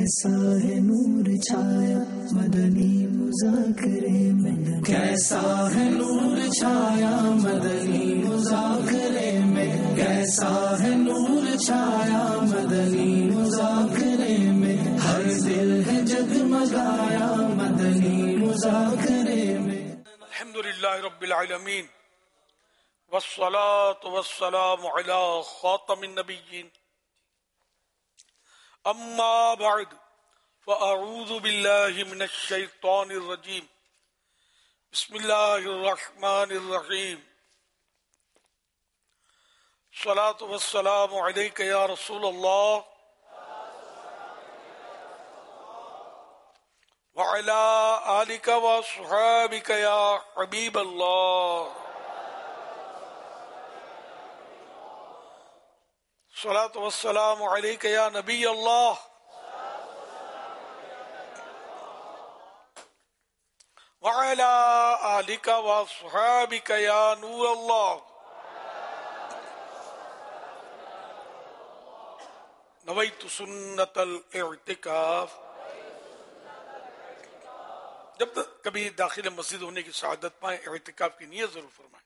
کیسا ہے نور چھایا مدنی مذاکرے میں، کیسا ہے نور چھایا مدنی مذاکرے میں، کیسا ہے نور چھایا مدنی مذاکرے میں، ہر دل ہے جگمگایا مدنی مذاکرے میں۔ الحمدللہ رب العالمین والصلاة والسلام علی خاتم النبیین، اما بعد فاعوذ باللہ من الشیطان الرجیم، بسم اللہ الرحمن الرحیم، الصلاة والسلام علیک یا رسول اللہ وعلی آلک واصحابک یا حبیب اللہ، الصلاة والسلام علیک یا نبی اللہ وعلی آلک واصحابک یا نور اللہ۔ نویت سنت الاعتکاف۔ جب تک کبھی داخل مسجد ہونے کی سعادت پائیں، اعتکاف کی نیت ضرور فرمائیں۔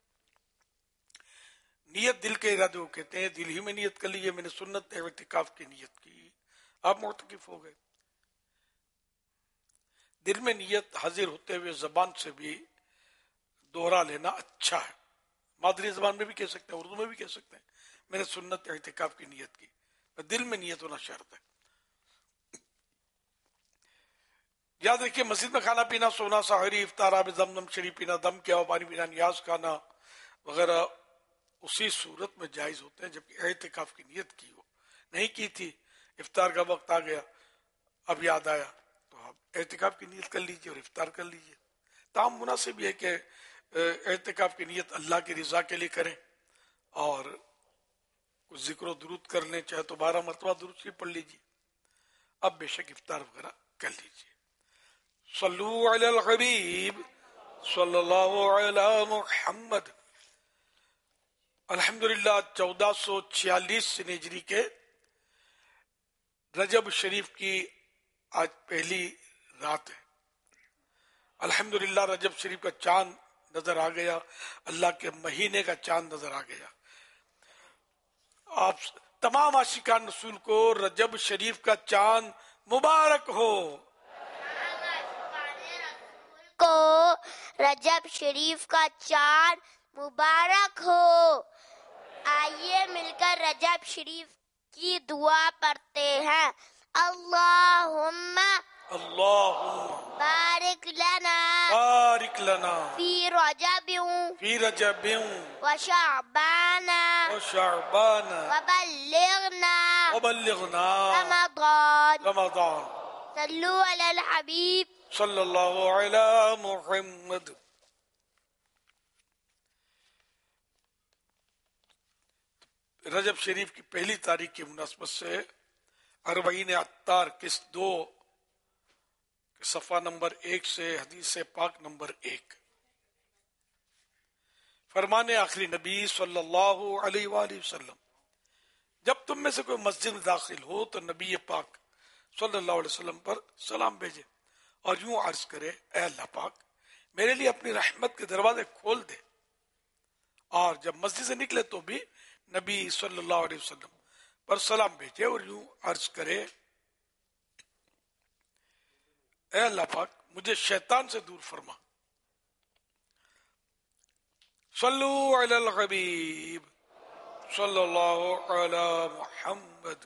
نیت دل کے ارادے کو کہتے ہیں، دل ہی میں نیت کر لیجیے میں نے سنت اعتکاف کی نیت کی، آپ معتکف ہو گئے۔ دل میں نیت حاضر ہوتے ہوئے زبان سے بھی دوہرا لینا اچھا ہے، مادری زبان میں بھی کہہ سکتے ہیں، اردو میں بھی کہہ سکتے ہیں میں نے سنت اعتکاف کی نیت کی، دل میں نیت ہونا شرط ہے۔ یاد رکھیے مسجد میں کھانا پینا، سونا، سحری، افطار، آب زمزم شریف پینا، دم کیا ہوا پانی پینا، نیاز کھانا وغیرہ اسی صورت میں جائز ہوتے ہیں جبکہ اعتکاف کی نیت کی ہو۔ نہیں کی تھی، افطار کا وقت آ گیا، اب یاد آیا تو آپ اعتکاف کی نیت کر لیجئے اور افطار کر لیجئے۔ تاہم مناسب یہ ہے کہ اعتکاف کی نیت اللہ کی رضا کے لیے کریں اور کچھ ذکر و درود کر لیں، چاہے تو 12 مرتبہ درود شریف پڑھ لیجئے، اب بے شک افطار وغیرہ کر لیجئے۔ صلو علی الحبیب صلی اللہ علی محمد۔ الحمدللہ 1446 ہجری کے رجب شریف کی آج پہلی رات ہے۔ الحمدللہ رجب شریف کا چاند نظر آ گیا، اللہ کے مہینے کا چاند نظر آ گیا۔ آپ تمام عاشقان رسول کو رجب شریف کا چاند مبارک ہو۔ کو رجب شریف کا چاند مبارک ہو۔ آئیے مل کر رجب شریف کی دعا پڑھتے ہیں۔ اللہم بارک لنا فی رجب وشعبان وبلغنا رمضان۔ صلو علی الحبیب صلی اللہ علی محمد۔ رجب شریف کی پہلی تاریخ کی مناسبت سے اربعین عطار قسط 2 صفحہ نمبر 1 سے حدیث پاک نمبر 1۔ فرمان آخری نبی صلی اللہ علیہ وآلہ وسلم، جب تم میں سے کوئی مسجد میں داخل ہو تو نبی پاک صلی اللہ علیہ وسلم پر سلام بھیجے اور یوں عرض کرے، اے اللہ پاک میرے لیے اپنی رحمت کے دروازے کھول دے، اور جب مسجد سے نکلے تو بھی نبی صلی اللہ علیہ وسلم پر سلام بھیجے اور یوں عرض کرے، اے اللہ پاک مجھے شیطان سے دور فرما۔ صلو علی الحبیب صلی اللہ علی محمد۔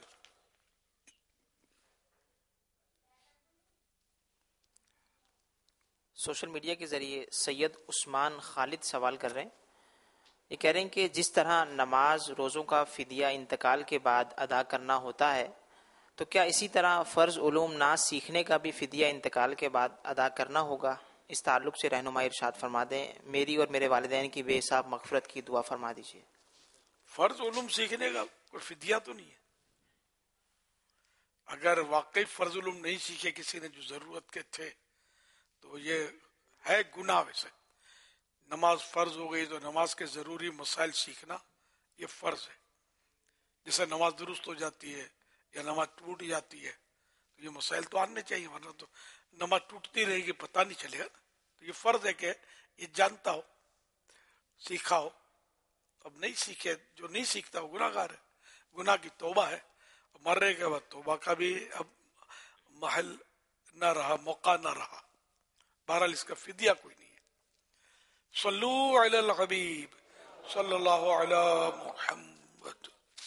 سوشل میڈیا کے ذریعے سید عثمان خالد سوال کر رہے ہیں، یہ کہہ رہے ہیں کہ جس طرح نماز روزوں کا فدیہ انتقال کے بعد ادا کرنا ہوتا ہے تو کیا اسی طرح فرض علوم نہ سیکھنے کا بھی فدیہ انتقال کے بعد ادا کرنا ہوگا؟ اس تعلق سے رہنمائی ارشاد فرما دیں، میری اور میرے والدین کی بے حساب مغفرت کی دعا فرما دیجیے۔ فرض علوم سیکھنے کا کوئی فدیہ تو نہیں ہے۔ اگر واقعی فرض علوم نہیں سیکھے کسی نے جو ضرورت کے تھے تو یہ ہے گناہ۔ ویسے نماز فرض ہو گئی تو نماز کے ضروری مسائل سیکھنا یہ فرض ہے۔ جیسے نماز درست ہو جاتی ہے یا نماز ٹوٹ جاتی ہے تو یہ مسائل تو آنے چاہیے، ورنہ تو نماز ٹوٹتی رہے گی، پتہ نہیں چلے گا. تو یہ فرض ہے کہ یہ جانتا ہو، سیکھا ہو. اب نہیں سیکھے، جو نہیں سیکھتا وہ گناہ گار ہے، گناہ کی توبہ ہے. مرنے کے بعد توبہ کا بھی اب محل نہ رہا، موقع نہ رہا. بہرحال اس کا فدیہ کوئی نہیں ہے. صلو علی الحبیب صلی اللہ علی محمد.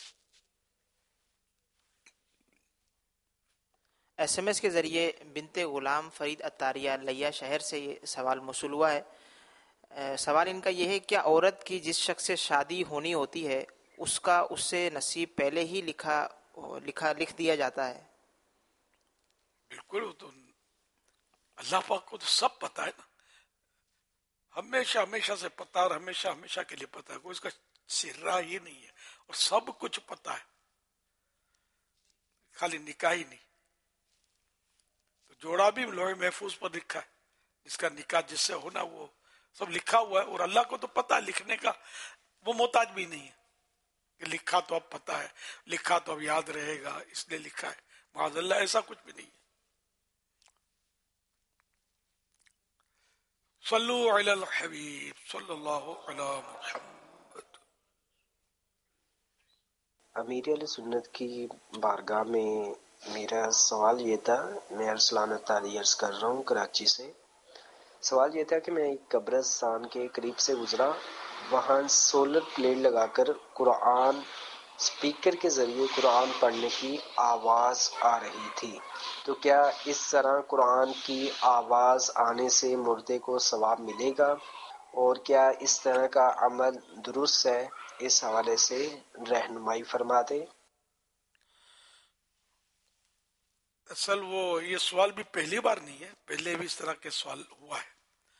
ایس ایم ایس کے ذریعے بنت غلام فرید عطاریہ لیا شہر سے یہ سوال موصول ہوا ہے. سوال ان کا یہ ہے، کیا عورت کی جس شخص سے شادی ہونی ہوتی ہے اس کا اس سے نصیب پہلے ہی لکھ دیا جاتا ہے؟ بالکل، وہ تو اللہ پاک کو تو سب پتہ ہے نا، ہمیشہ سے پتہ، اور ہمیشہ کے لیے پتہ ہے. کوئی اس کا سرا ہی نہیں ہے، اور سب کچھ پتہ ہے، خالی نکاح ہی نہیں. تو جوڑا بھی لوح محفوظ پر لکھا ہے، جس کا نکاح جس سے ہونا وہ سب لکھا ہوا ہے. اور اللہ کو تو پتہ ہے لکھنے کا، وہ محتاج بھی نہیں ہے کہ لکھا تو اب پتہ ہے، لکھا تو اب یاد رہے گا اس لیے لکھا ہے. معاذ اللہ، ایسا کچھ بھی نہیں ہے. صلو علی الحبیب صلی اللہ علی محمد. امیر علیہ سنت کی بارگاہ میں میرا سوال یہ تھا، میں ارسلان تعالی عرض کر رہا ہوں کراچی سے. سوال یہ تھا کہ میں ایک قبرستان کے قریب سے گزرا، وہاں سولر پلیٹ لگا کر قرآن اسپیکر کے ذریعے قرآن پڑھنے کی آواز آ رہی تھی، تو کیا اس طرح قرآن کی آواز آنے سے مردے کو ثواب ملے گا، اور کیا اس طرح کا عمل درست ہے؟ اس حوالے سے رہنمائی فرما دیں. اصل وہ یہ سوال بھی پہلی بار نہیں ہے، پہلے بھی اس طرح کے سوال ہوا ہے.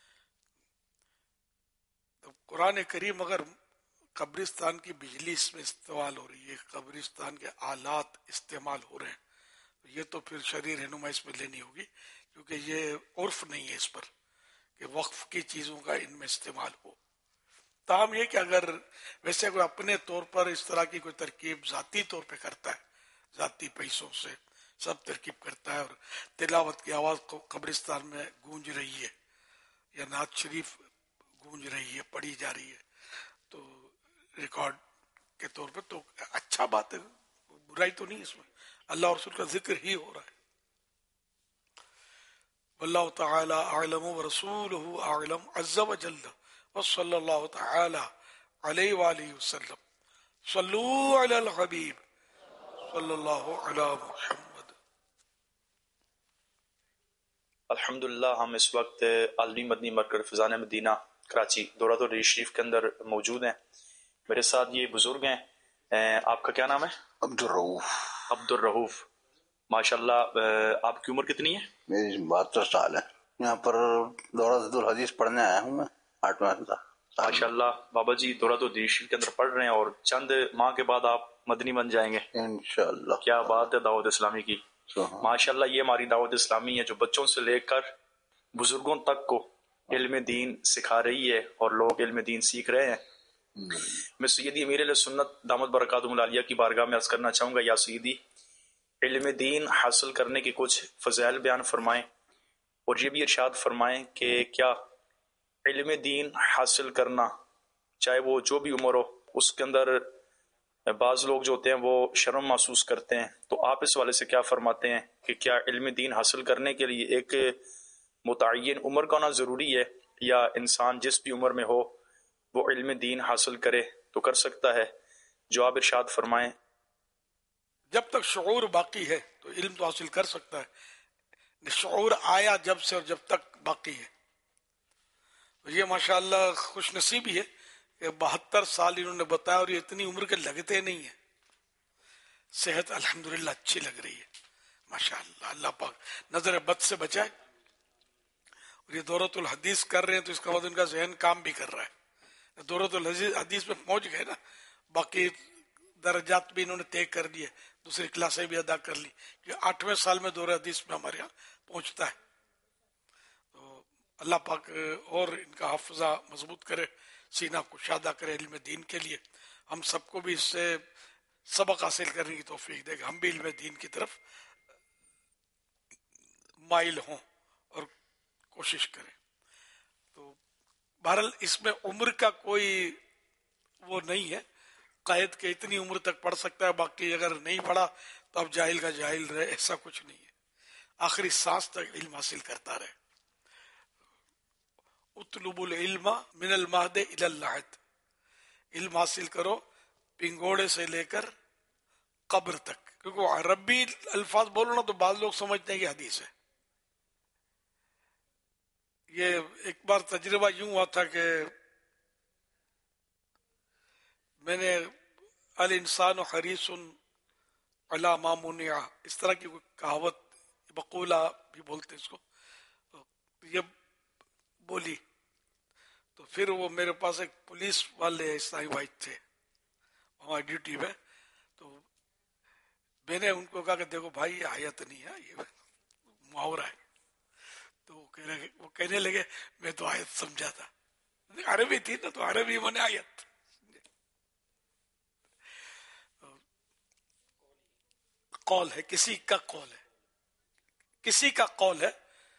تو قرآن کریم اگر قبرستان کی بجلی اس میں استعمال ہو رہی ہے، قبرستان کے آلات استعمال ہو رہے ہیں، یہ تو پھر شرعی رہنمائی اس میں لینی ہوگی، کیونکہ یہ عرف نہیں ہے اس پر کہ وقف کی چیزوں کا ان میں استعمال ہو. تاہم یہ کہ اگر ویسے کوئی اپنے طور پر اس طرح کی کوئی ترکیب ذاتی طور پہ کرتا ہے، ذاتی پیسوں سے سب ترکیب کرتا ہے، اور تلاوت کی آواز کو قبرستان میں گونج رہی ہے، یا نعت شریف گونج رہی ہے، پڑھی جا رہی ہے، تو ریکارڈ کے طور پہ تو اچھا بات ہے، برائی تو نہیں اس میں، اللہ اور رسول کا ذکر ہی ہو رہا ہے. واللہ تعالی اعلم ورسولہ اعلم عز وجل وصلی اللہ تعالی علیہ وآلہ وسلم. صلو علی الحبیب صلی اللہ علی محمد. الحمدللہ ہم اس وقت عالمی مدنی مرکز فیضان مدینہ کراچی دورۃ الرحیق شریف کے اندر موجود ہیں. میرے ساتھ یہ بزرگ ہیں. آپ کا کیا نام ہے؟ عبد الرؤف. ماشاءاللہ، آپ کی عمر کتنی ہے؟ میری 72 سال ہے. یہاں پر دورۃ الحدیث پڑھنے آیا ہوں میں 8واں سال. ماشاءاللہ بابا جی دورۃ الحدیث شریف کے اندر پڑھ رہے ہیں، اور چند ماہ کے بعد آپ مدنی بن جائیں گے انشاءاللہ. کیا بات ہے دعوت اسلامی کی. ماشاءاللہ یہ ہماری دعوت اسلامی ہے جو بچوں سے لے کر بزرگوں تک کو علم دین سکھا رہی ہے، اور لوگ علم دین سیکھ رہے ہیں. میں سیدی امیر علیہ سنت دامت برکاتہم العالیہ کی بارگاہ میں عرض کرنا چاہوں گا، یا سیدی علم دین حاصل کرنے کے کچھ فضائل بیان فرمائیں، اور یہ بھی ارشاد فرمائیں کہ کیا علم دین حاصل کرنا چاہے وہ جو بھی عمر ہو، اس کے اندر بعض لوگ جو ہوتے ہیں وہ شرم محسوس کرتے ہیں، تو آپ اس والے سے کیا فرماتے ہیں کہ کیا علم دین حاصل کرنے کے لیے ایک متعین عمر کا ہونا ضروری ہے، یا انسان جس بھی عمر میں ہو وہ علم دین حاصل کرے تو کر سکتا ہے؟ جو آپ ارشاد فرمائیں. جب تک شعور باقی ہے تو علم تو حاصل کر سکتا ہے. شعور آیا جب سے اور جب تک باقی ہے. یہ ماشاءاللہ خوش نصیبی ہے کہ 72 سال انہوں نے بتایا، اور یہ اتنی عمر کے لگتے نہیں ہیں. صحت الحمدللہ اچھی لگ رہی ہے ماشاءاللہ. اللہ پاک نظر بد سے بچائے. اور یہ دورۃ الحدیث کر رہے ہیں تو اس کا مطلب ان کا ذہن کام بھی کر رہا ہے. دورۃ الحدیث میں پہنچ گئے نا، باقی درجات بھی انہوں نے طے کر دیے، دوسری کلاسیں بھی ادا کر لی، کہ 8ویں سال میں دورہ حدیث میں ہمارے یہاں پہنچتا ہے. تو اللہ پاک اور ان کا حافظہ مضبوط کرے، سینہ کشادہ کرے علم دین کے لیے. ہم سب کو بھی اس سے سبق حاصل کرنے کی توفیق دے گا، ہم بھی علم دین کی طرف مائل ہوں اور کوشش کریں. تو بہرحال اس میں عمر کا کوئی وہ نہیں ہے قید کہ اتنی عمر تک پڑھ سکتا ہے، باقی اگر نہیں پڑھا تو اب جاہل کا جاہل رہے، ایسا کچھ نہیں ہے. آخری سانس تک علم حاصل کرتا رہے. اطلب العلم من المہد الی اللحد، علم حاصل کرو پنگوڑے سے لے کر قبر تک. کیونکہ عربی الفاظ بولو نا تو بعض لوگ سمجھتے ہیں کہ حدیث ہے. یہ ایک بار تجربہ یوں ہوا تھا کہ میں نے الانسان حریص علی ما منع، اس طرح کی کوئی کہاوت بقولہ بھی بولتے اس کو، یہ بولی. تو پھر وہ میرے پاس ایک پولیس والے اسلامی بھائی تھے وہاں ڈیوٹی میں، تو میں نے ان کو کہا کہ دیکھو بھائی یہ آیت نہیں ہے، یہ محاورہ ہے. تو وہ کہنے لگے میں تو آیت سمجھا تھا. عربی تھی نا، تو عربی میں نے آیت. قول ہے، کسی کا قول ہے، کسی کا قول ہے.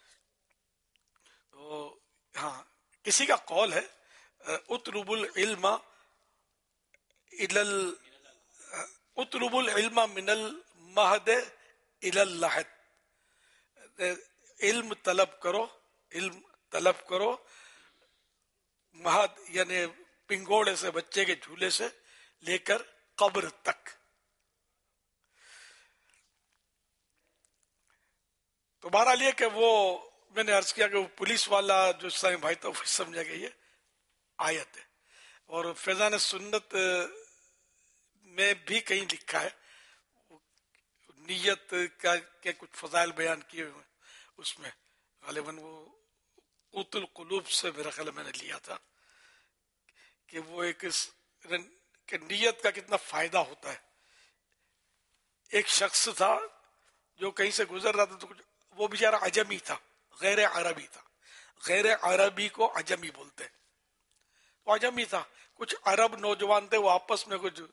تو ہاں کسی کا قول ہے. اطلب العلم اطلب العلم من المہد الی اللحد، علم طلب کرو، علم طلب کرو مہد یعنی پنگوڑے سے، بچے کے جھولے سے لے کر قبر تک. تو بہرحال یہ کہ وہ میں نے عرض کیا کہ وہ پولیس والا جو اسلامی بھائی تھا وہ سمجھا کہ یہ آیت ہے. اور فیضان سنت میں بھی کہیں لکھا ہے نیت کا کے کچھ فضائل بیان کیے ہوئے اس میں غالباً وہ قوت القلوب سے میرا خیال میں نے لیا تھا کہ وہ ایک کہ نیت کا کتنا فائدہ ہوتا ہے. ایک شخص تھا جو کہیں سے گزر رہا تھا، تو وہ بیچارہ عجمی تھا، غیر عربی تھا. غیر عربی کو عجمی بولتے ہیں. وہ عجمی تھا. کچھ عرب نوجوان تھے، وہ آپس میں کچھ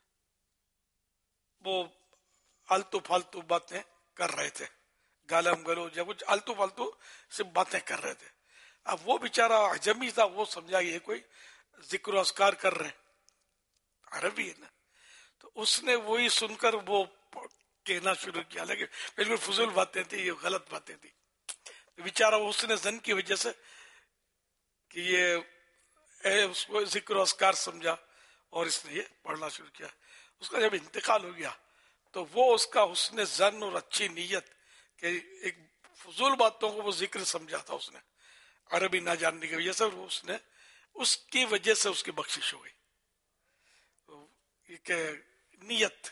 وہ التو فالتو باتیں کر رہے تھے، گالم گلوچ یا کچھ التو فالتو سے باتیں کر رہے تھے. اب وہ بیچارہ عجمی تھا، وہ سمجھا یہ کوئی ذکر و اذکار کر رہے ہیں، عربی ہے نا. تو اس نے وہی سن کر وہ کہنا شروع کیا، لیکن بالکل فضول باتیں تھی، یہ غلط باتیں تھی. بیچارہ اس نے زن کی وجہ سے کہ یہ اس کو ذکر و اذکار سمجھا اور اس نے یہ پڑھنا شروع کیا. اس کا جب انتقال ہو گیا تو وہ اس کا حسن زن اور اچھی نیت کہ ایک فضول باتوں کو وہ ذکر سمجھا تھا اس نے عربی نہ جاننے کی وجہ سے، اس نے اس کی وجہ سے اس کی بخشش ہو گئی. کہ نیت.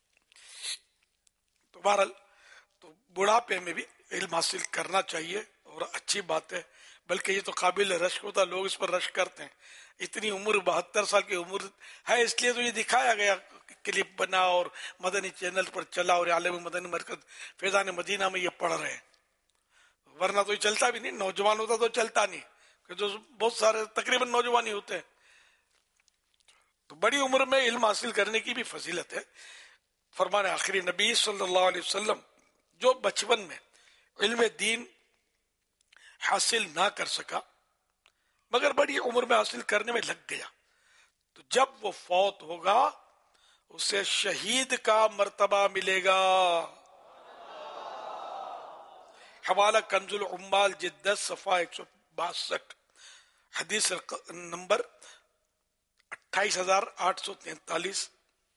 تو بہرحال تو بڑھاپے میں بھی علم حاصل کرنا چاہیے اور اچھی بات ہے، بلکہ یہ تو قابل رشک ہوتا، لوگ اس پر رشک کرتے ہیں. اتنی عمر 72 سال کی عمر ہے اس لیے تو یہ دکھایا گیا، کلپ بنا اور مدنی چینل پر چلا اور عالم مدنی مرکز فیضان مدینہ میں یہ پڑھ رہے ہیں. ورنہ تو یہ چلتا بھی نہیں، نوجوان ہوتا تو چلتا نہیں، کہ جو بہت سارے تقریباً نوجوان ہی ہوتے ہیں. تو بڑی عمر میں علم حاصل کرنے کی بھی فضیلت ہے. فرمان آخری نبی صلی اللہ علیہ وسلم جو بچپن میں علم دین حاصل نہ کر سکا مگر بڑی عمر میں حاصل کرنے میں لگ گیا، تو جب وہ فوت ہوگا اسے شہید کا مرتبہ ملے گا. حوالہ کنز العمال جلد 10 صفحہ 162، حدیث نمبر 28,843.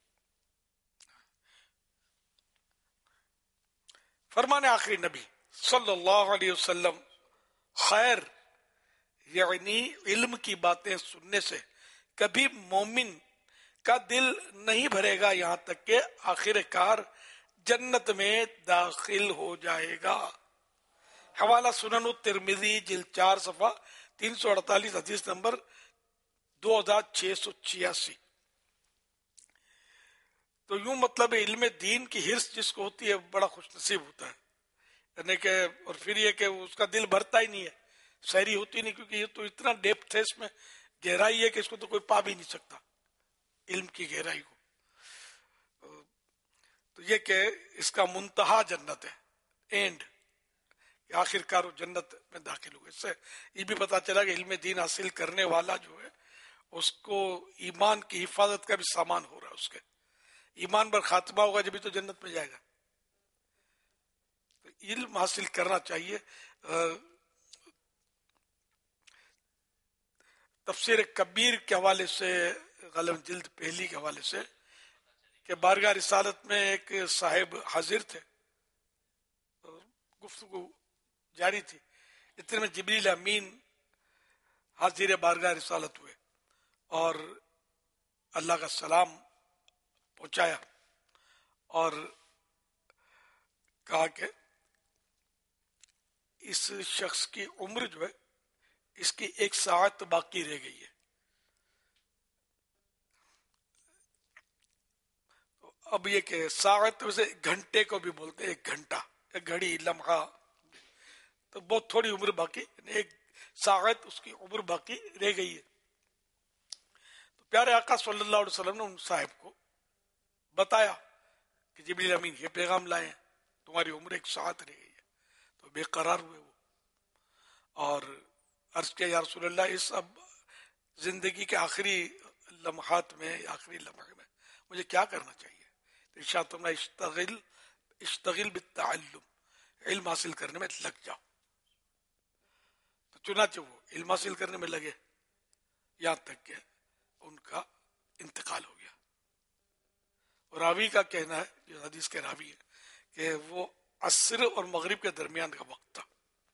فرمان آخری نبی صلی اللہ علیہ وسلم خیر یعنی علم کی باتیں سننے سے کبھی مومن کا دل نہیں بھرے گا یہاں تک کہ آخر کار جنت میں داخل ہو جائے گا. حوالہ سنن الترمذی جلد 4 صفحہ 348، حدیث نمبر 2686. تو یوں مطلب علم دین کی حرص جس کو ہوتی ہے بڑا خوش نصیب ہوتا ہے، یعنی کہ اور پھر یہ کہ اس کا دل بھرتا ہی نہیں ہے، سیری ہوتی نہیں، کیونکہ یہ تو اتنا ڈیپتھ ہے، اس میں گہرائی ہے کہ اس کو تو کوئی پا بھی نہیں سکتا، علم کی گہرائی کو. تو یہ کہ اس کا منتہا جنت ہے، اینڈ کہ آخر کار وہ جنت میں داخل ہوئے. اس سے یہ بھی پتا چلا کہ علم دین حاصل کرنے والا جو ہے اس کو ایمان کی حفاظت کا بھی سامان ہو رہا ہے. اس کے ایمان پر خاتمہ ہوگا جبھی تو جنت میں جائے گا. تو علم حاصل کرنا چاہیے. تفسیر کبیر کے حوالے سے غالباً جلد پہلی کے حوالے سے کہ بارگاہ رسالت میں ایک صاحب حاضر تھے، گفتگو جاری تھی، اتنے میں جبریل امین حاضر بارگاہ رسالت ہوئے اور اللہ کا سلام پہنچایا اور کہا کہ اس شخص کی عمر جو ہے اس کی 1 ساعت باقی رہ گئی ہے. اب یہ کہ ساعت ویسے گھنٹے کو بھی بولتے ہیں، 1 گھنٹہ، 1 گھڑی، لمحہ، تو بہت تھوڑی عمر باقی، 1 ساعت اس کی عمر باقی رہ گئی ہے. تو پیارے آقا صلی اللہ علیہ وسلم نے ان صاحب کو بتایا کہ جبریل امین یہ پیغام لائے ہیں، تمہاری عمر 1 ساعت رہ گئی ہے. تو بے قرار ہوئے وہ اور عرض کیا یا رسول اللہ، اس اب زندگی کے آخری لمحات میں، آخری لمحے میں مجھے کیا کرنا چاہیے؟ تو ارشاد فرمایا اشتغل بالتعلم، علم حاصل کرنے میں لگ جاؤ. تو چنانچہ وہ علم حاصل کرنے میں لگے یہاں تک کہ ان کا انتقال ہو گیا. اور راوی کا کہنا ہے، جو حدیث کے راوی ہے، کہ وہ عصر اور مغرب کے درمیان کا وقت تھا.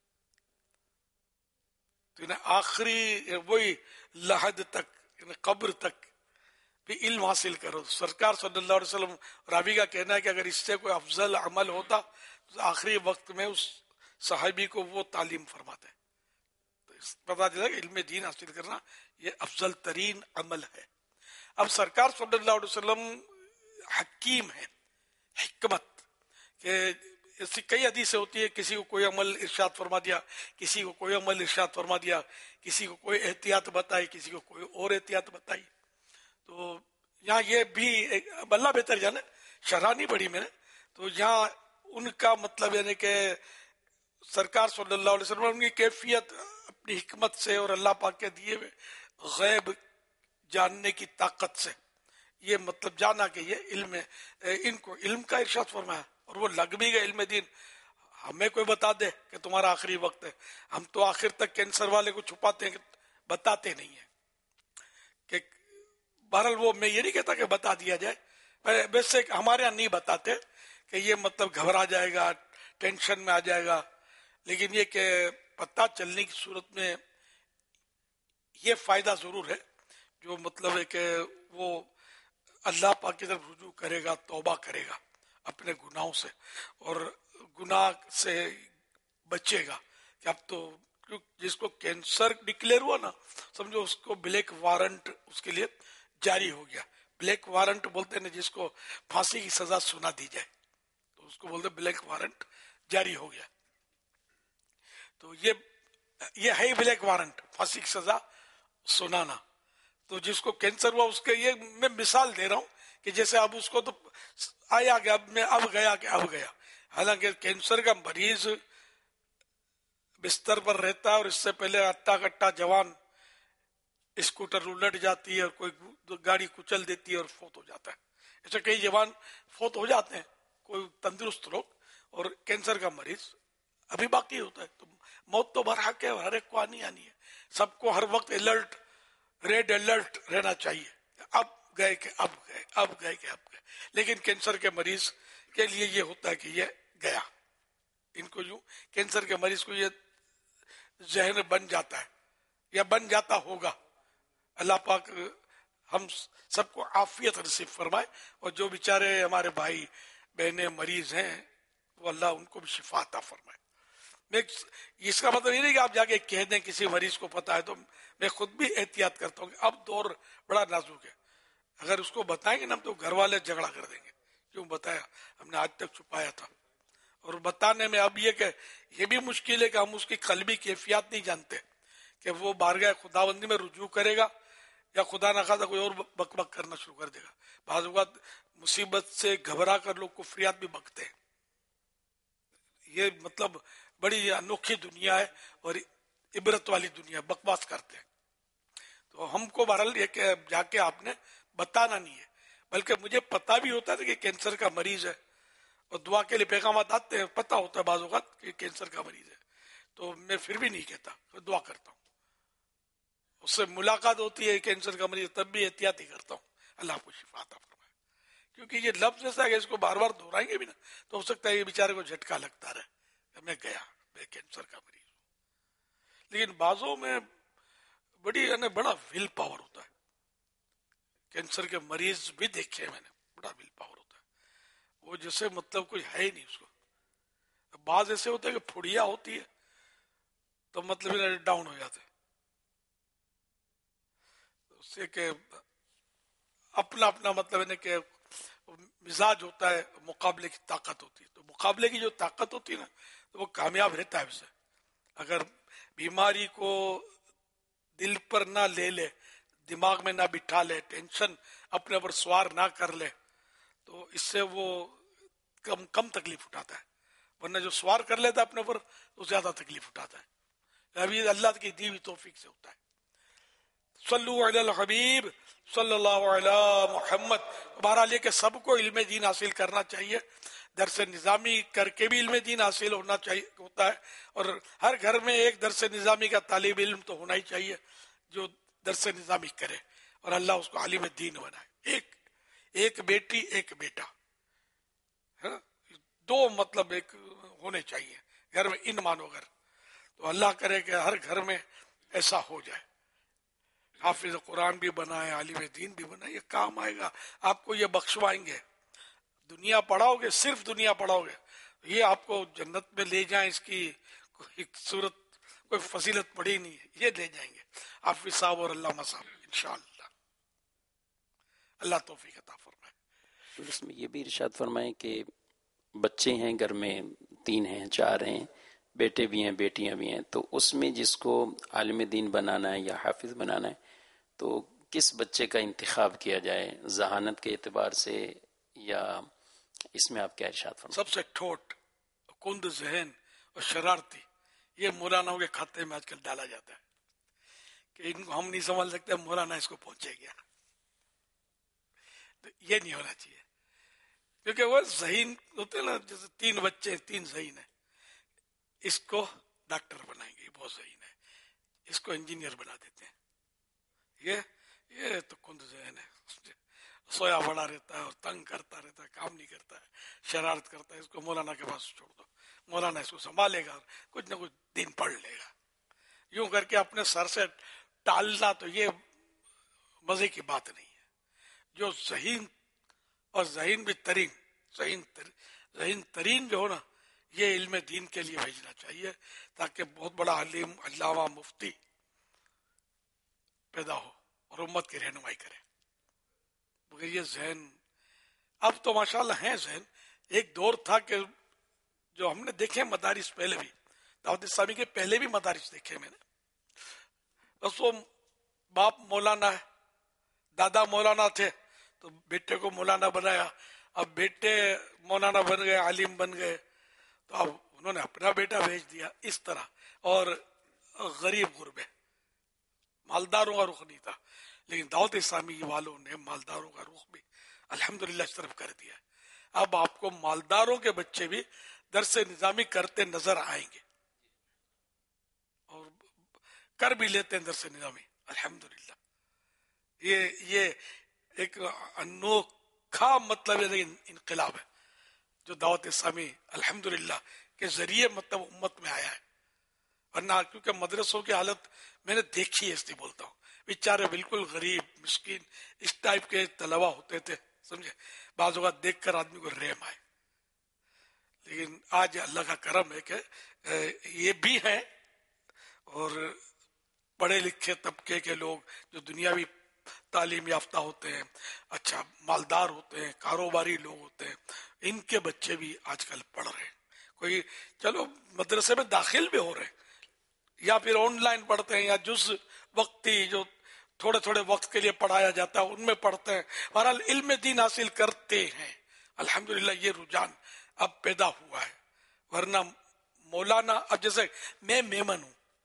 تو انہیں آخری وہی لحد تک، یعنی قبر تک بھی علم حاصل کرو. سرکار صلی اللہ علیہ وسلم، راوی کا کہنا ہے کہ اگر اس سے کوئی افضل عمل ہوتا تو آخری وقت میں اس صحابی کو وہ تعلیم فرماتے. تو پتا چلا کہ علم دین حاصل کرنا یہ افضل ترین عمل ہے. اب سرکار صلی اللہ علیہ وسلم حکیم ہے، حکمت کہ ایسی کئی حدیثیں ہوتی ہے، کسی کو کوئی عمل ارشاد فرما دیا، کسی کو کوئی عمل ارشاد فرما دیا، کسی کو کوئی احتیاط بتائی، کسی کو کوئی اور احتیاط بتائی. تو یہاں یہ بھی اللہ بہتر جانے، شرح نہیں پڑھی میں نے، تو یہاں ان کا مطلب یعنی کہ سرکار صلی اللہ علیہ وسلم کی کیفیت اپنی حکمت سے اور اللہ پاک کے دیے ہوئے غیب جاننے کی طاقت سے یہ مطلب جانا کہ یہ علم ہے، ان کو علم کا ارشاد فرمایا اور وہ لگ بھی گئے علم دین. ہمیں کوئی بتا دے کہ تمہارا آخری وقت ہے، ہم تو آخر تک کینسر والے کو چھپاتے ہیں، بتاتے نہیں ہیں. کہ بہرحال وہ میں یہ نہیں کہتا کہ بتا دیا جائے، ویسے ہمارے یہاں نہیں بتاتے کہ یہ مطلب گھبرا جائے گا، ٹینشن میں آ جائے گا. لیکن یہ کہ پتہ چلنے کی صورت میں یہ فائدہ ضرور ہے، جو مطلب ہے کہ وہ اللہ پاک کی طرف رجوع کرے گا، توبہ کرے گا اپنے گناہوں سے اور گناہ سے بچے گا. کہ اب تو جس کو کینسر ڈکلیئر ہوا نا، سمجھو اس کو بلیک وارنٹ اس کے لیے جاری ہو گیا. بلیک وارنٹ بولتے ہیں جس کو پھانسی کی سزا سنا دی جائے، تو اس کو بولتے بلیک وارنٹ جاری ہو گیا. تو یہ ہے بلیک وارنٹ، پھانسی کی سزا سنانا. تو جس کو کینسر ہوا اس کے یہ میں مثال دے رہا ہوں کہ جیسے اب اس کو تو آیا کہ اب گیا. حالانکہ کینسر کا مریض بستر پر رہتا ہے اور اس سے پہلے اٹا کٹا جوان اسکوٹر الٹ جاتی ہے اور کوئی گاڑی کچل دیتی ہے اور فوت ہو جاتا ہے. ایسے کئی جوان فوت ہو جاتے ہیں، کوئی تندرست لوگ، اور کینسر کا مریض ابھی باقی ہوتا ہے. تو موت تو برحق ہے، ہر ایک کو آنی ہے. سب کو ہر وقت الرٹ، ریڈ الرٹ رہنا چاہیے، اب گئے کہ اب گئے. لیکن کینسر کے مریض کے لیے یہ ہوتا ہے کہ یہ گیا. ان کو یوں کینسر کے مریض کو یہ ذہن بن جاتا ہے یا بن جاتا ہوگا. اللہ پاک ہم سب کو عافیت نصیب فرمائے، اور جو بیچارے ہمارے بھائی بہنیں مریض ہیں وہ اللہ ان کو بھی شفا عطا فرمائے. اس کا مطلب یہ نہیں کہ آپ جا کے کہہ دیں کسی مریض کو پتا ہے. تو میں خود بھی احتیاط کرتا ہوں کہ اب دور بڑا نازک ہے، اگر اس کو بتائیں گے نا تو گھر والے جھگڑا کر دیں گے، کیوں بتایا، ہم نے آج تک چھپایا تھا. اور بتانے میں اب یہ کہ یہ بھی مشکل ہے کہ ہم اس کی قلبی کیفیات نہیں جانتے کہ وہ بارگاہ خداوندی میں رجوع کرے گا یا خدا نخواستہ کوئی اور بک بک کرنا شروع کر دے گا. بعض اوقات مصیبت سے گھبرا کر لوگ کفریات بھی بکتے ہیں. یہ مطلب بڑی انوکھی دنیا ہے اور عبرت والی دنیا، بکواس کرتے ہیں. تو ہم کو بہرحال یہ کہ جا کے آپ نے بتانا نہیں ہے، بلکہ مجھے پتا بھی ہوتا تھا کہ کینسر کا مریض ہے، اور دعا کے لیے پیغامات آتے ہیں، پتا ہوتا ہے بعض اوقات کہ کینسر کا مریض ہے، تو میں پھر بھی نہیں کہتا، دعا کرتا ہوں. اس سے ملاقات ہوتی ہے کینسر کا مریض، تب بھی احتیاطی کرتا ہوں اللہ کو شفا عطا فرمائے. کیونکہ یہ لفظ ایسا ہے کہ اس کو بار بار دہرائیں گے بھی نا تو ہو سکتا ہے یہ بیچارے کو جھٹکا لگتا رہے کہ میں گیا، میں کینسر کا مریض ہوں. لیکن بعضوں میں بڑا ول پاور ہوتا ہے. کینسر کے مریض بھی دیکھے میں نے، بڑا ول پاور ہوتا ہے. وہ جیسے مطلب کوئی ہے ہی نہیں اس کو. بعض ایسے ہوتا ہے کہ پھڑیا ہوتی ہے تو مطلب ڈاؤن ہو جاتے، اس سے کہ اپنا اپنا مطلب ہے کہ مزاج ہوتا ہے، مقابلے کی طاقت ہوتی ہے. تو مقابلے کی جو طاقت ہوتی ہے نا تو وہ کامیاب رہتا ہے. اسے اگر بیماری کو دل پر نہ لے لے، دماغ میں نہ بٹھا لے، ٹینشن اپنے اوپر سوار نہ کر لے، تو اس سے وہ کم تکلیف اٹھاتا ہے. ورنہ جو سوار کر لیتا ہے اپنے اوپر تو زیادہ تکلیف اٹھاتا ہے. ابھی اللہ کی دی ہوئی توفیق سے ہوتا ہے. صلو علی الحبیب صلی اللہ علی محمد. بہرحال یہ کہ سب کو علم دین حاصل کرنا چاہیے، درس نظامی کر کے بھی علم دین حاصل ہونا چاہیے ہوتا ہے، اور ہر گھر میں ایک درس نظامی کا طالب علم تو ہونا ہی چاہیے جو درس نظامی کرے اور اللہ اس کو عالم دین بنائے. ایک بیٹی ایک بیٹا، دو مطلب ایک ہونے چاہیے گھر میں، ان مانو گھر. تو اللہ کرے کہ ہر گھر میں ایسا ہو جائے. حافظ قرآن بھی بنائے، عالم دین بھی بنائے. یہ کام آئے گا، آپ کو یہ بخشوائیں گے. دنیا پڑھاؤ گے، صرف دنیا پڑھاؤ گے، یہ آپ کو جنت میں لے جائیں، اس کی کوئی صورت کوئی فضیلت پڑی نہیں ہے. یہ لے جائیں گے حافظ صاحب اور علامہ صاحب انشاءاللہ. اللہ توفیق عطا فرمائے. اس میں یہ بھی ارشاد فرمائیں کہ بچے ہیں گھر میں، 3 ہیں 4 ہیں، بیٹے بھی ہیں بیٹیاں بھی ہیں، تو اس میں جس کو عالم دین بنانا ہے یا حافظ بنانا ہے تو کس بچے کا انتخاب کیا جائے، ذہانت کے اعتبار سے، یا اس میں آپ کیا ارشاد فرمائیں؟ سب سے ٹھوٹ، کند ذہن اور شرارتی یہ مولاناؤں کے کھاتے میں آج کل ڈالا جاتا ہے کہ ان کو ہم نہیں سنبھال سکتے، مولانا اس کو پہنچے گیا. تو یہ نہیں ہونا چاہیے، کیونکہ وہ ذہین ہوتے ہیں نا، جیسے 3 بچے 3 ذہین ہیں، اس کو ڈاکٹر بنائیں گے، بہت ذہین ہے، اس کو انجینئر بنا دیتے ہیں. یہ تو کند ذہن ہے، سویا بڑا رہتا ہے اور تنگ کرتا رہتا ہے، کام نہیں کرتا ہے، شرارت کرتا ہے. اس کو مولانا کے پاس چھوڑ دو، مولانا اس کو سنبھالے گا اور کچھ نہ کچھ دین پڑھ لے گا. یوں کر کے اپنے سر سے ٹالنا تو یہ مزے کی بات نہیں ہے. جو ذہین اور ذہین بھی ترین، ذہین ترین جو ہو نا، یہ علم دین کے لیے بھیجنا چاہیے تاکہ بہت بڑا عالم، علامہ، مفتی پیدا ہو اور امت کی رہنمائی کرے. مگر یہ ذہن اب تو ماشاءاللہ ہیں ذہن. ایک دور تھا کہ جو ہم نے دیکھے مدارس، پہلے بھی دعوت اسلامی کے پہلے بھی مدارس دیکھے میں نے. بس وہ باپ مولانا ہے، دادا مولانا تھے تو بیٹے کو مولانا بنایا، اب بیٹے مولانا بن گئے، عالم بن گئے، تو اب انہوں نے اپنا بیٹا بھیج دیا اس طرح. اور غریب غربے، مالداروں کا رخ نہیں تھا، لیکن دعوت اسلامی والوں نے مالداروں کا رخ بھی الحمدللہ اس طرف کر دیا. اب آپ کو مالداروں کے بچے بھی درس نظامی کرتے نظر آئیں گے اور کر بھی لیتے ہیں درس نظامی الحمدللہ. یہ ایک انوکھا مطلب انقلاب ہے جو دعوت اسلامی الحمدللہ کے ذریعے مطلب امت میں آیا ہے. ورنہ کیونکہ مدرسوں کی حالت میں نے دیکھی ہے، اس لیے بولتا ہوں، بیچارے بالکل غریب مسکین اس ٹائپ کے طلبا ہوتے تھے، سمجھے. بعض اوقات دیکھ کر آدمی کو رحم آئے. لیکن آج اللہ کا کرم ہے کہ یہ بھی ہیں، اور پڑھے لکھے طبقے کے لوگ جو دنیاوی تعلیم یافتہ ہوتے ہیں، اچھا مالدار ہوتے ہیں، کاروباری لوگ ہوتے ہیں، ان کے بچے بھی آج کل پڑھ رہے ہیں. کوئی چلو مدرسے میں داخل بھی ہو رہے ہیں، یا پھر آن لائن پڑھتے ہیں، یا جز وقتی جو تھوڑے تھوڑے وقت کے لیے پڑھایا جاتا ہے ان میں پڑھتے ہیں. بہرحال علم دین حاصل کرتے ہیں الحمدللہ. یہ رجحان اب پیدا ہوا ہے، ورنہ مولانا، اب جیسے میں میمن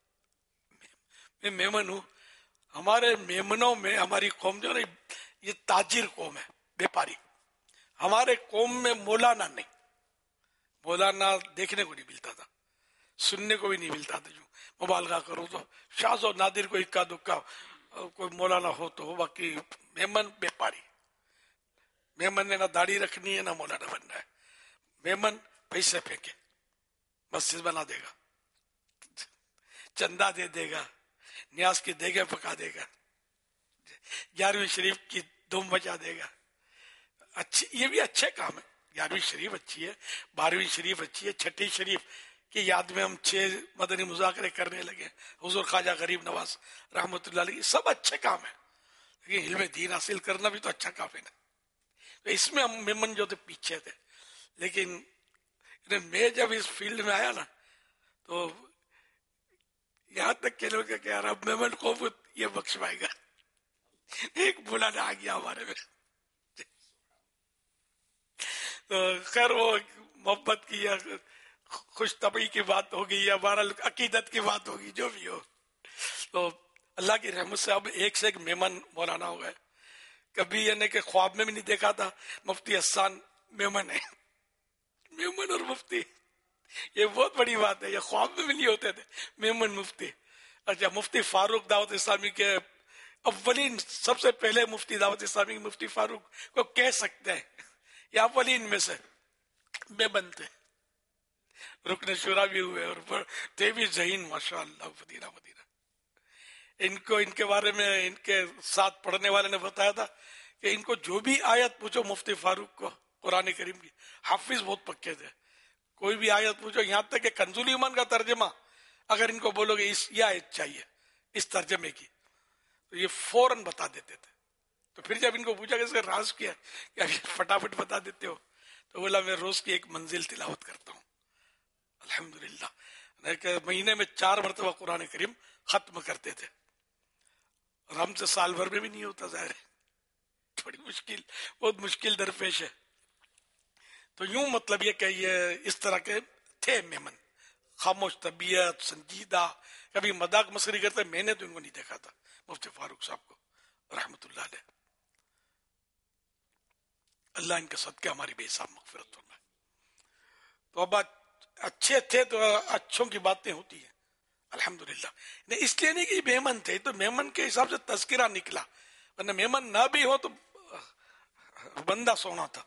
ہوں، ہمارے میمنوں میں ہماری قوم جو ہے یہ تاجر قوم ہے، بیپاری. ہمارے قوم میں مولانا نہیں، مولانا دیکھنے کو نہیں ملتا تھا، سننے کو بھی نہیں ملتا تھا. جو مبالغہ کرو تو شاذ و نادر کو اکا دکا کوئی مولانا ہو تو ہو، باقی میمن بیپاری. میمن نے نہ داڑھی رکھنی ہے نہ مولانا بننا ہے. میمن پیسے پھینکے مسجد بنا دے گا، چندہ دے دے گا، نیاز کی دیگیں پکا دے گا، 11ویں شریف کی دھوم بجا دے گا. اچھی، یہ بھی اچھے کام ہے. 11ویں شریف اچھی ہے، 12ویں شریف اچھی ہے، 6ٹھی شریف کی یاد میں ہم 6 مدنی مذاکرے کرنے لگے. حضور خواجہ غریب نواز رحمۃ اللہ علیہ، سب اچھے کام ہیں، لیکن علم دین حاصل کرنا بھی تو اچھا کام ہے نا. تو اس میں ہم میمن جو تھے پیچھے تھے. لیکن میں جب اس فیلڈ میں آیا نا تو یہاں تک کہ لوگ کہ یار اب میمن کو یہ بخش پائے گا. ایک بلانا آ گیا ہمارے میں. تو خیر وہ محبت کی یا خوش طبعی کی بات ہوگی یا بہرحال عقیدت کی بات ہوگی، جو بھی ہو. تو اللہ کی رحمت سے اب ایک سے ایک میمن مولانا ہو گئے. کبھی یعنی کہ خواب میں بھی نہیں دیکھا تھا مفتی حسان میمن ہے. میمن اور مفتی یہ بہت بڑی بات ہے، یہ خواب میں بھی نہیں ہوتے تھے میمن مفتی. اچھا، مفتی فاروق دعوت اسلامی کے اولین، سب سے پہلے مفتی دعوت اسلامی کے مفتی فاروق کو کہہ سکتے ہیں، یہ اولین میں سے میمن تھے. رکن شورا بھی ہوئے اور تھے بھی ذہین ماشاء اللہ. مدینہ ان کو، ان کے بارے میں ان کے ساتھ پڑھنے والے نے بتایا تھا کہ ان کو جو بھی آیت پوچھو مفتی فاروق کو قرآن کریم کی، حافظ بہت پکے تھے. کوئی بھی آیت پوچھو، یہاں تک کہ کنز الایمان کا ترجمہ اگر ان کو بولو گے یہ آیت چاہیے اس ترجمے کی، تو یہ فوراً بتا دیتے تھے. تو پھر جب ان کو پوچھا کہ اس کا راز کیا کہ ابھی فٹافٹ بتا دیتے ہو، تو بولا میں روز کی ایک منزل تلاوت کرتا ہوں الحمدللہ. کہ مہینے میں 4 مرتبہ قرآن کریم ختم کرتے تھے، اور ہم سے سال بھر میں بھی نہیں ہوتا. ظاہر ہے تھوڑی مشکل، بہت مشکل درپیش ہے. تو یوں مطلب یہ کہ یہ اس طرح کے تھے میمن، خاموش طبیعت، سنجیدہ، کبھی مذاق مسخری کرتے. میں نے تو ان کو نہیں دیکھا تھا مفتی فاروق صاحب کو رحمت اللہ علیہ. اللہ ان کے صدقے ہماری بے حساب مغفرت فرمائے. تو اب اچھے تھے تو اچھوں کی باتیں ہوتی ہیں الحمدللہ. اس لیے نہیں کہ میمن تھے، تو میمن کے حساب سے تذکرہ نکلا، ورنہ میمن نہ بھی ہو تو بندہ سونا تھا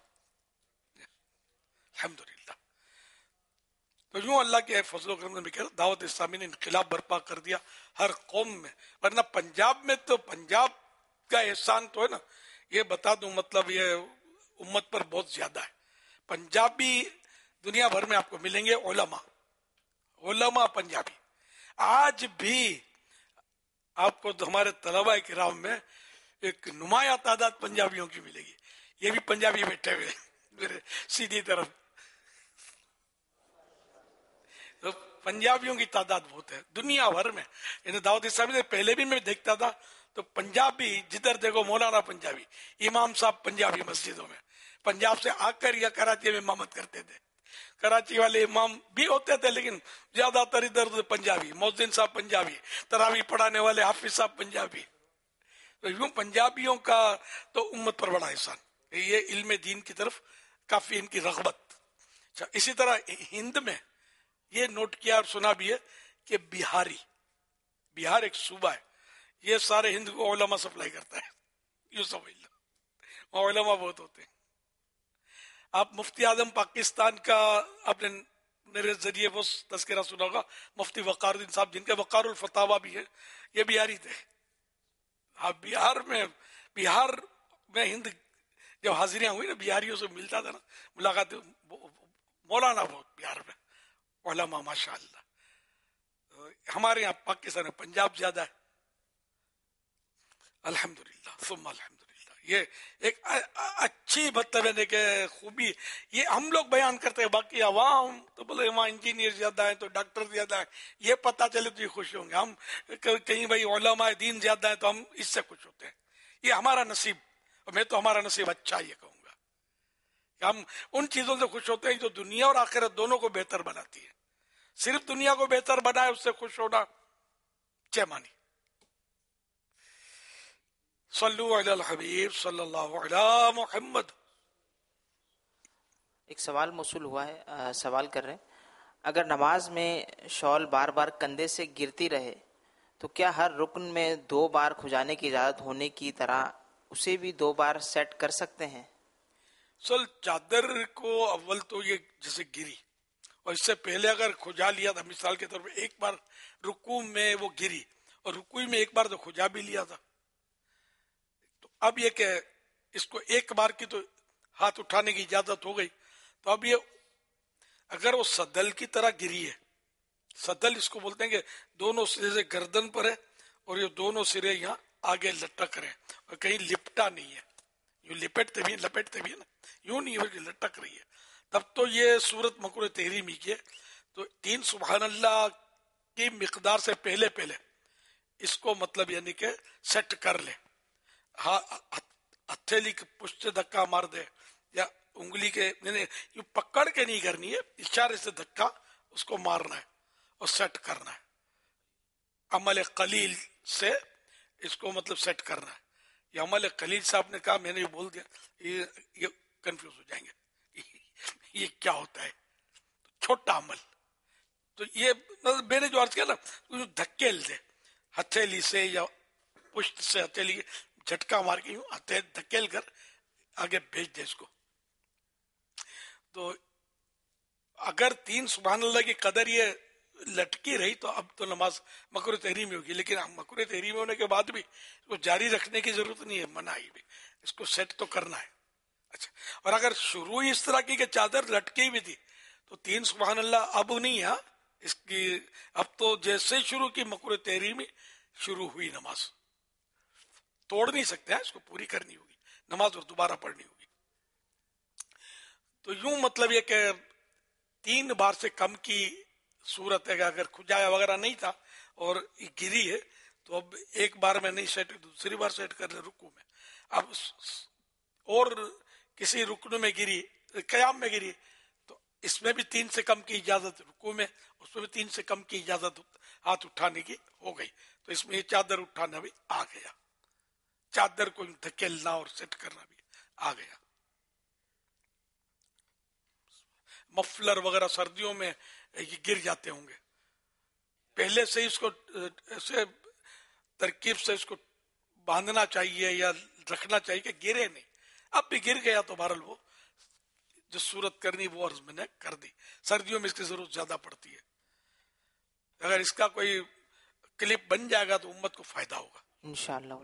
الحمدللہ. تو یوں اللہ کے فضل و کرم سے دعوت اسلامی نے انقلاب برپا کر دیا ہر قوم میں. ورنہ پنجاب میں تو، پنجاب کا احسان تو ہے نا، یہ بتا دوں مطلب یہ امت پر بہت زیادہ ہے. پنجابی دنیا بھر میں آپ کو ملیں گے، علماء پنجابی. آج بھی آپ کو ہمارے طلباء کرام میں ایک نمایاں تعداد پنجابیوں کی ملے گی. یہ بھی پنجابی بیٹھے ہوئے میرے سیدھی طرف. پنجابیوں کی تعداد بہت ہے دنیا بھر میں. یعنی دعوت اسلامی سے پہلے بھی میں دیکھتا تھا تو پنجابی جدھر دیکھو مولانا پنجابی، امام صاحب پنجابی مسجدوں میں پنجاب سے آ کر یا کراچی میں امامت کرتے تھے. کراچی والے امام بھی ہوتے تھے لیکن زیادہ تر ادھر پنجابی، مؤذن صاحب پنجابی، تراویح پڑھانے والے حافظ صاحب پنجابی. تو یوں پنجابیوں کا تو امت پر بڑا احسان. یہ علم دین کی طرف کافی ان کی رغبت. اسی طرح ہند میں یہ نوٹ کیا اور سنا بھی ہے کہ بہار ایک صوبہ ہے، یہ سارے ہند کو علماء سپلائی کرتا ہے. یوں سمجھ لو وہاں علماء بہت ہوتے ہیں. آپ مفتی اعظم پاکستان کا آپ نے میرے ذریعے وہ تذکرہ سنا ہوگا، مفتی وقار الدین صاحب، جن کے وقار الفتاوی بھی ہے، یہ بہاری تھے. آپ بہار میں ہند جب حاضریاں ہوئی نا، بہاریوں سے ملتا تھا نا، ملاقات مولانا بہت بہار میں علماء ماشاء اللہ. ہمارے یہاں پاکستان میں پنجاب زیادہ ہے الحمدللہ ثم الحمدللہ. یہ ایک اچھی مطلب ہے کہ خوبی یہ ہم لوگ بیان کرتے ہیں. باقی عوام تو بولے وہاں انجینئر زیادہ ہیں تو ڈاکٹر زیادہ ہیں، یہ پتہ چلے تو یہ خوش ہوں گے. ہم کہیں بھائی علماء دین زیادہ ہیں تو ہم اس سے خوش ہوتے ہیں. یہ ہمارا نصیب، اور میں تو ہمارا نصیب اچھا یہ کہوں گا کہ ہم ان چیزوں سے خوش ہوتے ہیں جو دنیا اور آخرت دونوں کو بہتر بناتی ہے. صرف دنیا کو بہتر بنائے اس سے خوش ہونا چیمانی. صلو علی الحبیب صلی اللہ علی محمد. ایک سوال موصول ہوا ہے، سوال کر رہے ہیں اگر نماز میں شال بار بار کندھے سے گرتی رہے تو کیا ہر رکن میں 2 بار کھجانے کی اجازت ہونے کی طرح اسے بھی 2 بار سیٹ کر سکتے ہیں؟ چادر کو اول تو یہ جیسے گری اور اس سے پہلے اگر کھجا لیا تھا، مثال کے طور پہ ایک بار رکوع میں وہ گری اور رکوع میں ایک بار تو کھجا بھی لیا تھا، تو اب یہ کہ اس کو ایک بار کی تو ہاتھ اٹھانے کی اجازت ہو گئی. تو اب یہ اگر وہ صدل کی طرح گری ہے، صدل اس کو بولتے ہیں کہ دونوں سرے سے گردن پر ہے اور یہ دونوں سرے یہاں آگے لٹک رہے ہیں اور کہیں لپٹا نہیں ہے، یوں لپٹتے بھی ہیں نا، یوں نہیں ہے لٹک رہی ہے، تب تو یہ صورت مکروہ تحریمی کی ہے. تو 3 سبحان اللہ کی مقدار سے پہلے اس کو مطلب یعنی کہ سیٹ کر لے، ہتھیلی کی پشت سے دھکا مار دے یا انگلی کے یوں پکڑ کے نہیں کرنی ہے، اشارے سے دھکا اس کو مارنا ہے اور سیٹ کرنا ہے. عمل قلیل سے اس کو مطلب سیٹ کرنا ہے. یہ عمل قلیل سے آپ نے کہا، میں نے بول دیا، یہ کنفیوز ہو جائیں گے یہ کیا ہوتا ہے. چھوٹا عمل تو یہ میں نے جو عرض کیا نا، دھکیل دے ہتھیلی سے یا پشت سے، ہتھیلی جھٹکا مار کے یوں دھکیل کر آگے بھیج دے اس کو. تو اگر 3 سبحان اللہ کی قدر یہ لٹکی رہی تو اب تو نماز مکروہ تحریمی ہوگی، لیکن مکروہ تحریمی ہونے کے بعد بھی اس کو جاری رکھنے کی ضرورت نہیں ہے، منع بھی، اس کو سیٹ تو کرنا ہے. اچھا، اور اگر شروع ہی اس طرح کی کہ چادر لٹکی بھی تھی تو 3 سبحان اللہ اب نہیں ہے اس کی، اب تو جیسے شروع کی مکروہ تحریمی شروع ہوئی نماز، توڑ نہیں سکتے ہیں، اس کو پوری کرنی ہوگی نماز اور دوبارہ پڑھنی ہوگی. تو یوں مطلب یہ کہ 3 بار سے کم کی صورت ہے کہ اگر کھجایا وغیرہ نہیں تھا اور گری ہے تو اب ایک بار میں نہیں سیٹ، دوسری بار سیٹ کر لے رکوع میں. اب اور کسی رکن میں گری، قیام میں گری تو اس میں بھی 3 سے کم کی اجازت، رکوع میں اس میں بھی 3 سے کم کی اجازت ہاتھ اٹھانے کی ہو گئی. تو اس میں یہ چادر اٹھانا بھی آ گیا، چادر کو دھکیلنا اور سیٹ کرنا بھی آ گیا. مفلر وغیرہ سردیوں میں یہ گر جاتے ہوں گے، پہلے سے اس کو ایسے ترکیب سے اس کو باندھنا چاہیے یا رکھنا چاہیے کہ گرے نہیں. اب بھی گر گیا تو بہرحال وہ جو صورت کرنی وہ عرض میں نے کر دی. سردیوں میں اس کی ضرورت زیادہ پڑتی ہے، اگر اس کا کوئی کلپ بن جائے گا تو امت کو فائدہ ہوگا انشاءاللہ.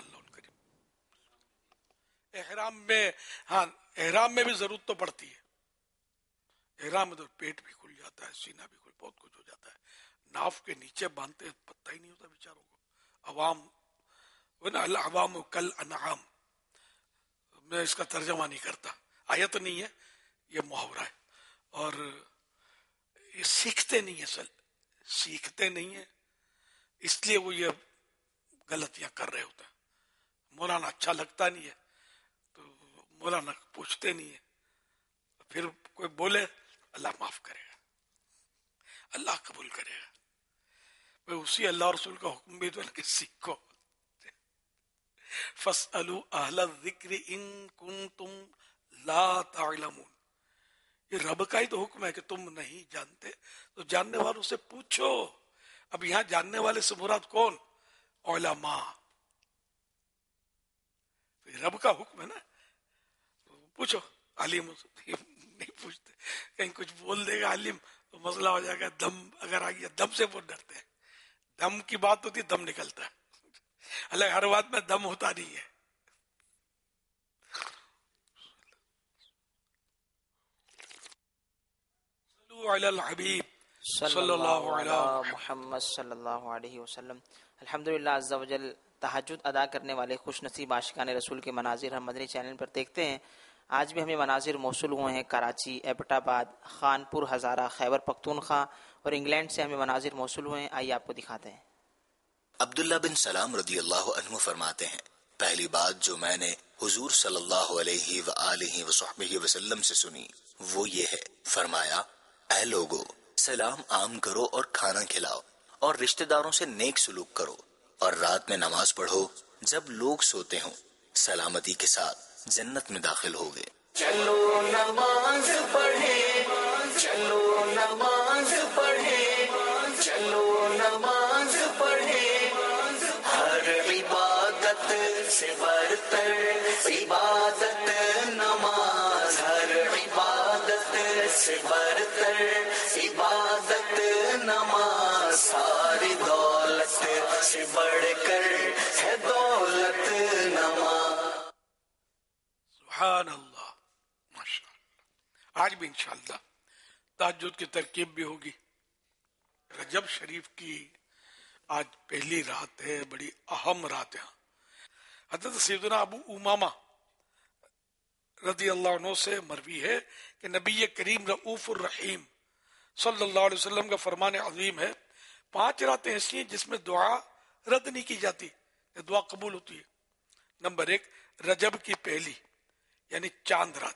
احرام میں، ہاں احرام میں بھی ضرورت تو پڑتی ہے. احرام میں تو پیٹ بھی کھل جاتا ہے، سینہ بھی کھل، بہت کچھ ہو جاتا ہے. ناف کے نیچے باندھتے پتہ ہی نہیں ہوتا بیچاروں کو. عوام العوام کل انعام، میں اس کا ترجمہ نہیں کرتا، آیت نہیں ہے، یہ محاورہ ہے. اور یہ سیکھتے نہیں ہیں، سیکھتے نہیں ہیں، اس لیے وہ یہ غلطیاں کر رہے ہوتے ہیں. مولانا اچھا لگتا نہیں ہے تو مولانا پوچھتے نہیں ہیں، پھر کوئی بولے اللہ معاف کرے گا، اللہ قبول کرے گا. اسی اللہ رسول کا حکم بھی تو ہے کہ سیکھو. فَاسْأَلُوا أَهْلَ الذِّكْرِ إِن كُنتُمْ لَا تَعْلَمُونَ. یہ رب کا ہی تو حکم ہے کہ تم نہیں جانتے تو جاننے والوں سے پوچھو. اب یہاں جاننے والے سے مراد کون؟ علماء. رب کا حکم ہے نا، پوچھو. عالم نہیں پوچھتے، کہیں کچھ بول دے گا عالم تو مسئلہ ہو جائے گا. دم اگر آ گیا، دم سے بہت ڈرتے ہیں. دم کی بات ہوتی دم نکلتا ہے، اللہ ہر بات میں دم ہوتا نہیں ہے. علی الحبیب صلی اللہ علیہ محمد صلی اللہ علیہ وسلم. الحمدللہ عز و جل تہجد ادا کرنے والے خوش نصیب عاشقان رسول کے مناظر ہم مدنی چینل پر دیکھتے ہیں. آج بھی ہمیں مناظر موصول ہوئے ہیں کراچی، ایبٹ آباد، خانپور ہزارہ، خیبر پختونخوا اور انگلینڈ سے ہمیں مناظر موصول ہوئے ہیں. آئیے آپ کو دکھاتے ہیں. عبداللہ بن سلام رضی اللہ عنہ فرماتے ہیں، پہلی بات جو میں نے حضور صلی اللہ علیہ وآلہ وصحبہ وسلم سے سنی وہ یہ ہے، فرمایا اے لوگو سلام عام کرو اور کھانا کھلاؤ اور رشتہ داروں سے نیک سلوک کرو اور رات میں نماز پڑھو جب لوگ سوتے ہوں، سلامتی کے ساتھ جنت میں داخل ہوگے۔ چلو نماز پڑھیں، چلو نماز پڑھیں، چلو نماز پڑھیں، ہر عبادت سے برتر عبادت نماز، ہر عبادت سے برتر عبادت نماز، ساری دولت سے بڑھ کر ہے دولت نماز۔ سبحان اللہ، ماشاء اللہ۔ آج بھی انشاءاللہ تہجد کی ترکیب بھی ہوگی۔ رجب شریف کی آج پہلی رات ہے، بڑی اہم رات ہے۔ حضرت سیدنا ابو امامہ رضی اللہ عنہ سے مروی ہے کہ نبی کریم رؤوف الرحیم صلی اللہ علیہ وسلم کا فرمان عظیم ہے، 5 راتیں ایسی ہیں جس میں دعا رد نہیں کی جاتی، دعا قبول ہوتی ہے۔ نمبر 1 رجب کی پہلی یعنی چاند رات،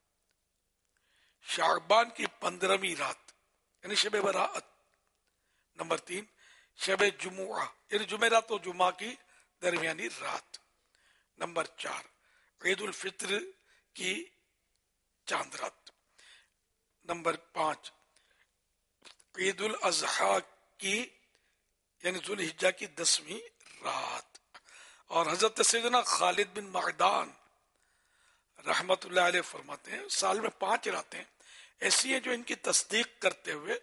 شعبان کی 15ویں رات یعنی شب براءت، نمبر 3 شب جمعہ یعنی جمعرات و جمعہ کی درمیانی رات، نمبر 4 عید الفطر کی چاند رات، نمبر 5 عید الاضحیٰ کی یعنی ذوالحجہ کی 10ویں رات۔ اور حضرت سیدنا خالد بن معدان رحمت اللہ علیہ فرماتے ہیں سال میں 5 راتیں ایسی ہیں جو ان کی تصدیق کرتے ہوئے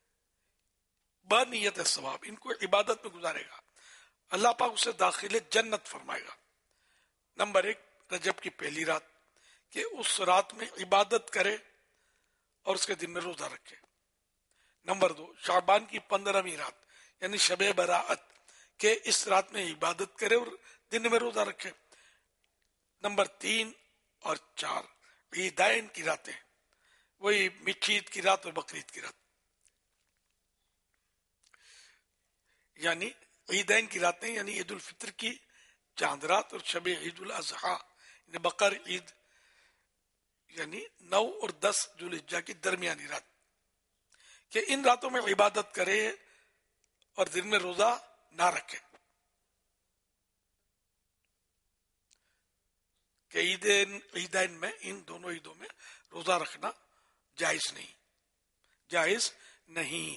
بنیت ثواب ان کو عبادت میں گزارے گا، اللہ پاک اسے داخل جنت فرمائے گا۔ نمبر 1 رجب کی پہلی رات کہ اس رات میں عبادت کرے اور اس کے دن میں روزہ رکھے۔ نمبر 2 شعبان کی 15ویں رات یعنی شب براءت کہ اس رات میں عبادت کرے اور دن میں روزہ رکھے۔ نمبر 3 اور 4 عیدین کی راتیں، وہی میٹھی عید کی رات اور بقرعید کی رات، یعنی عیدین کی راتیں یعنی عید الفطر کی چاند رات اور شب عید الاضحیٰ یعنی بقر عید یعنی 9 اور 10 ذوالحجہ کی درمیانی رات کہ ان راتوں میں عبادت کرے اور دن میں روزہ نہ رکھے۔ کہ عیدین میں ان دونوں عیدوں میں روزہ رکھنا جائز نہیں۔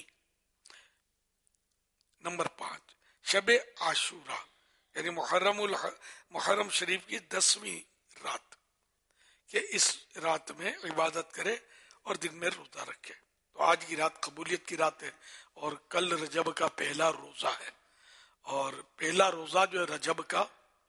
نمبر 5 شب عاشورہ یعنی محرم شریف کی 10ویں رات کہ اس رات میں عبادت کرے اور دن میں روزہ رکھے۔ تو آج کی رات قبولیت کی رات ہے اور کل رجب کا پہلا روزہ ہے، اور پہلا روزہ جو ہے رجب کا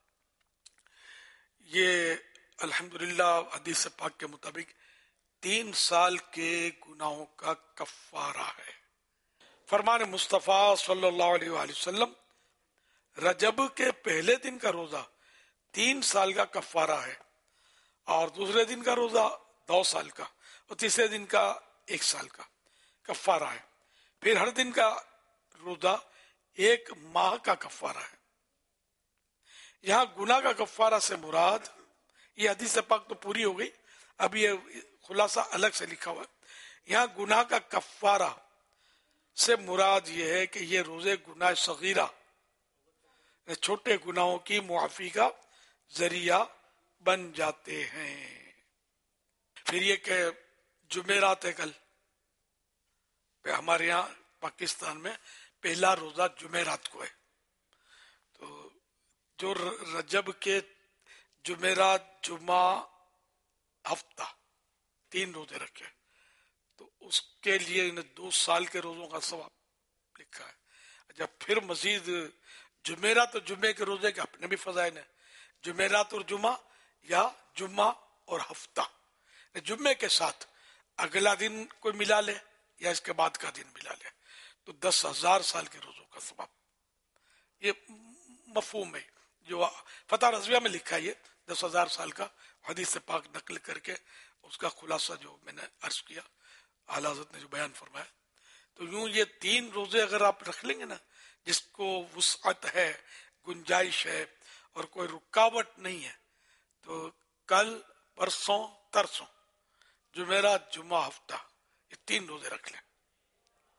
یہ الحمدللہ حدیث پاک کے مطابق 3 سال کے گناہوں کا کفارہ ہے۔ فرمان مصطفیٰ صلی اللہ علیہ وآلہ وسلم رجب کے پہلے دن کا روزہ 3 سال کا کفارہ ہے، اور دوسرے دن کا روزہ 2 سال کا، اور تیسرے دن کا 1 سال کا کفارہ ہے۔ پھر ہر دن کا روزہ 1 ماہ کا کفارہ ہے۔ یہاں گناہ کا کفارہ سے مراد، یہ حدیث پاک تو پوری ہو گئی، اب یہ خلاصہ الگ سے لکھا ہوا ہے۔ یہاں گناہ کا کفارہ سے مراد یہ ہے کہ یہ روزے گناہ صغیرہ چھوٹے گناہوں کی معافی کا ذریعہ بن جاتے ہیں۔ پھر یہ کہ جمعرات ہے کل، ہمارے یہاں پاکستان میں پہلا روزہ جمعرات کو ہے، تو جو رجب کے جمعرات جمعہ ہفتہ 3 روزے رکھے تو اس کے لیے 2 سال کے روزوں کا ثواب لکھا ہے۔ جب پھر مزید جمعرات اور جمعے کے روزے کے اپنے بھی فضائل ہیں، جمعرات اور جمعہ یا جمعہ اور ہفتہ، جمعے کے ساتھ اگلا دن کوئی ملا لے یا اس کے بعد کا دن ملا لے تو 10,000 سال کے روزوں کا ثواب۔ یہ مفہوم ہے جو فتح رضویہ میں لکھا ہے، یہ 10,000 سال کا حدیث پاک نقل کر کے اس کا خلاصہ جو میں نے عرض کیا اعلیٰ حضرت نے جو بیان فرمایا۔ تو یوں یہ 3 روزے اگر آپ رکھ لیں گے نا، جس کو وسعت ہے، گنجائش ہے اور کوئی رکاوٹ نہیں ہے، تو کل پرسوں ترسوں جمعرات جمعہ ہفتہ یہ 3 روزے رکھ لیں،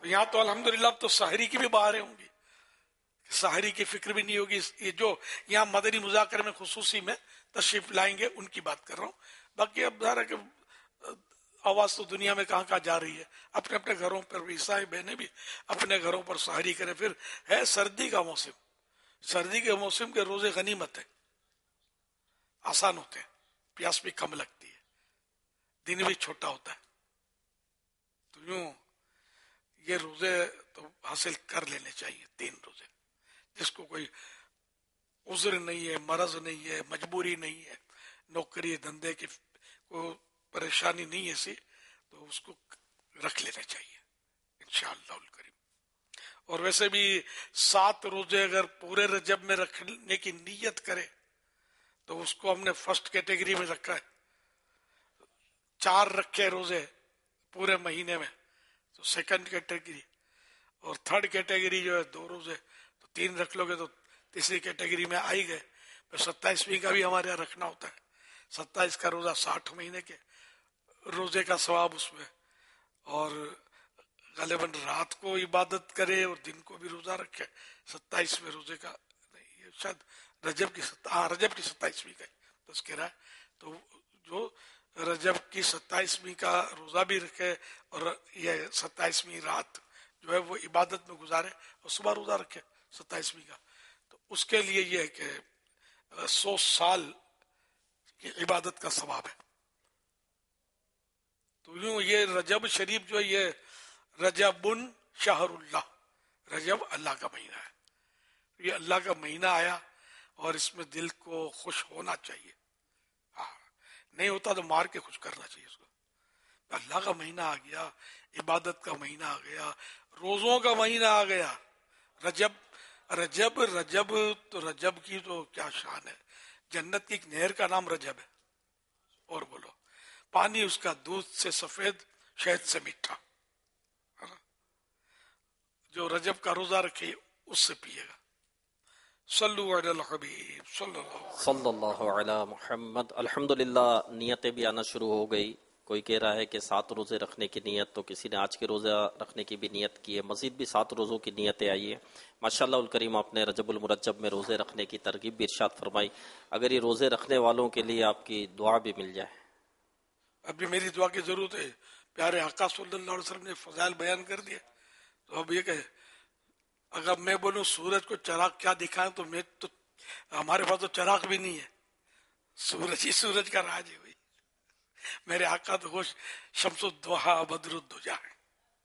یہاں تو الحمدللہ اب تو سحری کی بھی بہاریں ہوں گی، سحری کی فکر بھی نہیں ہوگی. یہ جو یہاں مدنی مذاکرے میں خصوصی میں تشریف لائیں گے ان کی بات کر رہا ہوں. باقی اب ظاہر ہے کہ آواز تو دنیا میں کہاں کہاں جا رہی ہے. اپنے اپنے گھروں پر بھی عیسائی بہنیں بھی اپنے گھروں پر سحری کریں. پھر ہے سردی کا موسم، سردی کے موسم کے روزے غنیمت ہے، آسان ہوتے ہیں، پیاس بھی کم لگتی ہے، دن بھی چھوٹا ہوتا ہے. تو یوں یہ روزے تو حاصل کر لینے چاہیے، 3 روزے. جس کو کوئی عذر نہیں ہے، مرض نہیں ہے، مجبوری نہیں ہے، نوکری دھندے کی کوئی پریشانی نہیں ہے ایسی، تو اس کو رکھ لینا چاہیے انشاءاللہ الکریم. اور ویسے بھی 7 روزے اگر پورے رجب میں رکھنے کی نیت کرے تو اس کو ہم نے فرسٹ کیٹیگری میں رکھا ہے. 4 رکھے روزے پورے مہینے میں تو سیکنڈ کیٹیگری، اور تھرڈ کیٹیگری جو ہے 2 روزے، تو 3 رکھ لو گے تو تیسری کیٹیگری میں آئی گئے. پھر 27ویں کا بھی ہمارے یہاں رکھنا ہوتا ہے. 27 کا روزہ 60 مہینے کے روزے کا ثواب اس میں، اور غالباً رات کو عبادت کرے اور دن کو بھی روزہ رکھے. 27ویں روزے کا نہیں، شاید رجب کی 27ویں کا تذکرہ ہے. تو جو رجب کی 27ویں کا روزہ بھی رکھے اور یہ 27ویں رات جو ہے وہ عبادت میں گزارے اور صبح روزہ رکھے 27ویں کا، تو اس کے لیے یہ ہے کہ 100 سال کی عبادت کا ثواب ہے. تو یوں یہ رجب شریف جو ہے یہ رجب شہر اللہ، رجب اللہ کا مہینہ ہے. یہ اللہ کا مہینہ آیا اور اس میں دل کو خوش ہونا چاہیے. نہیں ہوتا تو مار کے خوش کرنا چاہیے اس کو. اللہ کا مہینہ آ گیا، عبادت کا مہینہ آ گیا، روزوں کا مہینہ آ گیا. رجب تو رجب کی تو کیا شان ہے. جنت کی ایک نہر کا نام رجب ہے، اور بولو پانی اس کا دودھ سے سفید، شہد سے میٹھا. جو رجب کا روزہ رکھے اس سے پیے گا. صلو علی الحبیب صلی اللہ علی محمد. الحمدللہ نیتیں بھی آنا شروع ہو گئی. کوئی کہہ رہا ہے کہ 7 روزے رکھنے کی نیت، تو کسی نے آج کے روزہ رکھنے کی بھی نیت کی ہے. مزید بھی 7 روزوں کی نیتیں آئی ہے. ماشاءاللہ الکریم آپ نے رجب المرجب میں روزے رکھنے کی ترغیب بھی ارشاد فرمائی. اگر یہ روزے رکھنے والوں کے لیے آپ کی دعا بھی مل جائے. ابھی میری دعا کی ضرورت ہے. پیارے آقا صلی اللہ علیہ وسلم نے فضائل بیان کر دیا. تو اب یہ کہ اگر میں بولوں سورج کو چراغ کیا دکھائیں، تو میں تو ہمارے پاس تو چراغ بھی نہیں ہے، سورج ہی سورج کا راج ہے. ہوئی میرے آقا تو خوش شمس الضحیٰ بدر الدجا ہے.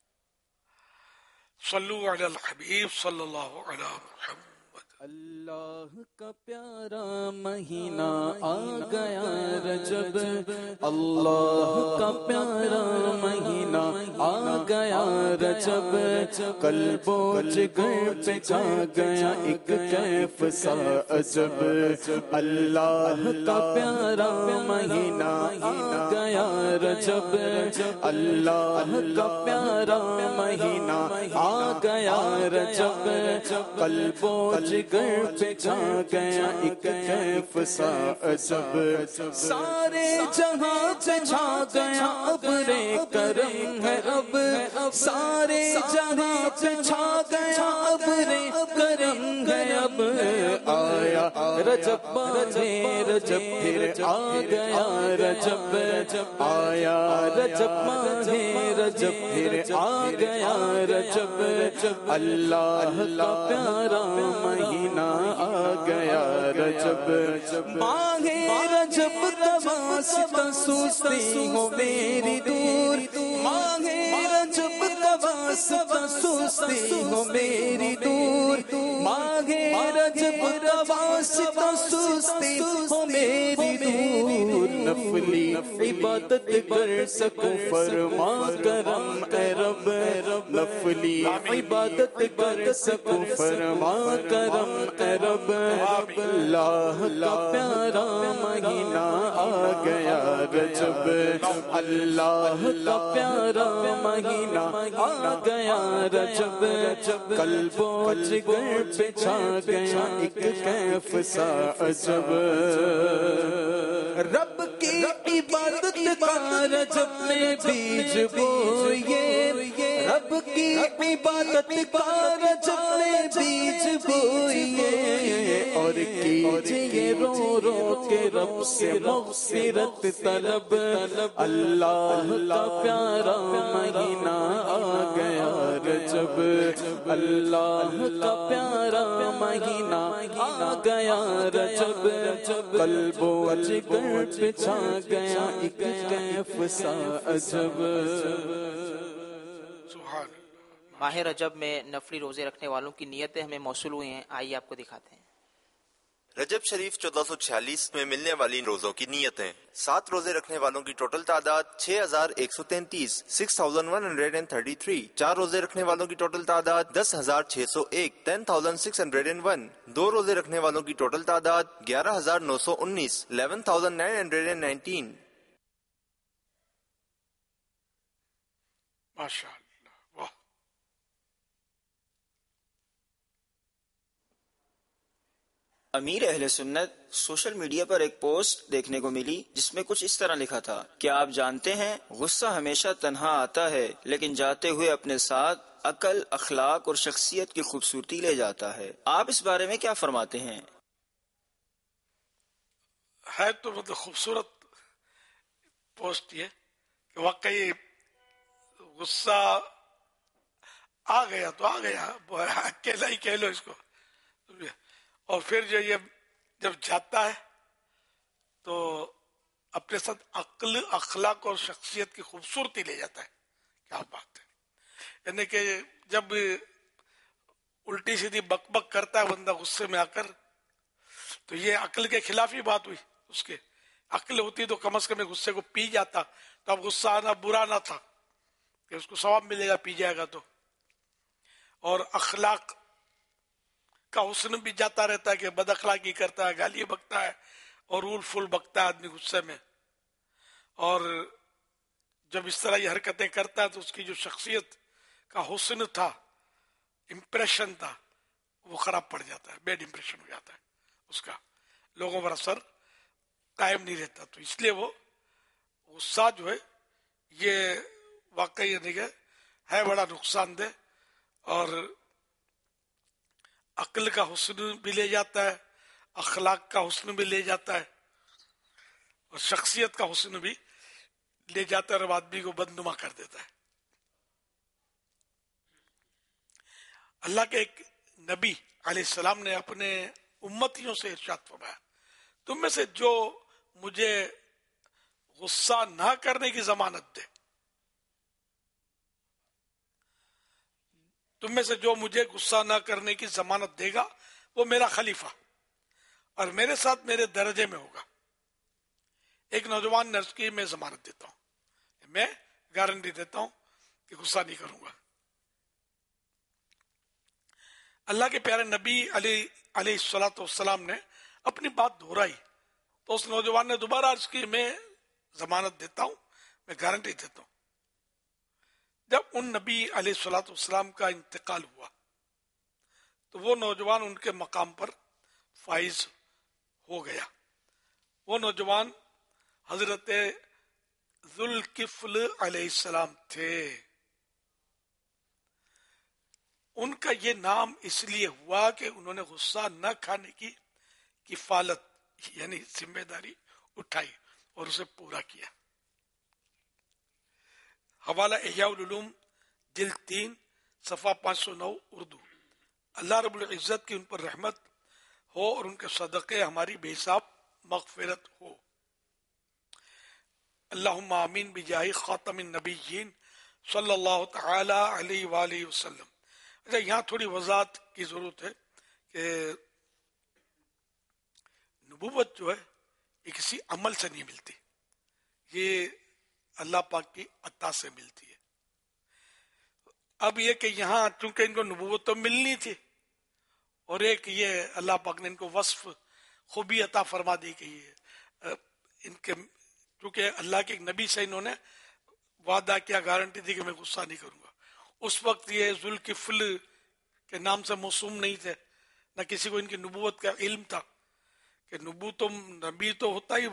صلو علی الحبیب صلی اللہ علیہ محمد. اللہ کا پیارا مہینہ آ گیا رجب، اللہ کا پیارا مہینہ آ گیا رجب، قلب و جگر پہ چھا گیا ایک کیف سا عجب. اللہ کا پیارا مہینہ آ گیا رجب، اللہ کا پیارا مہینہ آ گیا رجب، قلب و جگر پہ چھا گیا ایک کیف سا عجب. سارے جہاں پہ چھا گیا ابر کرم ہے اب، سارے جہاں پہ چھا گیا ابر کرم ہے اب. آیا رجب ماہ رجب پھر آ گیا رجب، آیا رجب ماہ رجب پھر آ گیا رجب. اللہ کا پیارا مہینہ آ گیا رجب، ماہ رجب کا واسطہ سوستی ہو میری دور، ماہ رجب کا واسطہ سوستی ہو میری دور، ماہ رجب کا واسطہ سوستی ہو میری دور. نفلی عبادت کر سکوں فرما کرم اے رب، نفلی عبادت کر سکوں فرما کرم اے رب. اللہ کا پیارا مہینہ آ گیا رجب، اللہ کا پیارا مہینہ آ گیا رجب، قلب و جگر پہ چھا گیا ایک کیف سا عجب. رب کی عبادت کا رجب میں بیج بوئے، رب کی عبادت کا رجب میں بیج بوئیے اور کیجئے رو رو کے رب سے مغفرت طلب. اللہ کا پیارا مہینہ آ گیا رجب، اللہ کا پیارا مہینہ آ گیا رجب، قلب و جگر پہ چھا گیا ایک کیف سا عجب. ماہ رجب میں نفلی روزے رکھنے والوں کی نیتیں ہمیں موصول ہوئی ہیں، آئیے آپ کو دکھاتے ہیں. رجب شریف 1446 میں ملنے والی روزوں کی نیتیں: 7 روزے رکھنے والوں کی ٹوٹل تعداد 6133 6133. 4 روزے رکھنے والوں کی ٹوٹل تعداد 10601 10601. 2 روزے رکھنے والوں کی ٹوٹل تعداد 11919 11919. ماشاء اللہ، واہ. امیر اہل سنت سوشل میڈیا پر ایک پوسٹ دیکھنے کو ملی جس میں کچھ اس طرح لکھا تھا: کیا آپ جانتے ہیں غصہ ہمیشہ تنہا آتا ہے لیکن جاتے ہوئے اپنے ساتھ عقل، اخلاق اور شخصیت کی خوبصورتی لے جاتا ہے. آپ اس بارے میں کیا فرماتے ہیں؟ ہے تو مطلب خوبصورت پوسٹ یہ کہ واقعی غصہ آ گیا تو آ گیا، اکیلا ہی کہہ لو اس کو. اور پھر جو یہ جب جاتا ہے تو اپنے ساتھ عقل، اخلاق اور شخصیت کی خوبصورتی لے جاتا ہے. کیا بات ہے! یعنی کہ جب الٹی سیدھی بک بک کرتا ہے بندہ غصے میں آ کر، تو یہ عقل کے خلاف ہی بات ہوئی. اس کے عقل ہوتی تو کم از کم غصے کو پی جاتا، تو اب غصہ آنا برا نہ تھا کہ اس کو ثواب ملے گا پی جائے گا تو. اور اخلاق کا حسن بھی جاتا رہتا ہے کہ بد اخلاقی کرتا ہے، گالی بکتا ہے اور رول فل بکتا ہے آدمی غصے میں. اور جب اس طرح یہ حرکتیں کرتا ہے تو اس کی جو شخصیت کا حسن تھا، امپریشن تھا، وہ خراب پڑ جاتا ہے، بیڈ امپریشن ہو جاتا ہے اس کا، لوگوں پر اثر قائم نہیں رہتا. تو اس لیے وہ غصہ جو ہے یہ واقعی ہے بڑا نقصان دہ، اور عقل کا حسن بھی لے جاتا ہے، اخلاق کا حسن بھی لے جاتا ہے، اور شخصیت کا حسن بھی لے جاتا ہے، اور آدمی کو بدنما کر دیتا ہے. اللہ کے ایک نبی علیہ السلام نے اپنے امتیوں سے ارشاد فرمایا: تم میں سے جو مجھے غصہ نہ کرنے کی ضمانت دے، تم میں سے جو مجھے غصہ نہ کرنے کی ضمانت دے گا وہ میرا خلیفہ اور میرے ساتھ میرے درجے میں ہوگا. ایک نوجوان نے عرض کی: میں ضمانت دیتا ہوں، میں گارنٹی دیتا ہوں کہ غصہ نہیں کروں گا. اللہ کے پیارے نبی علیہ الصلوۃ والسلام نے اپنی بات دہرائی تو اس نوجوان نے دوبارہ عرض کی: میں ضمانت دیتا ہوں، میں گارنٹی دیتا ہوں. جب ان نبی علیہ الصلوۃ والسلام کا انتقال ہوا تو وہ نوجوان ان کے مقام پر فائز ہو گیا. وہ نوجوان حضرت ذوالکفل علیہ السلام تھے. ان کا یہ نام اس لیے ہوا کہ انہوں نے غصہ نہ کھانے کی کفالت یعنی ذمہ داری اٹھائی اور اسے پورا کیا. حوالہ احیاء العلوم جلد 3 صفحہ 509 اردو. اللہ رب العزت کی ان پر رحمت ہو اور ان کے صدقے ہماری بے حساب مغفرت ہو. اللہم آمین بجاہ خاتم النبیین صلی اللہ تعالی علیہ وآلہ وسلم. اچھا، یہاں تھوڑی وضاحت کی ضرورت ہے کہ نبوت جو ہے یہ کسی عمل سے نہیں ملتی، یہ اللہ پاک کی عطا سے ملتی ہے. اب یہ کہ یہاں چونکہ ان کو نبوت تو ملنی تھی، اور ایک یہ اللہ پاک نے ان کو وصف خوبی عطا فرما دی کہ یہ ان کے چونکہ اللہ کے ایک نبی سے انہوں نے وعدہ کیا، گارنٹی دی کہ میں غصہ نہیں کروں گا. اس وقت یہ ذوالکفل کے نام سے موسوم نہیں تھے، نہ کسی کو ان کی نبوت کا علم تھا کہ نبی تو ہوتا ہی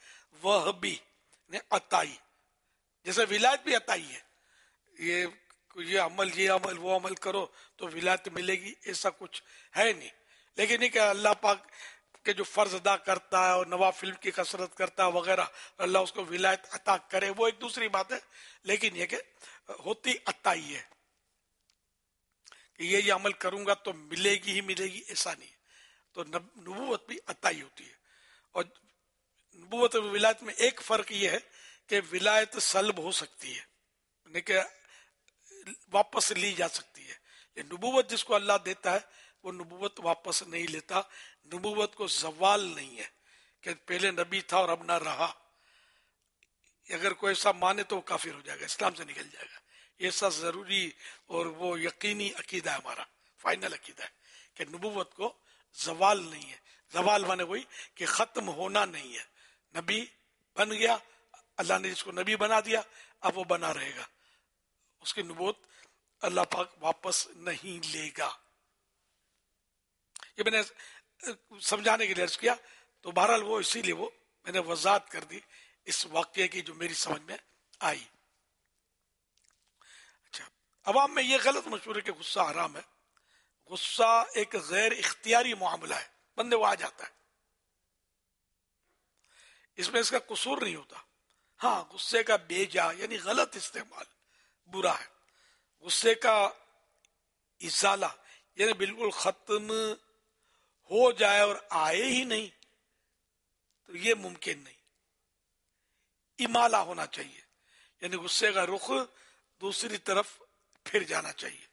وہابی عطائی، جیسے ولایت بھی عطائی ہے. یہ یہ عمل وہ عمل کرو تو ولایت ملے گی، ایسا کچھ ہے نہیں. لیکن یہ کہ اللہ پاک کہ جو فرض ادا کرتا ہے اور نوافل کی کثرت کرتا ہے وغیرہ، اللہ اس کو ولایت عطا کرے، وہ ایک دوسری بات ہے. لیکن یہ کہ ہوتی عطائی ہے کہ یہ عمل کروں گا تو ملے گی ہی ملے گی، ایسا نہیں ہے. تو نبوت بھی عطائی ہوتی ہے. اور نبوت اور ولایت میں ایک فرق یہ ہے کہ ولایت سلب ہو سکتی ہے، یعنی کہ واپس لی جا سکتی ہے. یہ نبوت جس کو اللہ دیتا ہے وہ نبوت واپس نہیں لیتا. نبوت کو زوال نہیں ہے کہ پہلے نبی تھا اور اب نہ رہا. اگر کوئی ایسا مانے تو وہ کافر ہو جائے گا، اسلام سے نکل جائے گا. یہ ایسا ضروری اور وہ یقینی عقیدہ ہے، ہمارا فائنل عقیدہ ہے کہ نبوت کو زوال نہیں ہے. زوال مانے وہی کہ ختم ہونا نہیں ہے. نبی بن گیا، اللہ نے جس کو نبی بنا دیا اب وہ بنا رہے گا، اس کی نبوت اللہ پاک واپس نہیں لے گا. یہ میں نے سمجھانے کے لیے عرض کیا. تو بہرحال وہ اسی لیے وہ میں نے وضاحت کر دی اس واقعے کی جو میری سمجھ میں آئی. اچھا، عوام میں یہ غلط مشہور ہے کہ غصہ حرام ہے. غصہ ایک غیر اختیاری معاملہ ہے، بندے وہ آ جاتا ہے، اس میں اس کا قصور نہیں ہوتا. ہاں، غصے کا بے جا یعنی غلط استعمال برا ہے. غصے کا ازالہ یعنی بالکل ختم ہو جائے اور آئے ہی نہیں تو یہ ممکن نہیں. امالہ ہونا چاہیے، یعنی غصے کا رخ دوسری طرف پھر جانا چاہیے.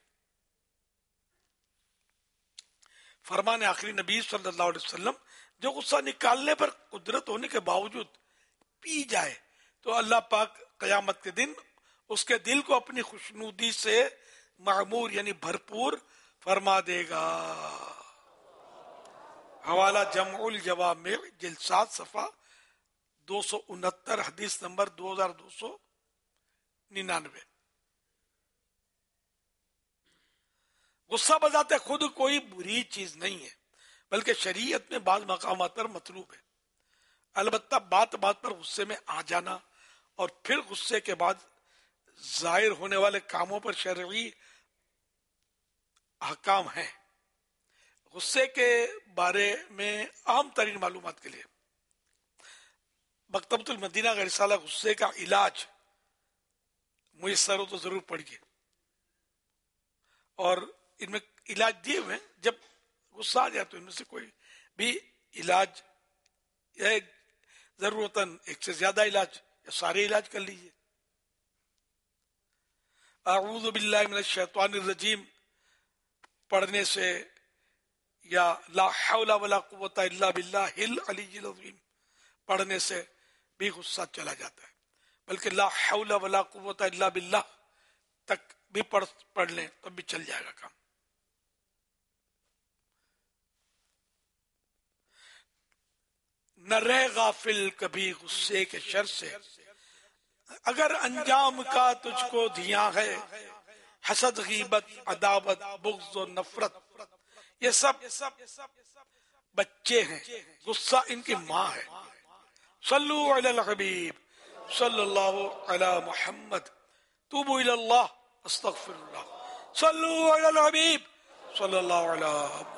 فرمان آخری نبی صلی اللہ علیہ وسلم، جو غصہ نکالنے پر قدرت ہونے کے باوجود پی جائے تو اللہ پاک قیامت کے دن اس کے دل کو اپنی خوشنودی سے معمور یعنی بھرپور فرما دے گا. حوالہ جمع الجوامع جلد 7 صفحہ 269، حدیث نمبر 2299. غصہ بذات خود کوئی بری چیز نہیں ہے، بلکہ شریعت میں بعض مقامات پر مطلوب ہے. البتہ بات بات پر غصے میں آ جانا اور پھر غصے کے بعد ظاہر ہونے والے کاموں پر شرعی احکام ہیں. غصے کے بارے میں اہم ترین معلومات کے لیے مکتبۃ المدینہ کا رسالہ غصے کا علاج میسر ہو تو ضرور پڑھیے. اور ان میں علاج دیے ہوئے ہیں، جب غصہ آ جائے تو ان میں سے کوئی بھی علاج یا ضرورتاً ایک سے زیادہ علاج یا سارے علاج کر لیجیے. اعوذ باللہ من الشیطان الرجیم پڑھنے سے یا لا حول ولا قوت الا باللہ العلی العظیم پڑھنے سے بھی غصہ چلا جاتا ہے. بلکہ لا حول ولا قوت الا باللہ تک بھی پڑھ لیں تب بھی چل جائے گا کام. نہ رہ غافل کبھی غصے کے شر سے، اگر انجام کا تجھ کو دھیاں ہے. حسد، غیبت، عداوت، بغض و نفرت یہ سب بچے ہیں، غصہ ان کی ماں ہے. صلو علی الحبیب صلی اللہ علی محمد، توبوا الی اللہ استغفر اللہ، صلو علی الحبیب صلی اللہ علی محمد.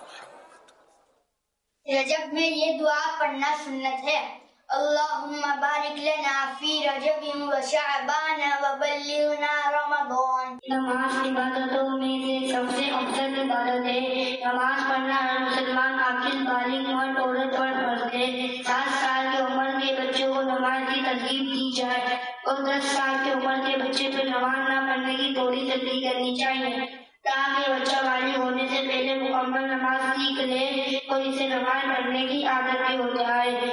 رجب میں یہ دعا پڑھنا سنت ہے. اللہم بارک لنا فی رجب و شعبان و بلغنا رمضان. نماز عبادتوں میں سے سب سے افضل عبادت ہے. نماز پڑھنا ہر مسلمان عاقل بالغ مرد عورت پر فرض ہے. 7 سال کی عمر کے بچوں کو نماز کی ترغیب دی جائے اور 10 سال کی عمر کے بچے پہ نماز نہ پڑھنے کی تھوڑی ترغیب کرنی چاہیے تاکہ بچہ بالغ ہونے سے پہلے مکمل نماز سیکھ لے اور اسے نماز پڑھنے کی عادت بھی ہو جائے.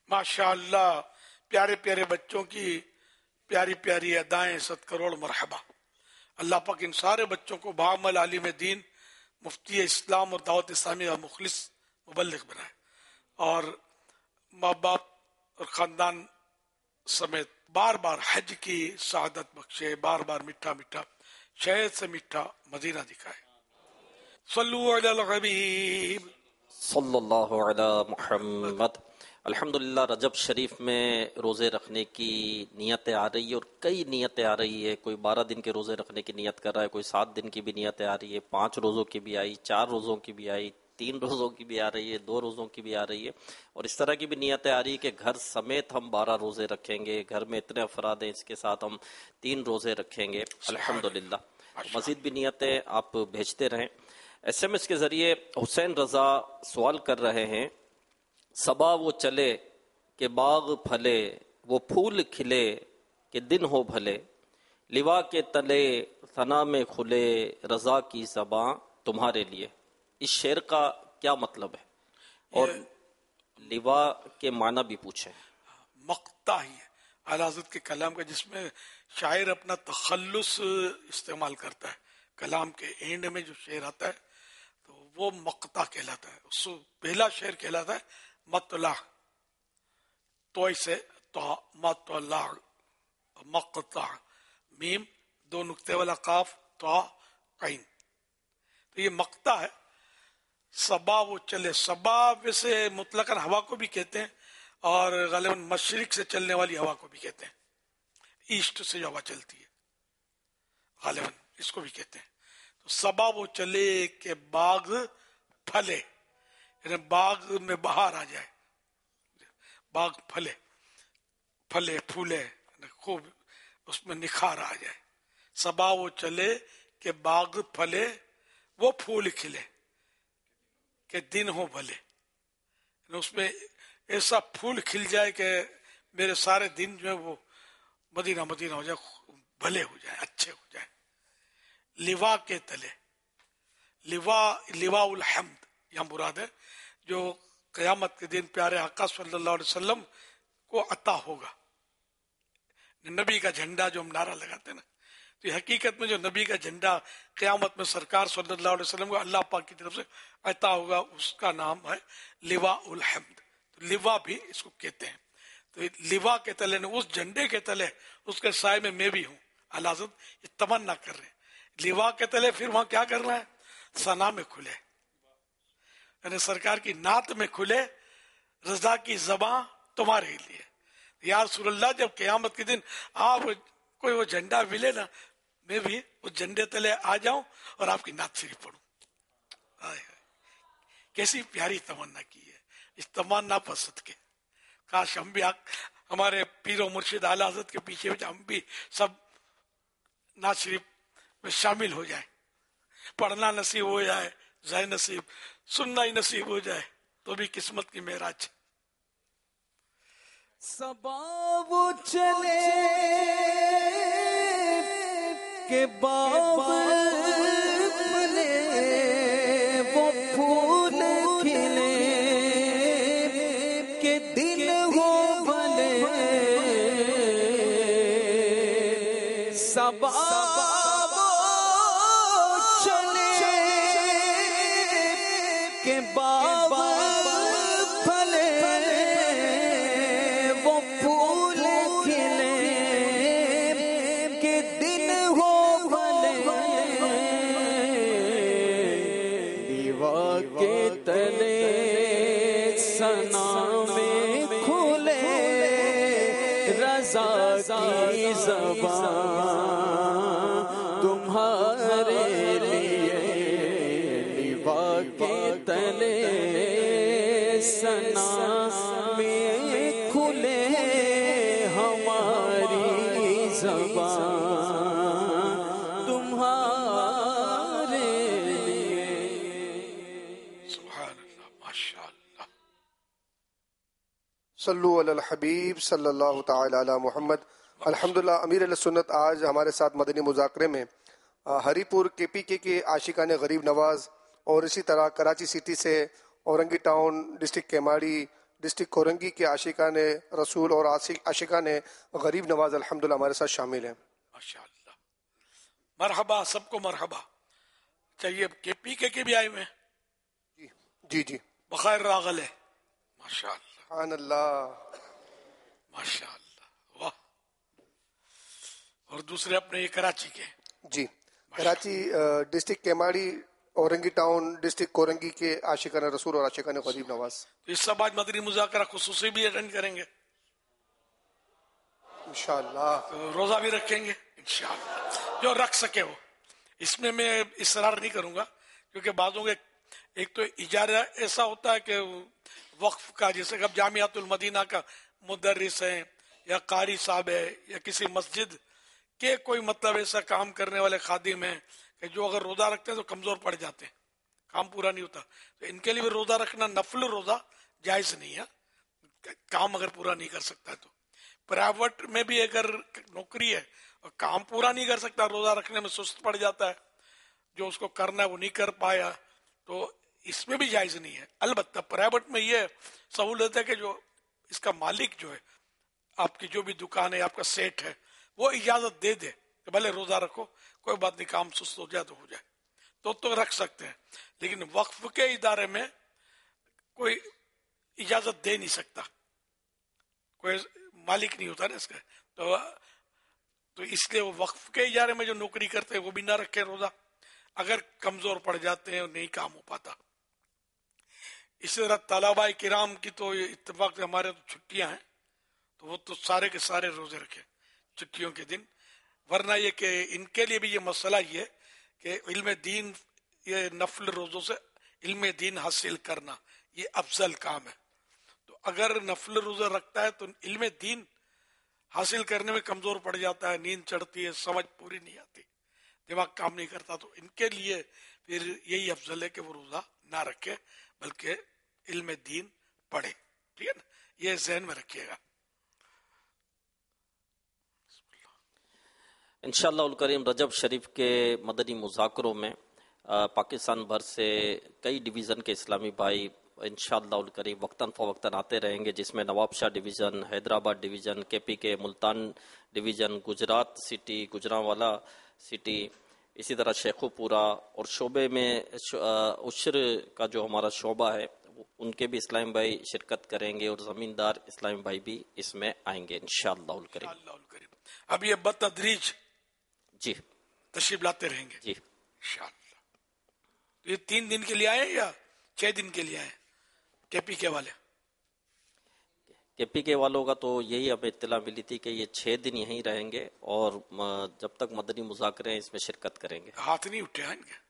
माशाअल्लाह, प्यारे प्यारे बच्चों की प्यारी प्यारी अदाएं, 7 करोड़ मरहबा। अल्लाह पाक इन सारे बच्चों को बाअमल आलिम दीन, मुफ्ती इस्लाम और दावत इस्लामी का मुखलिस मुबल्लिग बनाए, और माँ बाप और ख़ानदान समेत बार बार हज की सआदत बख्शे, बार बार मीठा मीठा शहद से मीठा मदीना दिखाए। सल्लु अलल हबीब सल्लल्लाहु अला मुहम्मद। अल्हम्दुलिल्लाह, रजब शरीफ में रोज़े रखने की नियतें आ रही है और कई नियतें आ रही है। कोई 12 दिन के रोज़े रखने की नियत कर रहा है, कोई 7 दिन की भी नियतें आ रही है, 5 रोज़ों की भी आई, 4 रोज़ों की भी आई, 3 रोज़ों की भी आ रही है, 2 रोज़ों की भी आ रही है, और इस तरह की भी नियतें आ रही है कि घर समेत हम 12 रोज़े रखेंगे, घर में इतने अफराद हैं इसके साथ हम 3 रोज़े रखेंगे। अल्हम्दुलिल्लाह, मज़ीद भी नियतें आप भेजते रहें। SMS के ज़रिए हुसैन रज़ा सवाल कर रहे हैं, सबा वो चले कि बाग फले, वो फूल खिले कि दिन हो भले, लिवा के तले सना में खुले, रज़ा की ज़बां तुम्हारे लिए। इस शेर का क्या मतलब है, और लिवा के माना भी पूछे। मक्ता ही है आला हज़रत के कलाम का, जिसमें शायर अपना तखल्लुस इस्तेमाल करता है। कलाम के एंड में जो शेर आता है तो वो मक्ता कहलाता है। उसको पहला शेर कहलाता है मतला, तो से तो मतला, मक्ता, मीम 2 नुक्ते वाला काफ, तो आइन, तो ये मक्ता है। सबा वो चले, सबा वैसे मुतलकन हवा को भी कहते हैं, और गालिबन मशरिक से चलने वाली हवा को भी कहते हैं। ईस्ट से जो हवा चलती है गालिबन इसको भी कहते हैं। तो सबा वो चले के बाग फले, यानी बाग में बहार आ जाए, बाग फले, फले फूले, खूब उसमें निखार आ जाए। सबा वो चले के बाग फले, वो फूल खिले के दिन हो भले, उसमें ऐसा फूल खिल जाए कि मेरे सारे दिन जो है वो मदीना मदीना हो जाए, भले हो जाए, अच्छे हो जाए। लिवा के तले, लिवाउल हम्द यहाँ मुराद है, जो क़यामत के दिन प्यारे आका सल्लल्लाहु अलैहि वसल्लम को अता होगा। नबी का झंडा जो हम नारा लगाते हैं ना, तो हकीकत में जो नबी का झंडा क़यामत में सरकार सल्लल्लाहु अलैहि वसल्लम को अल्लाह पाक की तरफ से अता होगा, उसका नाम है लिवाउल हम्द। तो लिवा भी इसको कहते हैं। तो लिवा के तले ने, उस झंडे के तले, उसके साए में मैं भी हूँ। आला हज़रत ये तमन्ना कर रहे हैं, लिवा के तले फिर वहां क्या करना है, सना में खुले, यानी सरकार की नात में खुले, रजा की ज़बां तुम्हारे लिए। या रसूलल्लाह, जब क़यामत के दिन आप कोई वो झंडा मिले ना, मैं भी उस झंडे तले आ जाऊं और आपकी नात शरीफ पढ़ूं। कैसी प्यारी तमन्ना की है। इस तमन्ना पर सदके काश हम भी हमारे पीरो मुर्शिद आला हज़रत के पीछे हम भी सब नात शरीफ में शामिल हो जाए, पढ़ना नसीब हो जाए, जाए नसीब, सुनना ही नसीब हो जाए, तो भी किस्मत की मेराज। सबा वो चले के बाग फले, वो फूल खिले के दिन हो भले, सबा वो चले के बाग फले, वो फूल खिले के दिन हो भले, दीवा के तले सना में खुले, रजा की ज़बां तुम्हारे लिए, दीवा के तले सना में खुले, हमारी ज़बां तुम्हारे लिए। सुभान अल्लाह, माशाअल्लाह। सल्लु अलल हबीब सल्लल्लाहु ताला अला मुहम्मद। अल्हम्दुलिल्लाह, अमीर अहले सुन्नत आज हमारे साथ मदनी मुज़ाकरे में हरीपुर KPK के आशिकाने गरीब नवाज, और इसी तरह कराची सिटी से Orangi town district Keamari district Korangi کے عاشقان رسول اور عاشقان غریب نواز الحمدللہ ہمارے ساتھ شامل ہیں. ماشاءاللہ، مرحبا، سب کو مرحبا. چاہیے کے پی کے بھی آئے ہوئے ہیں. جی جی بخیر راغل ہے. ماشاءاللہ، سبحان اللہ، ماشاءاللہ، واہ. اور دوسرے اپنے یہ کراچی کے. جی Karachi district Keamari, Orangi town, district Korangi کے عاشقان رسول اور عاشقان غریب نواز. تو اس سب آج مدنی مذاکرہ خصوصی بھی اٹینڈ کریں گے انشاءاللہ. تو روزہ بھی رکھیں گے انشاءاللہ، جو رکھ سکے ہو. اس میں اصرار نہیں کروں گا، کیونکہ بعضوں کے ایک تو اجارہ ایسا ہوتا ہے کہ وقف کا، جیسے کہ اب جامعۃ المدینہ کا مدرس ہے یا قاری صاحب ہے یا کسی مسجد کے کوئی مطلب ایسا کام کرنے والے خادم ہیں کہ جو اگر روزہ رکھتے ہیں تو کمزور پڑ جاتے ہیں، کام پورا نہیں ہوتا. تو ان کے لیے بھی روزہ رکھنا، نفل روزہ جائز نہیں ہے، کام اگر پورا نہیں کر سکتا. تو پرائیویٹ میں بھی اگر نوکری ہے اور کام پورا نہیں کر سکتا، روزہ رکھنے میں سست پڑ جاتا ہے، جو اس کو کرنا ہے وہ نہیں کر پایا، تو اس میں بھی جائز نہیں ہے. البتہ پرائیویٹ میں یہ سہولت ہے کہ جو اس کا مالک جو ہے، آپ کی جو بھی دکان ہے، آپ کا سیٹ ہے، وہ اجازت دے دے کہ بھلے روزہ رکھو، کوئی بات نہیں، کام سست ہو جائے تو ہو جائے، تو رکھ سکتے ہیں. لیکن وقف کے ادارے میں کوئی اجازت دے نہیں سکتا، کوئی مالک نہیں ہوتا نا اس کا. تو اس لیے وہ وقف کے ادارے میں جو نوکری کرتے ہیں وہ بھی نہ رکھے روزہ، اگر کمزور پڑ جاتے ہیں اور نہیں کام ہو پاتا. اسی طرح طلباء کرام کی تو اتفاق سے ہمارے تو چھٹیاں ہیں، تو وہ تو سارے کے سارے روزے رکھے چھٹیوں کے دن. ورنہ یہ کہ ان کے لیے بھی یہ مسئلہ یہ کہ علم دین، یہ نفل روزوں سے علم دین حاصل کرنا یہ افضل کام ہے. تو اگر نفل روزہ رکھتا ہے تو علم دین حاصل کرنے میں کمزور پڑ جاتا ہے، نیند چڑھتی ہے، سمجھ پوری نہیں آتی، دماغ کام نہیں کرتا، تو ان کے لیے پھر یہی افضل ہے کہ وہ روزہ نہ رکھے بلکہ علم دین پڑھے. ٹھیک ہے نا، یہ ذہن میں رکھیے گا. انشاءاللہ الکریم رجب شریف کے مدنی مذاکروں میں پاکستان بھر سے کئی ڈویژن کے اسلامی بھائی انشاءاللہ الکریم وقتاً فوقتاً آتے رہیں گے، جس میں Nawab Shah division, Hyderabad division, K P K Multan division, Gujrat city, Gujranwala city, اسی طرح شیخو پورہ، اور شعبے میں عشر کا جو ہمارا شعبہ ہے ان کے بھی اسلامی بھائی شرکت کریں گے، اور زمیندار اسلامی بھائی بھی اس میں آئیں گے انشاءاللہ الکریم. اب یہ بتدریج جی تشریف لاتے رہیں گے جی انشاءاللہ. یہ 3 دن کے لیے آئے یا 6 دن کے لیے آئے کے پی کے والے؟ کے پی کے والوں کا تو یہی ہمیں اطلاع ملی تھی کہ یہ 6 دن یہیں رہیں گے اور جب تک مدنی مذاکرے ہیں اس میں شرکت کریں گے. ہاتھ نہیں اٹھے ہیں ان کے؟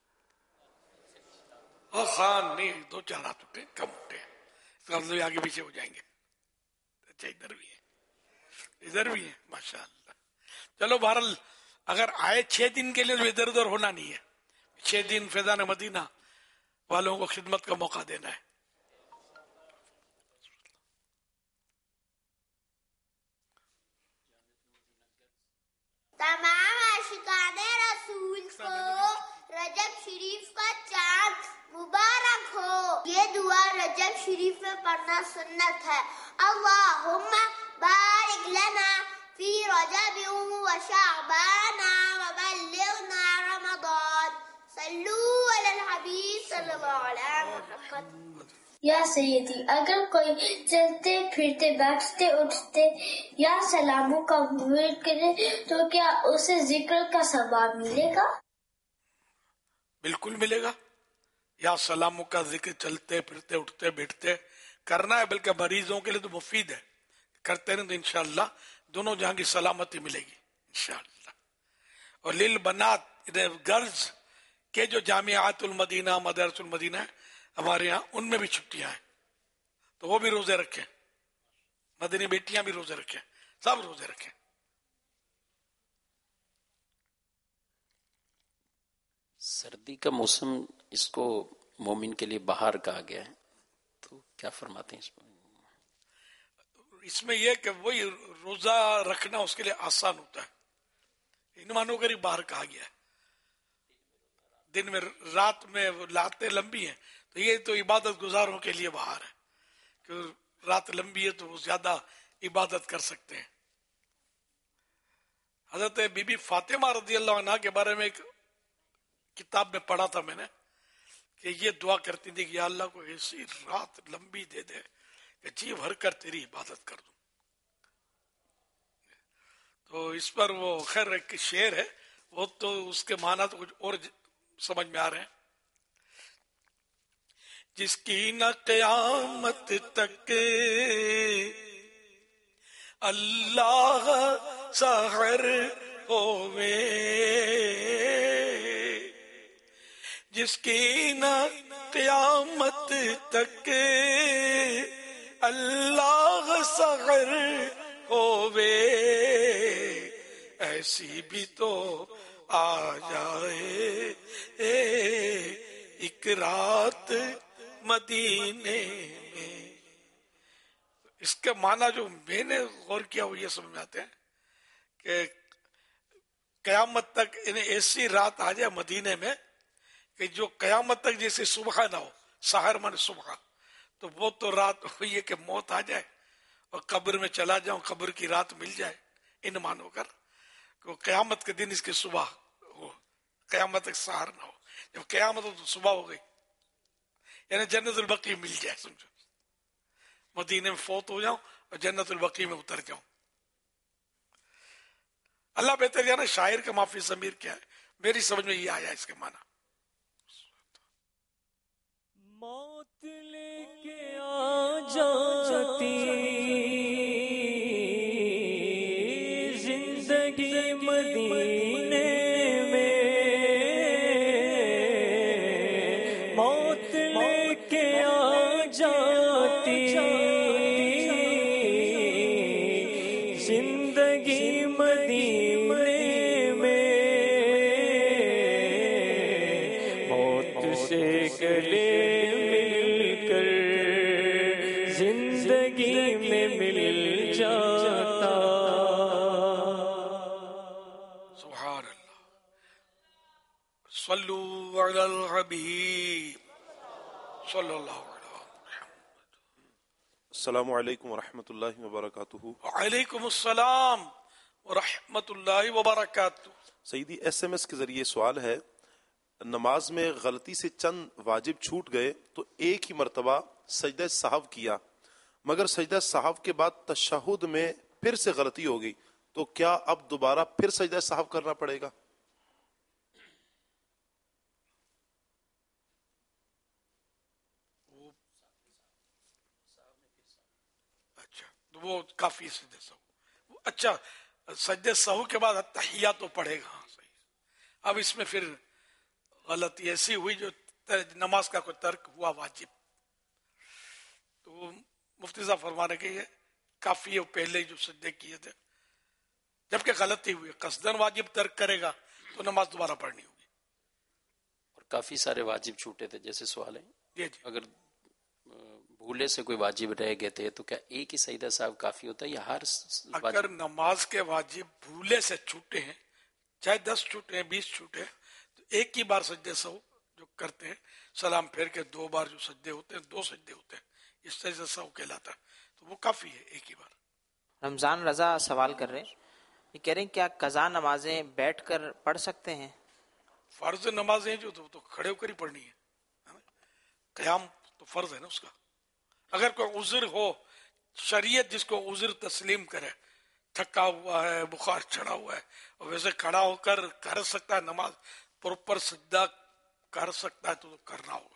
خان نہیں، 2-4 ہاتھ اٹھے، کم اٹھے، اس کا مطلب آگے پیچھے ہو جائیں گے. اچھا، ادھر بھی ہے، ادھر بھی ہے، ماشاءاللہ. چلو بہرحال اگر آئے 6 دن کے لیے تو ادھر ادھر ہونا نہیں ہے. 6 دن فیضان مدینہ والوں کو خدمت کا موقع دینا ہے. تمام عاشقان رسول کو رجب شریف کا چاند مبارک ہو. یہ دعا رجب شریف میں پڑھنا سنت ہے. اللہم بارک لنا فی رجب و شعبان و بلغنا رمضان. صلو علی الحبیب صلی اللہ علیہ وسلم. یا سیدی، اگر کوئی چلتے پھرتے بیٹھتے اٹھتے یا سلاموں کا ورد کرے تو کیا اسے ذکر کا ثواب ملے گا؟ بالکل ملے گا. یا سلاموں کا ذکر چلتے پھرتے اٹھتے بیٹھتے کرنا ہے، بلکہ مریضوں کے لیے تو مفید ہے، کرتے رہیں تو انشاءاللہ دونوں جہاں کی سلامتی ملے گی انشاءاللہ. اور للبنات گرلز کے جو جامعات المدینہ، مدارس المدینہ ہے ہمارے یہاں، ان میں بھی چھٹیاں ہیں، تو وہ بھی روزے رکھیں. مدنی بیٹیاں بھی روزے رکھیں، سب روزے رکھیں. سردی کا موسم اس کو مومن کے لیے بہار کہا گیا ہے، تو کیا فرماتے ہیں اس میں؟ اس میں یہ کہ وہی روزہ رکھنا اس کے لیے آسان ہوتا ہے. ان مانو کر باہر کہا گیا ہے، دن میں رات میں لاتیں لمبی ہیں، تو یہ تو عبادت گزاروں کے لیے باہر ہے کہ رات لمبی ہے تو وہ زیادہ عبادت کر سکتے ہیں. حضرت بی بی فاطمہ رضی اللہ عنہ کے بارے میں ایک کتاب میں پڑھا تھا میں نے کہ یہ دعا کرتی تھی کہ یا اللہ کو ایسی رات لمبی دے دے کہ جی بھر کر تیری عبادت کر دوں. تو اس پر وہ خیر ایک شعر ہے، وہ تو اس کے معنی تو کچھ اور سمجھ میں آ رہے ہیں. جس کی نہ قیامت تک اللہ سحر ہووے، جس کی نہ قیامت تک اللہ سحر ہووے، ایسی بھی تو آ جائے ایک رات مدینے میں. اس کے معنی جو میں نے غور کیا وہ یہ سمجھ آتے ہیں کہ قیامت تک انہیں ایسی رات آ جائے مدینے میں کہ جو قیامت تک جیسے صبح نہ ہو، سحر من صبح، تو وہ تو رات ہوئی ہے کہ موت آ جائے اور قبر میں چلا جاؤں، قبر کی رات مل جائے. ان مانو کر کہ وہ قیامت کے دن اس کی صبح ہو، قیامت تک سحر نہ ہو. جب قیامت ہو تو صبح ہو گئی، یعنی جنت البقیع مل جائے. سمجھو مدینے میں فوت ہو جاؤں اور جنت البقیع میں اتر جاؤں. اللہ بہتر جانا شاعر کا معافی ضمیر کیا ہے، میری سمجھ میں یہ آیا اس کے معنی. موت لے کے آ جاتی زندگی مدینے میں، موت لے کے آ جاتی زندگی مدینے میں، موت سے گلے مل کر زندگی میں مل جاتا. سبحان اللہ. صلو علی الحبیب صلی اللہ علیہ. السلام علیکم ورحمۃ اللہ وبرکاتہ. وعلیکم السلام ورحمۃ اللہ وبرکاتہ. سیدی ایس ایم ایس کے ذریعے سوال ہے، نماز میں غلطی سے چند واجب چھوٹ گئے تو ایک ہی مرتبہ سجدہ سہو کیا، مگر سجدہ سہو کے بعد تشہد میں پھر سے غلطی ہو گئی، تو کیا اب دوبارہ پھر سجدہ سہو کرنا پڑے گا؟ اچھا تو وہ کافی سجدہ سہو. اچھا سجدہ سہو کے بعد تحیات تو پڑھے گا. ہاں صحیح. اب اس میں پھر غلطی ایسی ہوئی جو نماز کا کوئی ترک ہوا واجب، تو مفتی صاحب فرمانے کے یہ کافی ہے پہلے جو سجدے کیے تھے، جبکہ غلطی ہوئی قصدن واجب ترک کرے گا تو نماز دوبارہ پڑھنی ہوگی. اور کافی سارے واجب چھوٹے تھے، جیسے سوال ہے جی اگر بھولے سے کوئی واجب رہ گئے تھے تو کیا ایک ہی سجدہ صاحب کافی ہوتا ہے یا ہر اگر نماز کے واجب بھولے سے چھوٹے ہیں، چاہے 10 چھوٹے ہیں 20 چھوٹے ہیں، تو ایک ہی بار سجدے سہو جو کرتے ہیں، سلام پھیر کے 2 بار جو سجدے ہوتے ہیں 2 سجدے ہوتے ہیں، اس سجدہ سہو کہلاتا ہے، تو وہ کافی ہے ایک ہی بار. رمضان رضا سوال کر رہے ہیں، یہ کہہ رہے ہیں کیا قضا نمازیں بیٹھ کر پڑھ سکتے ہیں؟ فرض نمازیں جو تو کھڑے ہو کر ہی پڑھنی ہے، قیام تو فرض ہے نا اس کا. اگر کوئی عذر ہو، شریعت جس کو عذر تسلیم کرے، تھکا ہوا ہے، بخار چڑھا ہوا ہے، اور ویسے کھڑا ہو کر کر سکتا ہے نماز، پراپر سجدہ کر سکتا ہے تو کرنا ہوگا.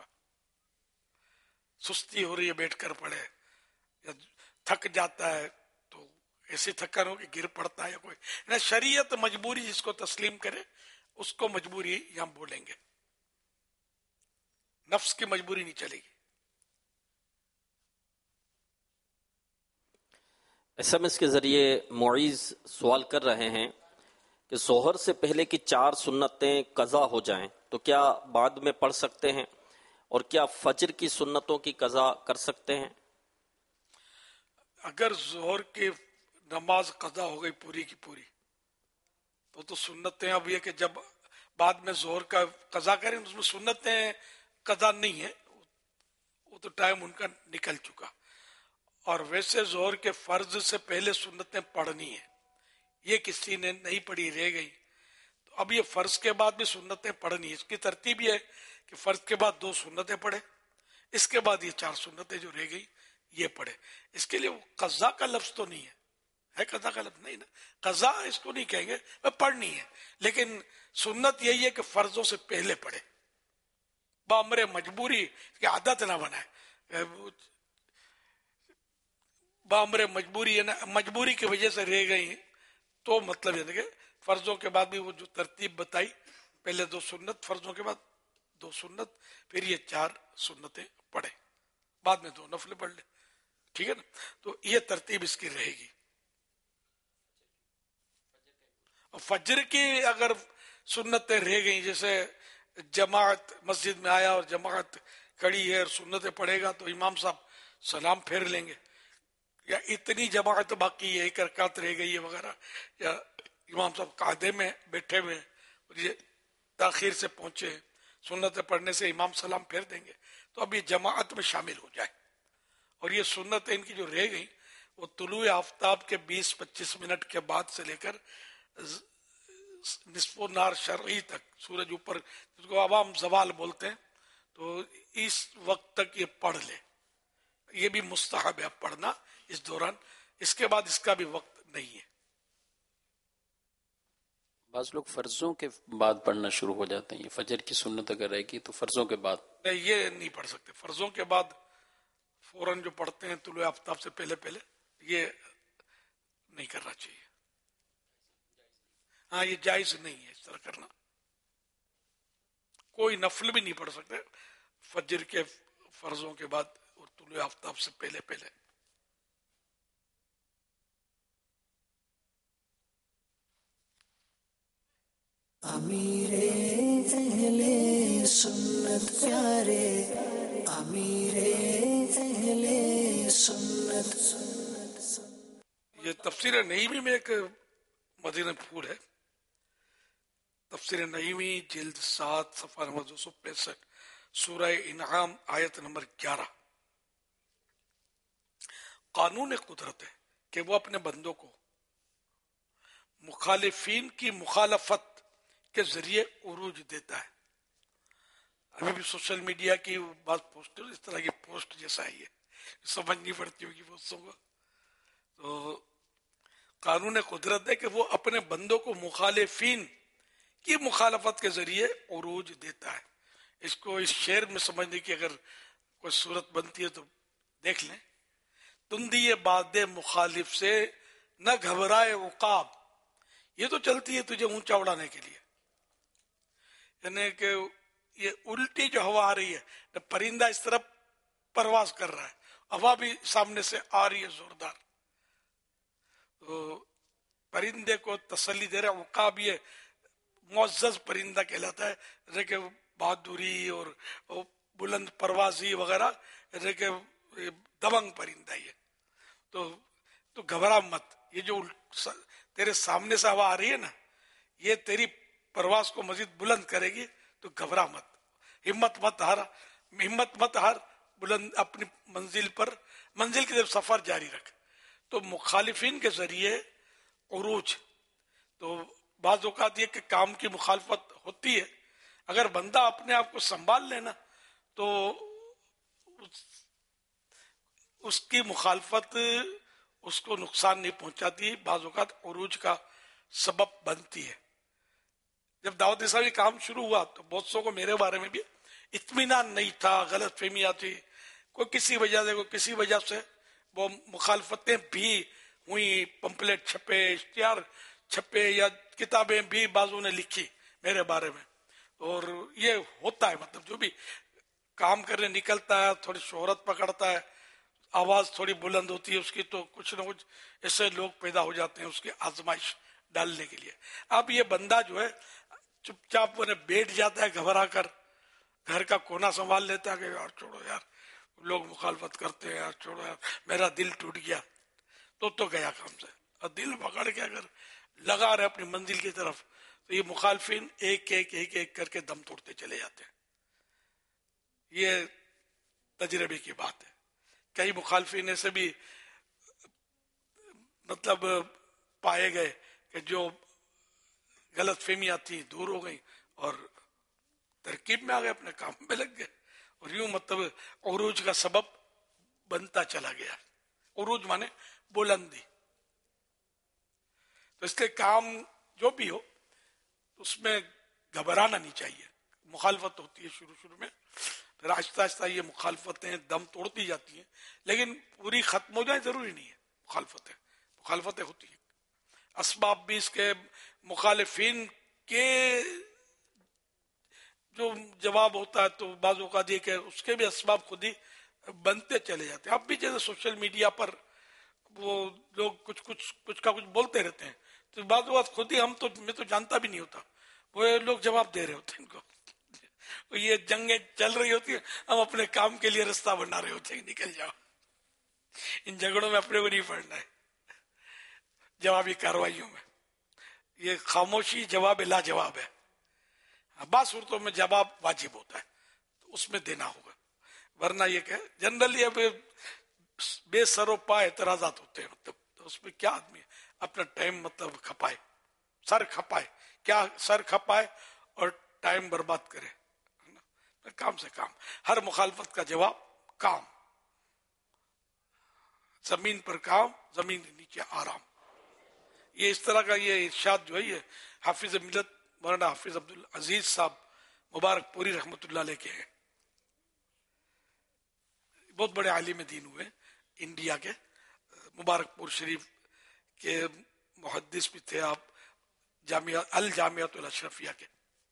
سستی ہو رہی ہے بیٹھ کر پڑھے، یا تھک جاتا ہے تو ایسی تھکن ہو کہ گر پڑتا ہے یا کوئی، شریعت مجبوری جس کو تسلیم کرے اس کو مجبوری ہم بولیں گے، نفس کی مجبوری نہیں چلے گی. ایس ایم ایس کے ذریعے معیز سوال کر رہے ہیں کہ ظہر سے پہلے کی 4 سنتیں قضا ہو جائیں تو کیا بعد میں پڑھ سکتے ہیں، اور کیا فجر کی سنتوں کی قضا کر سکتے ہیں؟ اگر ظہر کی نماز قضا ہو گئی پوری کی پوری تو سنتیں اب یہ کہ جب بعد میں ظہر کا قضا کریں اس میں سنتیں قضا نہیں ہے، وہ تو ٹائم ان کا نکل چکا. اور ویسے ظہر کے فرض سے پہلے سنتیں پڑھنی ہیں، یہ کسی نے نہیں پڑھی رہ گئی، تو اب یہ فرض کے بعد بھی سنتیں پڑھنی ہے. اس کی ترتیب یہ ہے کہ فرض کے بعد 2 سنتیں پڑھے، اس کے بعد یہ 4 سنتیں جو رہ گئی یہ پڑھے. اس کے لیے قضا کا لفظ تو نہیں ہے قضا کا لفظ نہیں نا، قضا اس کو نہیں کہیں گے، پڑھنی ہے، لیکن سنت یہی ہے کہ فرضوں سے پہلے پڑھے، بامر مجبوری کی عادت نہ بنائے. بامر مجبوری ہے نا، مجبوری کی وجہ سے رہ گئی تو مطلب یہ کہ فرضوں کے بعد بھی وہ جو ترتیب بتائی، پہلے 2 سنت، فرضوں کے بعد 2 سنت، پھر یہ 4 سنتیں پڑھے، بعد میں 2 نفل پڑھ لے. ٹھیک ہے نا، تو یہ ترتیب اس کی رہے گی. فجر کی اگر سنتیں رہ گئیں، جیسے جماعت مسجد میں آیا اور جماعت کھڑی ہے اور سنتیں پڑھے گا تو امام صاحب سلام پھیر لیں گے، یا اتنی جماعت باقی ہے 1 رکعت رہ گئی ہے وغیرہ، یا امام صاحب قاعدے میں بیٹھے ہوئے اور یہ تاخیر سے پہنچے، سنتیں پڑھنے سے امام سلام پھیر دیں گے، تو اب یہ جماعت میں شامل ہو جائے. اور یہ سنتیں ان کی جو رہ گئی وہ طلوع آفتاب کے 20-25 منٹ کے بعد سے لے کر نصف النہار شرعی تک، سورج اوپر جس کو عوام زوال بولتے ہیں، تو اس وقت تک یہ پڑھ لے. یہ بھی مستحب ہے پڑھنا اس دوران، اس کے بعد اس کا بھی وقت نہیں ہے. بعض لوگ فرضوں کے بعد پڑھنا شروع ہو جاتے ہیں، یہ فجر کی سنت اگر رہے گی تو فرضوں کے بعد نہیں، یہ نہیں پڑھ سکتے. فرضوں کے بعد فوراً جو پڑھتے ہیں طلوع آفتاب سے پہلے یہ نہیں کرنا چاہیے. ہاں، یہ جائز نہیں ہے اس طرح کرنا. کوئی نفل بھی نہیں پڑھ سکتے فجر کے فرضوں کے بعد اور طلوع آفتاب سے پہلے. امیر اہل سنت پیارے، امیر اہل سنت. یہ تفسیر نعیمی میں ایک مدینہ پھول ہے، تفسیر نعیمی جلد 7 صفحہ نمبر 265، سورہ انعام آیت نمبر 11. قانون قدرت ہے کہ وہ اپنے بندوں کو مخالفین کی مخالفت کے ذریعے عروج دیتا ہے. ابھی بھی سوشل میڈیا کی بعض پوسٹ اس طرح کی پوسٹ جیسا ہی ہے، سمجھ نہیں پڑتی ہوگی پوسٹوں کو. تو قانون قدرت ہے کہ وہ اپنے بندوں کو مخالفین کی مخالفت کے ذریعے عروج دیتا ہے. اس کو اس شعر میں سمجھنے کی اگر کوئی صورت بنتی ہے تو دیکھ لیں. تندی باد مخالف سے نہ گھبرائے عقاب، یہ تو چلتی ہے تجھے اونچا اڑانے کے لیے، یعنی کہ یہ الٹی جو ہوا آ رہی ہے، پرندہ اس طرف پرواز کر رہا ہے، ہوا بھی سامنے سے آ رہی ہے زوردار، تو پرندے کو تسلی دے رہا. عقاب یہ معزز پرندہ کہلاتا ہے کہ بہادری اور بلند پروازی وغیرہ، کہ دبنگ پرندہ ہے. تو گھبرا مت، یہ جو تیرے سامنے سے ہوا آ رہی ہے نا، یہ تیری پرواز کو مزید بلند کرے گی، تو گھبرا مت، ہمت مت ہار، بلند اپنی منزل کی طرف سفر جاری رکھ. تو مخالفین کے ذریعے عروج، تو بعض اوقات یہ کہ کام کی مخالفت ہوتی ہے، اگر بندہ اپنے آپ کو سنبھال لینا تو اس کی مخالفت اس کو نقصان نہیں پہنچاتی، بعض اوقات عروج کا سبب بنتی ہے. جب دعوت اسلامی کام شروع ہوا تو بہت سو کو میرے بارے میں بھی اطمینان نہیں تھا، غلط فہمیاں تھی، کسی وجہ سے وہ مخالفتیں بھی ہوئی، پمپلیٹ چھپے، اشتہار چھپے، یا کتابیں بھی بعضوں نے لکھی میرے بارے میں. اور یہ ہوتا ہے، مطلب جو بھی کام کرنے نکلتا ہے تھوڑی شہرت پکڑتا ہے، آواز تھوڑی بلند ہوتی ہے اس کی، تو کچھ نہ کچھ ایسے لوگ پیدا ہو جاتے ہیں اس کی آزمائش ڈالنے کے لیے. اب یہ بندہ جو ہے چپ چاپ بیٹھ جاتا ہے گھبرا کر، گھر کا کونا سنبھال لیتا ہے کہ یار چھوڑو یار، لوگ مخالفت کرتے ہیں، یار چھوڑو یار، میرا دل ٹوٹ گیا، تو گیا کام سے. اور دل پکڑ کے اگر لگا رہے اپنی منزل کی طرف، تو یہ مخالفین ایک ایک کر کے دم توڑتے چلے جاتے ہیں. یہ تجربے کی بات ہے. کئی مخالفین ایسے بھی मतलब पाए गए कि जो गलत फहमियां थी दूर हो गई और तरकीब में आ गए, अपने काम में लग गए, और यूं मतलब उरूज का सबब बनता चला गया। उरूज माने बुलंदी। तो इसलिए काम जो भी हो उसमें घबराना नहीं चाहिए। मुखालफत होती है शुरू शुरू में, फिर आहिस्ता आहिस्ता ये मुखालफतें दम तोड़ती जाती हैं, लेकिन पूरी खत्म हो जाए जरूरी नहीं है। मुखालफतें होती हैं। असबाब भी इसके मुखालिफिन के जो जवाब होता है तो बाज़ औक़ात ये कि उसके भी असबाब खुद ही बनते चले जाते हैं। अब भी जैसे सोशल मीडिया पर वो लोग कुछ का कुछ बोलते रहते हैं, तो बाज़ औक़ात खुद ही मैं तो जानता भी नहीं होता, वो लोग जवाब दे रहे होते हैं इनको। ये जंगें चल रही होती है, हम अपने काम के लिए रास्ता बना रहे होते हैं, निकल जाओ, इन झगड़ों में अपने को नहीं पड़ना है। जवाबी कार्रवाइयों में ये खामोशी जवाब लाजवाब है। बात सूरतों में जवाब वाजिब होता है, तो उसमें देना होगा, वरना ये क्या जनरली अब बेसरोपा एतराजात होते हैं, मतलब तो उसमें क्या आदमी अपना टाइम मतलब खपाए, सर खपाए, क्या सर खपाए और टाइम बर्बाद करे, काम से काम। हर मुखालफत का जवाब काम, जमीन पर काम, जमीन के नीचे आराम। ये इस तरह का ये इरशाद जो है ये हाफिज मिलत मौलाना हाफिज अब्दुल अजीज साहब मुबारकपुरी रहमतुल्लाह अलैह के हैं। बहुत बड़े आलिम दीन हुए इंडिया के, मुबारकपुर शरीफ के मुहद्दिस भी थे आप, अल जामियातुल अशरफिया के।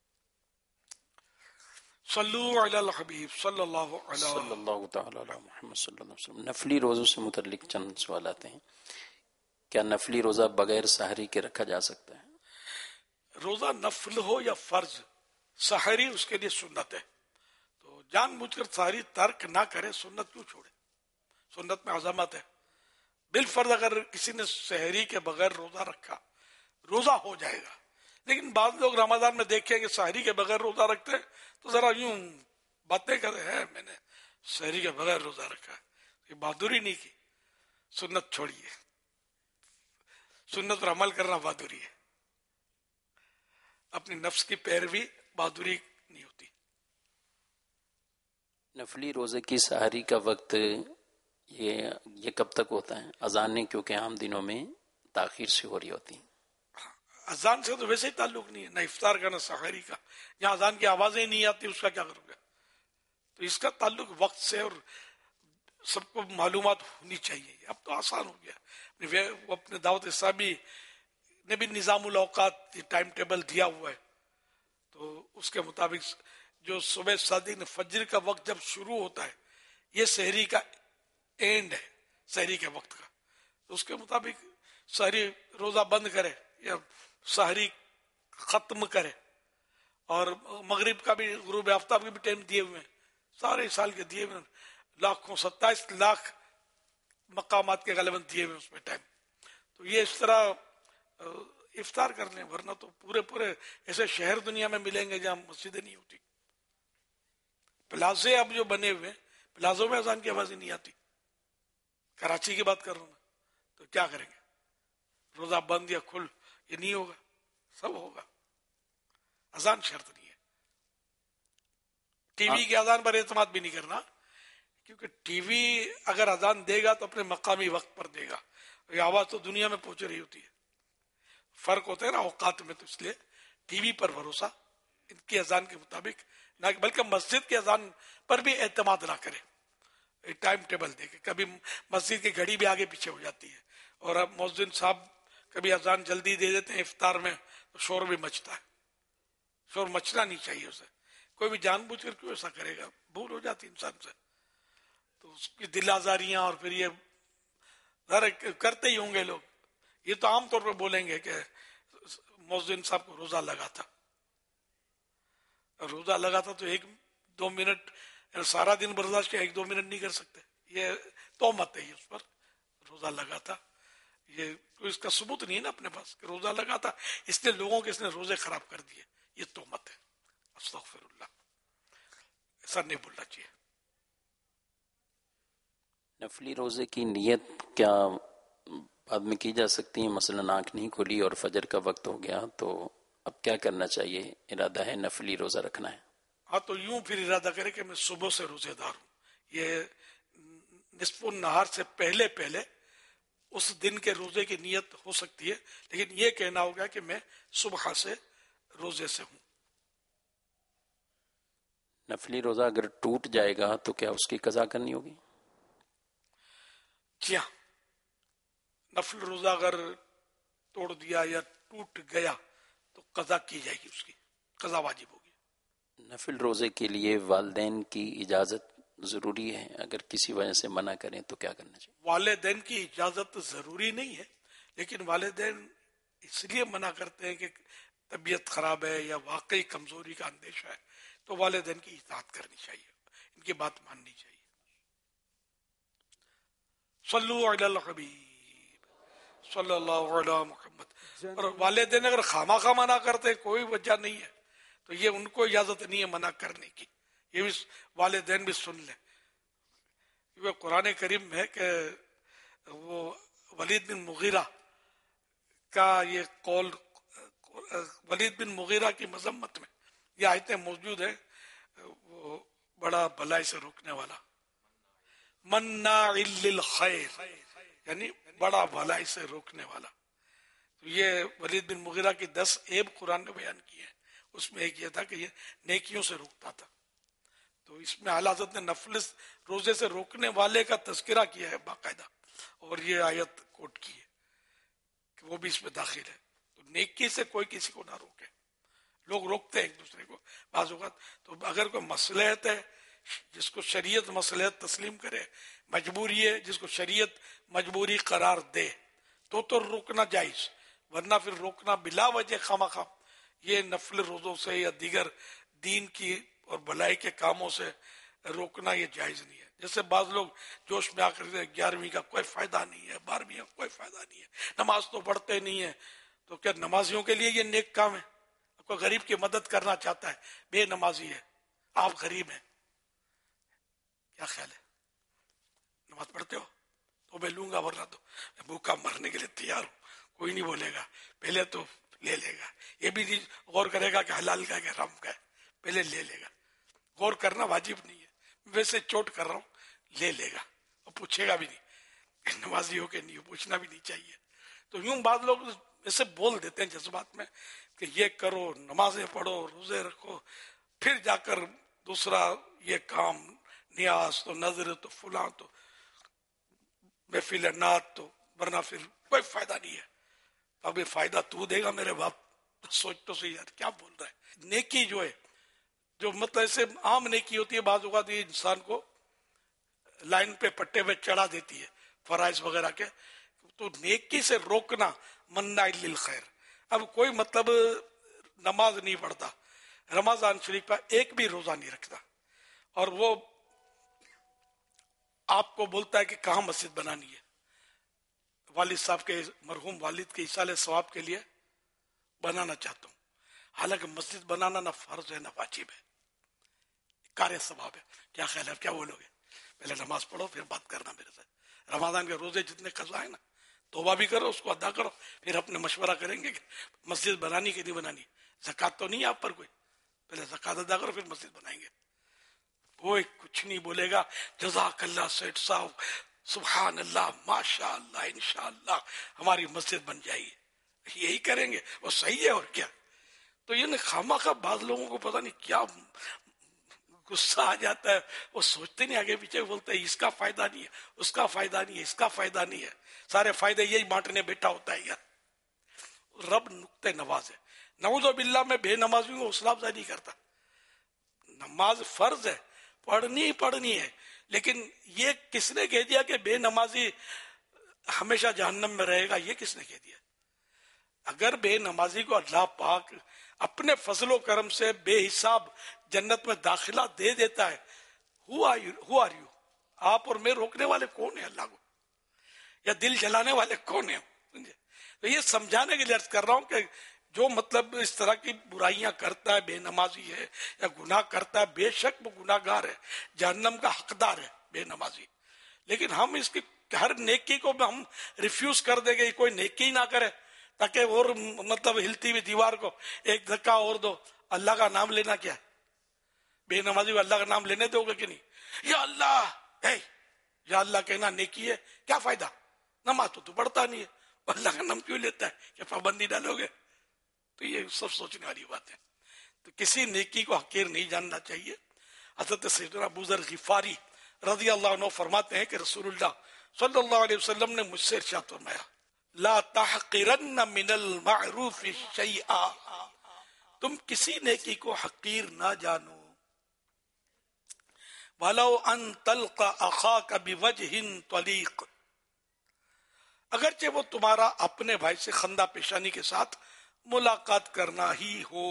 सल्लु अलल हबीब सल्लल्लाहु तआला अला मुहम्मद सल्लल्लाहु अलैहि वसल्लम। नफली रोज़ों से मुतल्लिक चंद सवाल आते हैं। क्या नफली रोज़ा बगैर सहरी के रखा जा सकता है? रोज़ा नफल हो या फर्ज, सहरी उसके लिए सुन्नत है, तो जानबूझकर सहरी तर्क ना करे, सुन्नत क्यों छोड़े? सुन्नत में अज़मत है। बिलफर्ज अगर किसी ने सहरी के बगैर रोज़ा रखा, रोज़ा हो जाएगा। लेकिन बाद लोग रमजान में देखे कि सहरी के बगैर रोज़ा रखते हैं तो जरा यूं बातें कर रहे हैं, मैंने सहरी के बगैर रोज़ा रखा, ये बहादुरी नहीं की। सुन्नत छोड़िए, सुन्नत पर अमल करना बहादुरी है, अपनी नफ्स की पैरवी बहादुरी नहीं होती। नफली रोज़े की सहरी का वक्त ये कब तक होता है? अजानें क्योंकि आम दिनों में ताखीर से हो रही होती हैं। अजान से तो वैसे ही ताल्लुक नहीं है, ना इफ्तार का ना सहरी का। जहाँ अजान की आवाजें नहीं आती उसका क्या करोगे? तो इसका ताल्लुक वक्त से, और सबको मालूमात होनी चाहिए। अब तो आसान हो गया, वो अपने दावत इस्लामी ने भी निज़ामुल औकात टाइम टेबल दिया हुआ है, तो उसके मुताबिक जो सुबह सादिन फजर का वक्त जब शुरू होता है, ये सहरी का एंड है, सहरी के वक्त का, तो उसके मुताबिक सहरी रोजा बंद करे या सहरी खत्म करे। और मगरिब का भी, गुरूब आफ्ताब के भी टाइम दिए हुए हैं, सारे साल के दिए हुए, लाखों 27 लाख मकामात के गलबन दिए हुए उसमें टाइम। तो ये इस तरह इफ्तार कर लें, वरना तो पूरे ऐसे शहर दुनिया में मिलेंगे जहां मस्जिदें नहीं होती। प्लाजे अब जो बने हुए, प्लाजों में अजान की आवाज नहीं आती। कराची की बात कर रहा हूं मैं, तो क्या करेंगे? रोजा बंद या खुल, ये नहीं होगा, सब होगा। अजान शर्त नहीं है। टीवी की अजान पर एतमाद भी नहीं करना, क्योंकि टीवी अगर अजान देगा तो अपने मकामी वक्त पर देगा, ये आवाज तो दुनिया में पहुंच रही होती है। फर्क होता है ना औकात में, तो इसलिए टीवी पर भरोसा इनकी अजान के मुताबिक ना, बल्कि मस्जिद की अजान पर भी एतमाद ना करे। एक टाइम टेबल देके, कभी मस्जिद की घड़ी भी आगे पीछे हो जाती है, और अब मुअज्जिन साहब कभी अजान जल्दी दे देते हैं इफ्तार में, तो शोर भी मचता है। शोर मचना नहीं चाहिए उसे, कोई भी जानबूझकर क्यों ऐसा करेगा, भूल हो जाती इंसान से, तो उसकी दिल आजारियां, और फिर ये करते ही होंगे लोग। ये तो आमतौर पर बोलेंगे कि मुअज्जिन साहब को रोजा लगा था, रोजा लगा था तो 1-2 मिनट, सारा दिन बर्दाश्त किया, 1-2 मिनट नहीं कर सकते, ये तोहमत है, ये उस पर रोजा लगा था। ये तो इसका सबूत नहीं है ना अपने पास कि रोजा लगा था, इसने लोगों के इसने रोजे खराब कर दिए, ये तोहमत है। अस्तगफिरुल्लाह, ऐसा नहीं बोलना चाहिए। नफली रोजे की नियत क्या بعد میں کی جا سکتی ہیں، مثلا آنکھ نہیں کھلی اور فجر کا وقت ہو گیا تو اب کیا کرنا چاہیے؟ ارادہ ہے نفلی روزہ رکھنا ہے. ہاں تو یوں پھر ارادہ کرے کہ میں صبح سے روزے دار ہوں. یہ نصف النہار سے پہلے پہلے اس دن کے روزے کی نیت ہو سکتی ہے، لیکن یہ کہنا ہوگا کہ میں صبح سے روزے سے ہوں. نفلی روزہ اگر ٹوٹ جائے گا تو کیا اس کی قضا کرنی ہوگی؟ جی ہاں، نفل روزہ اگر توڑ دیا یا ٹوٹ گیا تو قضا کی جائے گی، اس کی قضا واجب ہوگی. نفل روزے کے لیے والدین کی اجازت ضروری ہے؟ اگر کسی وجہ سے منع کریں تو کیا کرنا چاہیے؟ والدین کی اجازت ضروری نہیں ہے، لیکن والدین اس لیے منع کرتے ہیں کہ طبیعت خراب ہے یا واقعی کمزوری کا اندیشہ ہے تو والدین کی اطاعت کرنی چاہیے، ان کی بات ماننی چاہیے. صلو علی الحبیب صلی اللہ علی محمد. اور والدین اگر خواہ منع کرتے ہیں، کوئی وجہ نہیں ہے، تو یہ ان کو اجازت نہیں ہے منع کرنے کی. یہ بھی والدین بھی سن لیں. یہ قرآن کریم ہے کہ وہ ولید بن مغیرہ کا یہ قول، ولید بن مغیرہ کی مذمت میں یہ آیتیں موجود ہیں. وہ بڑا بھلائی سے روکنے والا، مناع للخیر، یعنی بڑا بھلائی سے روکنے والا. تو یہ ولید بن مغیرہ کی 10 عیب قرآن نے بیان کی ہے. اس میں ایک یہ تھا کہ یہ نیکیوں سے روکتا تھا. تو اس میں اعلیٰ حضرت نے نفل روزے سے روکنے والے کا تذکرہ کیا ہے باقاعدہ، اور یہ آیت کوٹ کی ہے کہ وہ بھی اس میں داخل ہے. تو نیکی سے کوئی کسی کو نہ روکے. لوگ روکتے ہیں ایک دوسرے کو بعض اوقات. تو اگر کوئی مصلحت ہے جس کو شریعت مصلحت تسلیم کرے، مجبوری ہے جس کو شریعت مجبوری قرار دے تو روکنا جائز، ورنہ پھر روکنا بلا وجہ خواہ یہ نفل روزوں سے یا دیگر دین کی اور بھلائی کے کاموں سے روکنا یہ جائز نہیں ہے. جیسے بعض لوگ جوش میں آ کر 11ویں کا کوئی فائدہ نہیں ہے، 12ویں کا کوئی فائدہ نہیں ہے، نماز تو پڑھتے نہیں ہے. تو کیا نمازیوں کے لیے یہ نیک کام ہے؟ کوئی غریب کی مدد کرنا چاہتا ہے، بے نمازی ہے، آپ غریب ہیں، کیا خیال ہے؟ نماز پڑھتے ہو تو میں لوں گا، ورنہ تو میں بھوکا مرنے کے لیے تیار ہوں. کوئی نہیں بولے گا، پہلے تو لے لے گا. یہ بھی نہیں غور کرے گا کہ حلال کا ہے کہ حرام کا ہے، پہلے لے لے گا. غور کرنا واجب نہیں ہے، ویسے چوٹ کر رہا ہوں، لے لے گا اور پوچھے گا بھی نہیں نمازی ہو کہ نہیں ہو، پوچھنا بھی نہیں چاہیے. تو یوں بعض لوگ ایسے بول دیتے ہیں جذبات میں کہ یہ کرو، نمازیں پڑھو، روزے رکھو، پھر جا کر دوسرا یہ کام، نیاز تو نظر تو فلاں تو محفل نعت تو، ورنہ پھر کوئی فائدہ نہیں ہے. اب یہ فائدہ تو دے گا میرے باپ؟ سوچ تو صحیح یار کیا بول رہا ہے. نیکی جو ہے، جو مطلب ایسے عام نیکی ہوتی ہے، بعض اوقات یہ انسان کو لائن پہ پٹے پہ چڑھا دیتی ہے فرائض وغیرہ کے. تو نیکی سے روکنا، منع للخیر. اب کوئی مطلب نماز نہیں پڑھتا، رمضان شریف کا ایک بھی روزہ نہیں رکھتا، اور وہ آپ کو بولتا ہے کہ کہاں مسجد بنانی ہے، والد صاحب کے، مرحوم والد کے ایصال ثواب کے لیے بنانا چاہتا ہوں. حالانکہ مسجد بنانا نہ فرض ہے نہ واجب ہے، کار ثواب ہے. کیا خیال ہے؟ کیا بولو گے؟ پہلے نماز پڑھو پھر بات کرنا میرے سے. رمضان کے روزے جتنے قضا ہے نا، توبہ بھی کرو، اس کو ادا کرو، پھر اپنے مشورہ کریں گے کہ مسجد بنانی کہ نہیں بنانی. زکوٰۃ تو نہیں ہے آپ پر کوئی، پہلے زکوٰۃ ادا کرو پھر مسجد بنائیں گے. کوئی کچھ نہیں بولے گا. جزاک اللہ سیٹ صاحب، سبحان اللہ، ماشاء اللہ، انشاءاللہ ہماری مسجد بن جائے گی. یہی کریں گے، وہ صحیح ہے اور کیا. تو یہ خامخواہ بعض لوگوں کو پتہ نہیں کیا غصہ آ جاتا ہے، وہ سوچتے نہیں آگے پیچھے، بولتے ہیں اس کا فائدہ نہیں ہے، اس کا فائدہ نہیں ہے، اس کا فائدہ نہیں ہے، سارے فائدے یہی بانٹنے بیٹھا ہوتا ہے. یار رب نقطۂ نواز ہے. نعوذ باللہ میں بے نمازیوں کو حوصلہ افزائی نہیں کرتا. نماز فرض ہے، پڑھنی پڑھنی ہے، لیکن یہ کس نے کہہ دیا کہ بے نمازی ہمیشہ جہنم میں رہے گا؟ یہ کس نے کہہ دیا؟ اگر بے نمازی کو اللہ پاک اپنے فضل و کرم سے بے حساب جنت میں داخلہ دے دیتا ہے، ہو آر یو؟ آپ اور میں روکنے والے کون ہیں اللہ کو، یا دل جلانے والے کون ہیں؟ تو یہ سمجھانے کے لیے عرض کر رہا ہوں کہ جو مطلب اس طرح کی برائیاں کرتا ہے، بے نمازی ہے یا گناہ کرتا ہے، بے شک وہ گناہ گار ہے، جہنم کا حقدار ہے بے نمازی. لیکن ہم اس کی کہ ہر نیکی کو ہم ریفیوز کر دیں گے، کوئی نیکی نہ کرے تاکہ اور مطلب ہلتی ہوئی دیوار کو ایک دھکا اور دو. اللہ کا نام لینا کیا ہے؟ بے نمازی کو اللہ کا نام لینے دو گے کہ نہیں؟ یا اللہ، یا اللہ کہنا نیکی ہے، کیا فائدہ؟ نماز تو پڑھتا نہیں ہے، اللہ کا نام کیوں لیتا ہے؟ کہ پابندی ڈالو گے؟ تو یہ سب سوچنے والی بات ہے. تو کسی نیکی کو حقیر نہیں جاننا چاہیے. حضرت سیدنا ابو ذر غفاری رضی اللہ عنہ فرماتے ہیں کہ رسول اللہ صلی اللہ علیہ وسلم نے مجھ سے ارشاد فرمایا، لا تحقرن من المعروف شیئا، تم کسی نیکی کو حقیر نہ جانو. وَلَوْ أَن تَلْقَ أَخَاكَ بِوَجْهٍ طَلِيقٍ، اگرچہ وہ تمہارا اپنے بھائی سے خندہ پیشانی کے ساتھ ملاقات کرنا ہی ہو.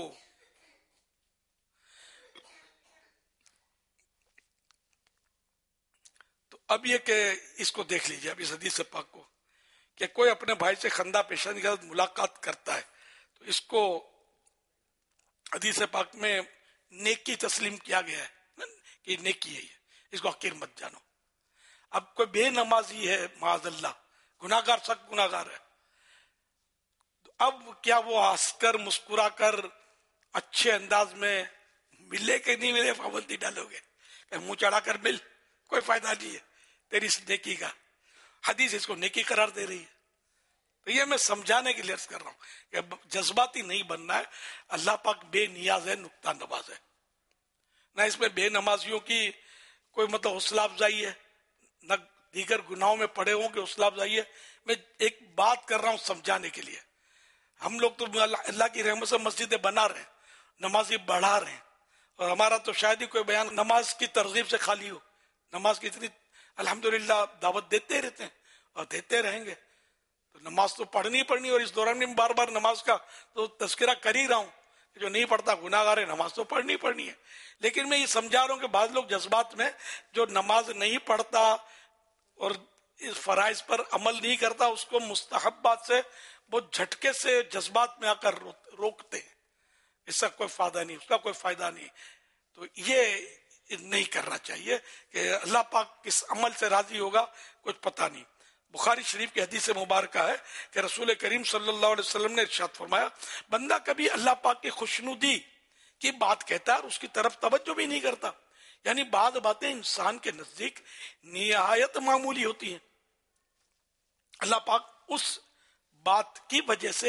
تو اب یہ کہ اس کو دیکھ لیجئے، اب اس حدیث پاک کو، کہ کوئی اپنے بھائی سے خندہ پیشانی کے ساتھ ملاقات کرتا ہے تو اس کو حدیث پاک میں نیکی تسلیم کیا گیا ہے کہ نیکی ہے، یہ اس کو حقیر مت جانو. اب کوئی بے نمازی ہے معاذ اللہ، گناہگار، سخت گناہگار ہے، اب کیا وہ ہنس کر مسکرا کر اچھے انداز میں ملے کہ نہیں ملے پابندی ڈالو گے؟ کہ منہ چڑھا کر مل، کوئی فائدہ نہیں ہے تیری اس نیکی کا. حدیث اس کو نیکی قرار دے رہی ہے. تو یہ میں سمجھانے کے لیے عرض کر رہا ہوں کہ جذباتی نہیں بننا ہے. اللہ پاک بے نیاز ہے، نقطہ نواز ہے، نہ اس میں بے نمازیوں کی کوئی مطلب حوصلہ افزائی ہے، نہ دیگر گناہوں میں پڑے ہوں کہ حوصلہ افزائی ہے. میں ایک بات کر رہا ہوں سمجھانے کے لیے. ہم لوگ تو اللہ کی رحمت سے مسجدیں بنا رہے ہیں، نمازی بڑھا رہے ہیں، اور ہمارا تو شاید ہی کوئی بیان نماز کی ترغیب سے خالی ہو. نماز کی اتنی الحمدللہ دعوت دیتے رہتے ہیں اور دیتے رہیں گے. تو نماز تو پڑھنی پڑنی، اور اس دوران میں بار بار نماز کا تو تذکرہ کر ہی رہا ہوں. جو نہیں پڑھتا گناہگار ہے، نماز تو پڑھنی پڑنی ہے. لیکن میں یہ سمجھا رہا ہوں کہ بعض لوگ جذبات میں جو نماز نہیں پڑھتا اور اس فرائض پر عمل نہیں کرتا، اس کو مستحبات سے وہ جھٹکے سے جذبات میں آ کر روکتے ہیں. اس کا کوئی فائدہ نہیں، اس کا کوئی فائدہ نہیں. تو یہ نہیں کرنا چاہیے کہ اللہ پاک کس عمل سے راضی ہوگا کچھ پتہ نہیں. بخاری شریف کی حدیث مبارکہ ہے کہ رسول کریم صلی اللہ علیہ وسلم نے ارشاد فرمایا، بندہ کبھی اللہ پاک کی خوشنودی کی بات کہتا ہے اور اس کی طرف توجہ بھی نہیں کرتا. یعنی بعض باتیں انسان کے نزدیک نہایت معمولی ہوتی ہیں، اللہ پاک اس بات کی وجہ سے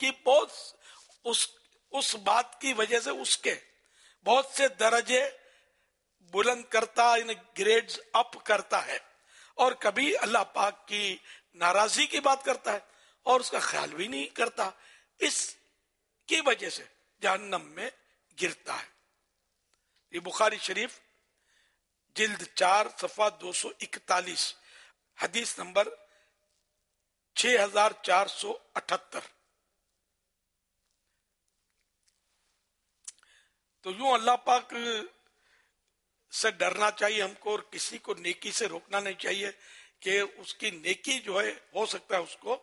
اس بات کی وجہ سے اس کے بہت سے درجے بلند کرتا، یعنی گریڈز اپ کرتا ہے. اور کبھی اللہ پاک کی ناراضی کی بات کرتا ہے اور اس کا خیال بھی نہیں کرتا، اس کی وجہ سے جہنم میں گرتا ہے. یہ بخاری شریف جلد 4 صفحہ 241، حدیث نمبر 6478. تو یوں اللہ پاک سے ڈرنا چاہیے ہم کو، اور کسی کو نیکی سے روکنا نہیں چاہیے کہ اس کی نیکی جو ہے ہو سکتا ہے اس کو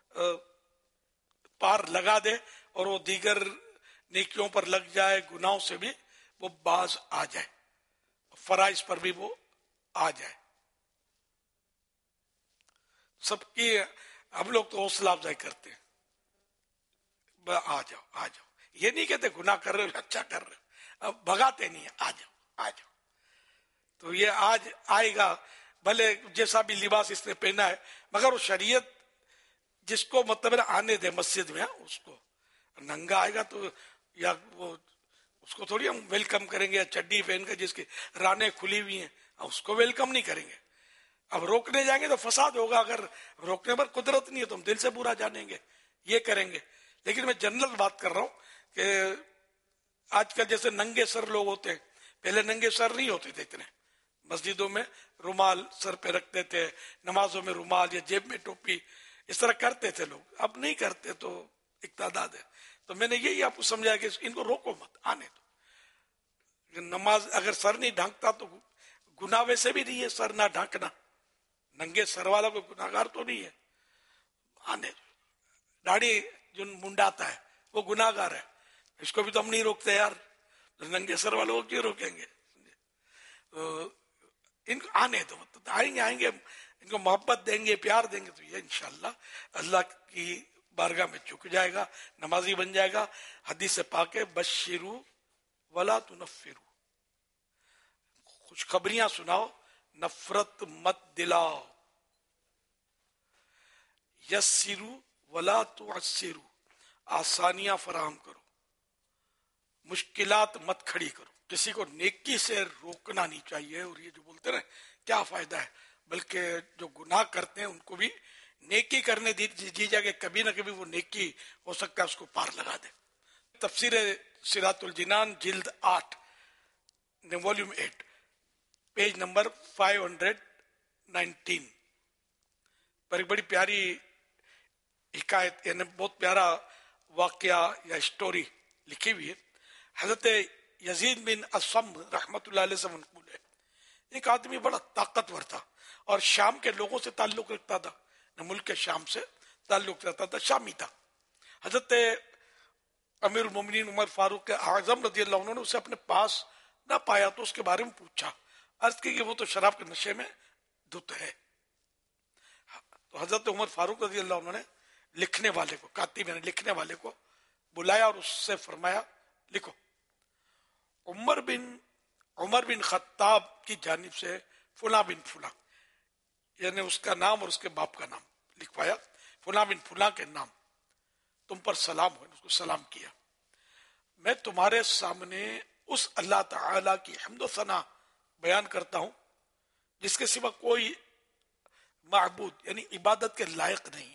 پار لگا دے اور وہ دیگر نیکیوں پر لگ جائے، گناہوں سے بھی وہ باز آ جائے، فرائض پر بھی وہ آ جائے. سب کی ہم لوگ تو حوصلہ افزائی کرتے ہیں، آ جاؤ آ جاؤ. یہ نہیں کہتے گناہ کر رہے ہو اچھا کر رہے ہو، اب بھگاتے نہیں ہیں، آ جاؤ آ جاؤ. تو یہ آج آئے گا، بھلے جیسا بھی لباس اس نے پہنا ہے، مگر وہ شریعت جس کو مطلب آنے دے مسجد میں، اس کو ننگا آئے گا تو یا وہ اس کو تھوڑی ہم ویلکم کریں گے، یا چڈی پہن کر جس کی رانیں کھلی ہوئی ہیں اس کو ویلکم نہیں کریں گے. اب روکنے جائیں گے تو فساد ہوگا، اگر روکنے پر قدرت نہیں ہے تو ہم دل سے برا جانیں گے، یہ کریں گے. لیکن میں جنرل بات کر رہا ہوں کہ آج کل جیسے ننگے سر لوگ ہوتے ہیں، پہلے ننگے سر نہیں ہوتے تھے اتنے. مسجدوں میں رومال سر پہ رکھتے تھے، نمازوں میں رومال یا جیب میں ٹوپی، اس طرح کرتے تھے لوگ. اب نہیں کرتے تو ایک تعداد ہے. تو میں نے یہی آپ کو سمجھایا کہ ان کو روکو مت، آنے دو. نماز اگر سر نہیں ڈھانکتا تو گناہ ویسے بھی نہیں ہے سر نہ ڈھانکنا. ننگے سر والا کوئی گناہگار تو نہیں ہے، آنے دو. داڑھی جو منڈاتا ہے وہ گناہگار ہے، اس کو بھی تو ہم نہیں روکتے یار. ننگے سر والوں کو کیوں روکیں گے؟ ان کو آنے دو. آئیں گے इनको मोहब्बत देंगे, प्यार देंगे, तो ये इंशाअल्लाह अल्लाह की बारगाह में झुक जाएगा, नमाजी बन जाएगा। हदीस से पाके बशिरू वला तुनफ्फिरू, खुशखबरियां सुनाओ, नफरत मत दिलाओ। यस्सिरू वला तुअस्सिरू, आसानियां फराहम करो, मुश्किलात मत खड़ी करो। किसी को नेकी से रोकना नहीं चाहिए। और ये जो बोलते हैं क्या फायदा है, बल्कि जो गुनाह करते हैं उनको भी नेकी करने दीजिए कि कभी ना कभी वो नेकी हो सकता है उसको पार लगा दे। तफसीर सिरातुल जिनान जिल्द 8 वॉल्यूम 8 पेज नंबर 519 पर एक बड़ी प्यारी हिकायत यानी बहुत प्यारा वाकया या स्टोरी लिखी हुई है। हजरत यजीद बिन असम रहमतुल्लाह अलैह से मनकूल है। एक आदमी बड़ा ताकतवर था और शाम के लोगों से ताल्लुक रखता था, न मुल्क के शाम से ताल्लुक रखता था, शामी था। हजरत अमीरुल मोमिनीन उमर फारूक आजम रज़ियल्लाहु अन्हु ने उसे अपने पास न पाया तो उसके बारे में पूछा। अर्ज की कि वो तो शराब के नशे में धुत है। तो हजरत उमर फारूक रज़ियल्लाहु अन्हु ने लिखने वाले को, कातिब यानी लिखने वाले को बुलाया और उससे फरमाया लिखो, उमर बिन खत्ताब की जानिब से फुला बिन फुला, यानी उसका नाम और उसके बाप का नाम लिखवाया, फुला बिन फुला के नाम, तुम पर सलाम हो। उसको सलाम किया। मैं तुम्हारे सामने उस अल्लाह ताला की हम्द व सना बयान करता हूं जिसके सिवा कोई माबूद यानी इबादत के लायक नहीं।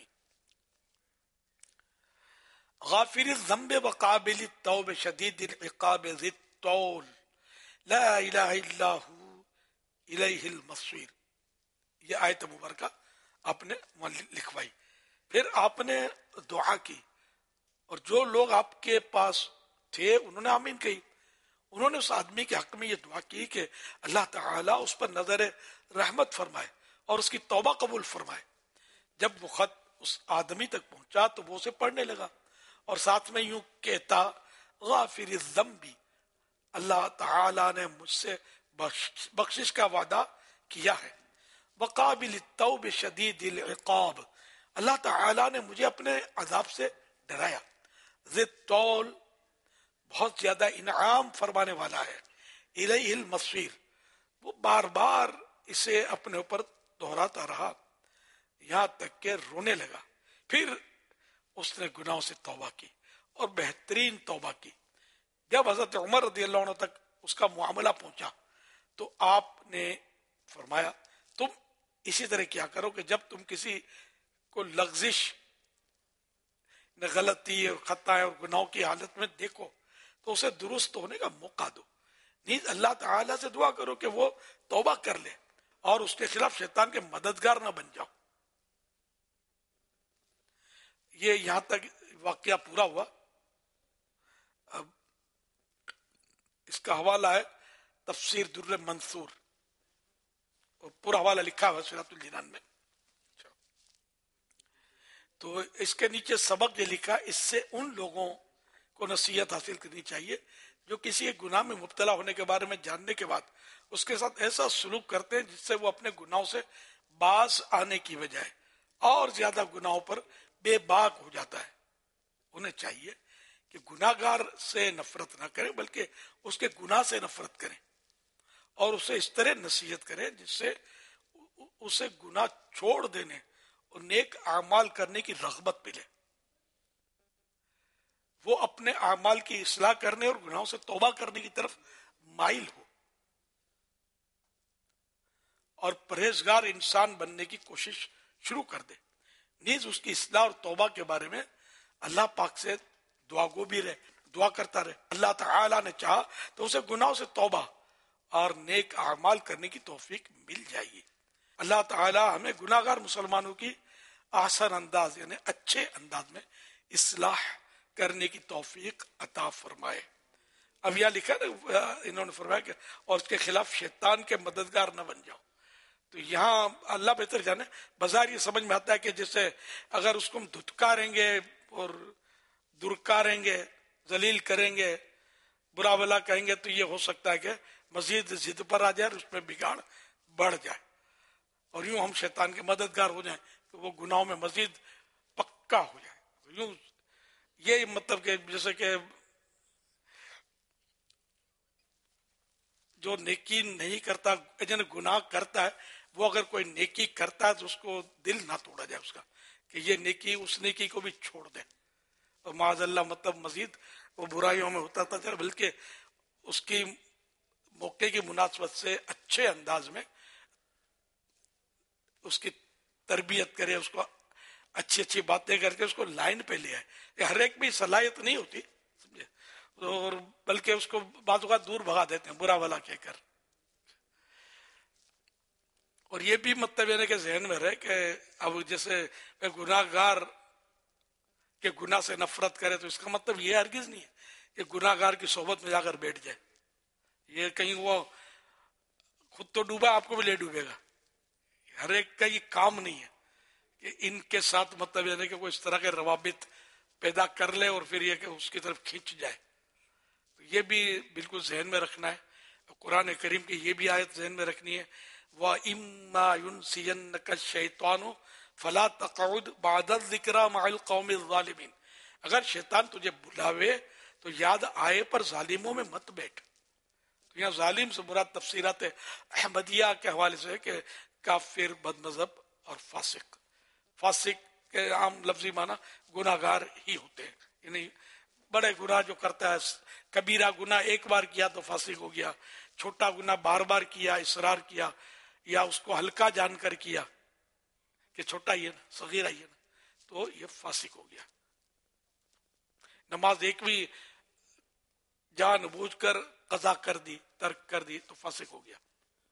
गाफिर ज़म्बे व काबिल तौब शदीद इक़ाब ज़िद तौल ला इलाहा इल्लाहु इलैहिल मसीर। ये आयत मुबारका आपने लिखवाई। फिर आपने दुआ की और जो लोग आपके पास थे उन्होंने आमीन कही। उन्होंने उस आदमी के हक में ये दुआ की कि अल्लाह ताला उस पर नजर रहमत फरमाए और उसकी तौबा कबूल फरमाए। जब वो खत उस आदमी तक पहुंचा तो वो उसे पढ़ने लगा और साथ में यूं कहता, गाफिर ज़म्बी, अल्लाह ताला ने मुझसे बख्शिश का वादा किया है। वकाबिल तौब शदीदिल इक़ाब, अल्लाह ताला ने मुझे अपने अजाब से डराया। ज़िद तौल, बहुत ज्यादा इनाम फरमाने वाला है। इलैहिल मसीर, वो बार बार इसे अपने ऊपर दोहराता रहा यहां तक के रोने लगा। फिर उसने गुनाहों से तौबा की और बेहतरीन तौबा की। जब हजरत उमर रज़ियल्लाहु अन्हु तक उसका मामला पहुंचा तो आपने फरमाया, तुम इसी तरह क्या करो कि जब तुम किसी को लग़्ज़िश, गलती और खताएं और गुनाहों की हालत में देखो तो उसे दुरुस्त होने का मौका दो। नीज अल्लाह ताला से दुआ करो कि वो तौबा कर ले और उसके खिलाफ शैतान के मददगार ना बन जाओ। ये यहां तक वाकया पूरा हुआ। अब इसका हवाला है तफसीर दुर्र मंसूर और पूरा हवाला लिखा हुआ सिरातुल जिनान में। तो इसके नीचे सबक ये लिखा, इससे उन लोगों को नसीहत हासिल करनी चाहिए जो किसी एक गुनाह में मुब्तला होने के बारे में जानने के बाद उसके साथ ऐसा सलूक करते हैं जिससे वो अपने गुनाहों से बाज आने की बजाय और ज्यादा गुनाहों पर बेबाक हो जाता है। उन्हें चाहिए कि गुनाहगार से नफरत ना करें बल्कि उसके गुनाह से नफरत करें और उसे इस तरह नसीहत करें जिससे उसे गुनाह छोड़ देने और नेक आमाल करने की रग़बत मिले। वो अपने आमाल की इस्लाह करने और गुनाहों से तौबा करने की तरफ माइल हो और परहेजगार इंसान बनने की कोशिश शुरू कर दे। नीज उसकी इस्लाह और तौबा के बारे में अल्लाह पाक से दुआ करता रहे। अल्लाह ताला ने चाहा तो उसे गुनाहों से तौबा और नेक आमाल करने की तौफीक मिल जाएगी। अल्लाह ताला हमें गुनाहगार मुसलमानों की आसान अंदाज यानी अच्छे अंदाज में इस्लाह करने की तौफीक अता फरमाए। अब यह लिखा ना इन्होंने फरमाया कि और उसके खिलाफ शैतान के मददगार न बन जाओ। तो यहाँ अल्लाह बेहतर जाने, बाजार ये समझ में आता है कि जैसे अगर उसको हम धुतकारेंगे और दुरकारेंगे, जलील करेंगे, बुरा भला कहेंगे तो ये हो सकता है कि मजीद जिद पर आ जाए और उसमें बिगाड़ बढ़ जाए। اور یوں ہم شیطان کے مددگار ہو جائیں تو وہ گناہوں میں مزید پکا ہو جائے. یوں یہ مطلب کہ جیسے کہ جو نیکی نہیں کرتا گناہ کرتا ہے وہ اگر کوئی نیکی کرتا ہے تو اس کو دل نہ توڑا جائے اس کا کہ یہ نیکی اس نیکی کو بھی چھوڑ دے اور معاذ اللہ مطلب مزید وہ برائیوں میں ہوتا تھا بلکہ اس کی موقع کی مناسبت سے اچھے انداز میں اس کی تربیت کرے اس کو اچھی اچھی باتیں کر کے اس کو لائن پہ لے آئے. ہر ایک بھی صلاحیت نہیں ہوتی سمجھے اور بلکہ اس کو بعض اوقات دور بھگا دیتے ہیں برا بھلا کہہ کر. اور یہ بھی مطلب یہ کہ ذہن میں رہے کہ اب جیسے گناہ گار کے گناہ سے نفرت کرے تو اس کا مطلب یہ ہرگز نہیں ہے کہ گناہ گار کی صحبت میں جا کر بیٹھ جائے. یہ کہیں وہ خود تو ڈوبا آپ کو بھی لے ڈوبے گا. ہر ایک کا یہ کام نہیں ہے کہ ان کے ساتھ مطلب یہ کہ کوئی اس طرح کے روابط پیدا کر لے اور پھر یہ کہ اس کی طرف کھینچ جائے. یہ بھی بالکل ذہن میں رکھنا ہے. قرآن کریم کی یہ بھی آیت ذہن میں رکھنی ہے وَإِمَّا يُنْسِيَنَّكَ الشَّيْطَانُ فَلَا تَقْعُدْ بَعْدَ الذِّكْرَى مَعَ الْقَوْمِ الظَّالِمِينَ. اگر شیطان تجھے بلاوے تو یاد آئے پر ظالموں میں مت بیٹھ. تو یہاں ظالم سے مراد تفسیرات احمدیہ کے حوالے سے ہے کہ کافر، بد مذہب اور فاسق. فاسق کے عام لفظی معنی گناہ گار ہی ہوتے ہیں، یعنی بڑے گناہ جو کرتا ہے. کبیرہ گناہ ایک بار کیا تو فاسق ہو گیا، چھوٹا گناہ بار بار کیا، اصرار کیا یا اس کو ہلکا جان کر کیا کہ چھوٹا ہی ہے نا، صغیرہ ہی ہے نا، تو یہ فاسق ہو گیا. نماز ایک بھی جان بوجھ کر قضا کر دی، ترک کر دی تو فاسق ہو گیا.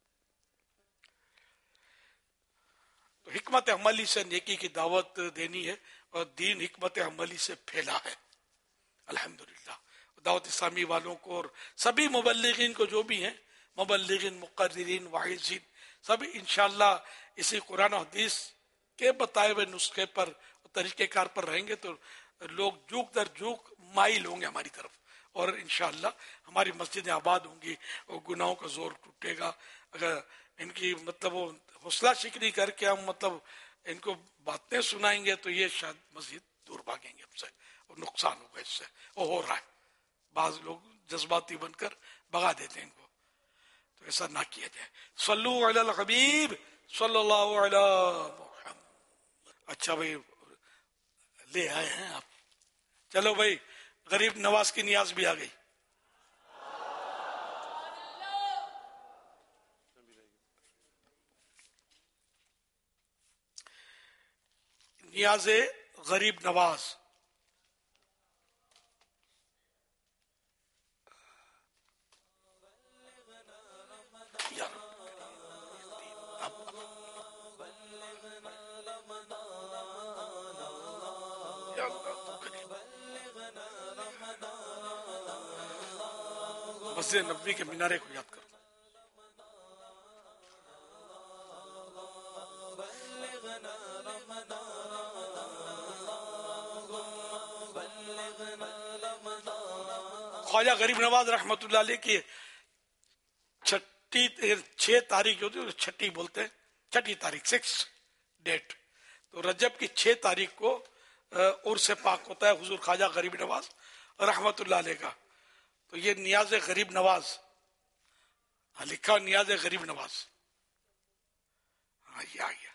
تو حکمت عملی سے نیکی کی دعوت دینی ہے اور دین حکمت عملی سے پھیلا ہے الحمدللہ. دعوت اسلامی والوں کو اور سبھی مبلغین کو جو بھی ہیں، مبلغین، مقررین، واعظین، سب انشاءاللہ اسی قرآن و حدیث کے بتائے ہوئے نسخے پر طریقہ کار پر رہیں گے تو لوگ جوک در جوک مائل ہوں گے ہماری طرف اور انشاءاللہ ہماری مسجدیں آباد ہوں گی اور گناہوں کا زور ٹوٹے گا. اگر ان کی مطلب وہ حوصلہ شکنی کر کے ہم مطلب ان کو باتیں سنائیں گے تو یہ شاید مزید دور بھاگیں گے ہم سے اور نقصان ہوگا اس سے. وہ ہو رہا ہے، بعض لوگ جذباتی بن کر بھگا دیتے ہیں ان کو، تو ایسا نہ کیا جائے. صلو علی الحبیب صلی اللہ علی محمد. اچھا بھائی لے آئے ہیں آپ. چلو بھائی غریب نواز کی نیاز بھی آ گئی. نیاز غریب نواز. مسجد نبوی کے مینارے کو یاد کرو. خواجہ غریب نواز رحمت اللہ علیہ کی 6 تاریخ جو ہوتی ہے چھٹی بولتے ہیں، چھٹی تاریخ 6 ڈیٹ. تو رجب کی 6 تاریخ کو عرس پاک ہوتا ہے حضور خواجہ غریب نواز رحمت اللہ علیہ کا. تو یہ نیاز غریب نواز لکھا، نیاز غریب نواز. ہاں یہ آ گیا.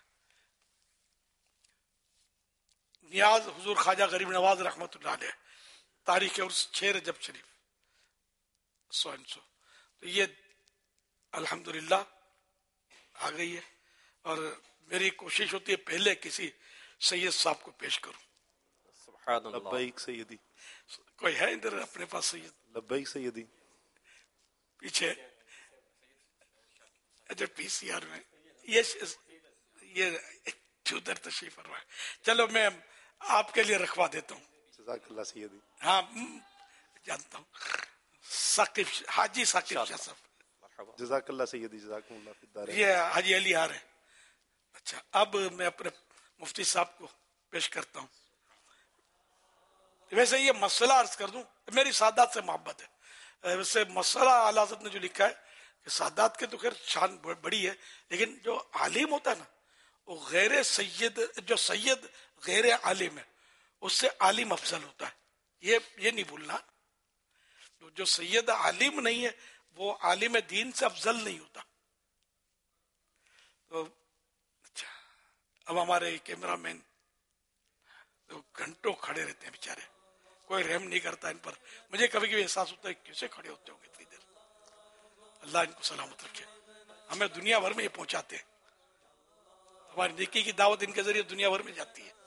نیاز حضور خواجہ غریب نواز رحمت اللہ علیہ، تاریخ عرس 6 رجب شریف 100. تو یہ الحمدللہ آ گئی ہے اور میری کوشش ہوتی ہے پہلے کسی سید صاحب کو پیش کروں. لبیک سیدی. کوئی ہے ادھر اپنے پاس سید؟ لبیک سیدی. پیچھے اچھا پی سی آر میں یہ ادھر تشریف فرما. چلو میں آپ کے لیے رکھوا دیتا ہوں. جزاک اللہ سیدی. ہاں جانتا ہوں، ثاقب حاجی ثاقب شاہ صاحب. جزاک اللہ سیدی. جزاکم اللہ فی الدارین. یہ حاجی علی آ رہے ہیں. اچھا اب میں اپنے مفتی صاحب کو پیش کرتا ہوں. ویسے یہ مسئلہ عرض کر دوں، میری سادات سے محبت ہے. ویسے مسئلہ اعلیٰ حضرت نے جو لکھا ہے کہ سادات کے تو خیر شان بڑی ہے، لیکن جو عالم ہوتا ہے نا وہ غیر سید، جو سید غیر عالم ہے اس سے عالم افضل ہوتا ہے، یہ نہیں بھولنا. جو سید عالم نہیں ہے وہ عالم دین سے افضل نہیں ہوتا. تو اچھا، اب ہمارے کیمرہ مین گھنٹوں کھڑے رہتے ہیں بیچارے، کوئی رحم نہیں کرتا ان پر. مجھے کبھی کبھی احساس ہوتا ہے کیسے کھڑے ہوتے ہوں گے اتنی دیر. اللہ ان کو سلامت رکھے. ہمیں دنیا بھر میں یہ پہنچاتے ہیں، ہماری نیکی کی دعوت ان کے ذریعے دنیا بھر میں جاتی ہے.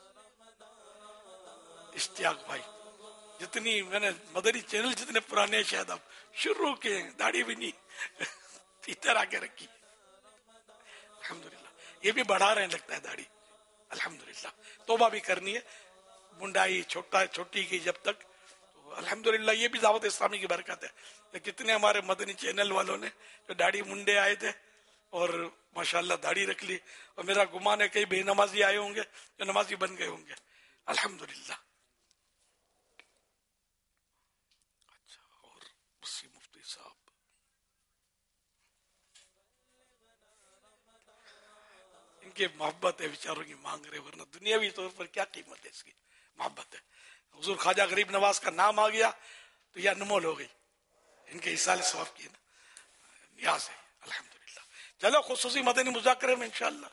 اشتیاق بھائی، جتنی میں نے مدنی چینل جتنے پرانے شاید اب شروع کے داڑھی بھی نہیں ٹیچر آ کے رکھی، الحمدللہ. یہ بھی بڑھا رہے ہیں لگتا ہے داڑھی، الحمدللہ. توبہ بھی کرنی ہے، منڈائی چھوٹی کی جب تک. الحمدللہ یہ بھی دعوت اسلامی کی برکت ہے. کتنے ہمارے مدنی چینل والوں نے جو داڑھی منڈے آئے تھے اور ماشاءاللہ داڑھی رکھ لی، اور میرا گمان ہے کئی بے نمازی آئے ہوں گے جو نمازی بن گئے ہوں گے، الحمدللہ. اچھا، اور اسی مفتی صاحب ان کی محبت ہے بیچاروں کی، مانگ رہے، ورنہ دنیاوی طور پر کیا قیمت ہے اس کی. محبت ہے. حضور خواجہ غریب نواز کا نام آ گیا تو یہ انمول ہو گئی. ان کے اصال ثواب کی نا نیاز ہے، الحمدللہ. چلو خصوصی مدنی مذاکرے میں انشاءاللہ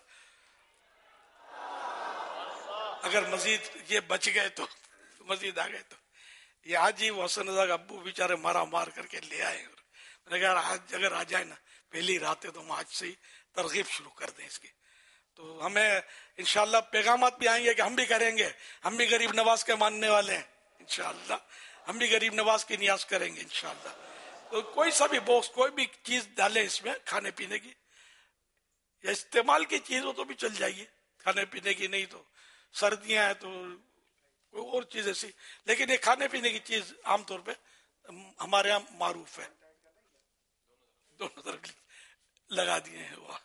اگر مزید یہ بچ گئے تو مزید آ گئے تو یہ آج ہی وہ حسن رضا کا ابو بیچارے مارا مار کر کے لے آئے. میں نے کہا آج اگر آ جائے نا پہلی رات ہے تو ہم آج سے ہی ترغیب شروع کر دیں اس کی. تو ہمیں انشاءاللہ پیغامات بھی آئیں گے کہ ہم بھی کریں گے، ہم بھی غریب نواز کے ماننے والے ہیں انشاءاللہ، ہم بھی غریب نواز کی نیاز کریں گے انشاءاللہ. تو کوئی سا بھی باکس، کوئی بھی چیز ڈالیں اس میں کھانے پینے کی یا استعمال کی چیز ہو تو بھی چل جائیے، کھانے پینے کی نہیں تو سردیاں ہیں تو کوئی اور چیز ایسی، لیکن یہ کھانے پینے کی چیز عام طور پہ ہمارے یہاں معروف ہے. دونوں طرف لگا دیے ہیں. واہ،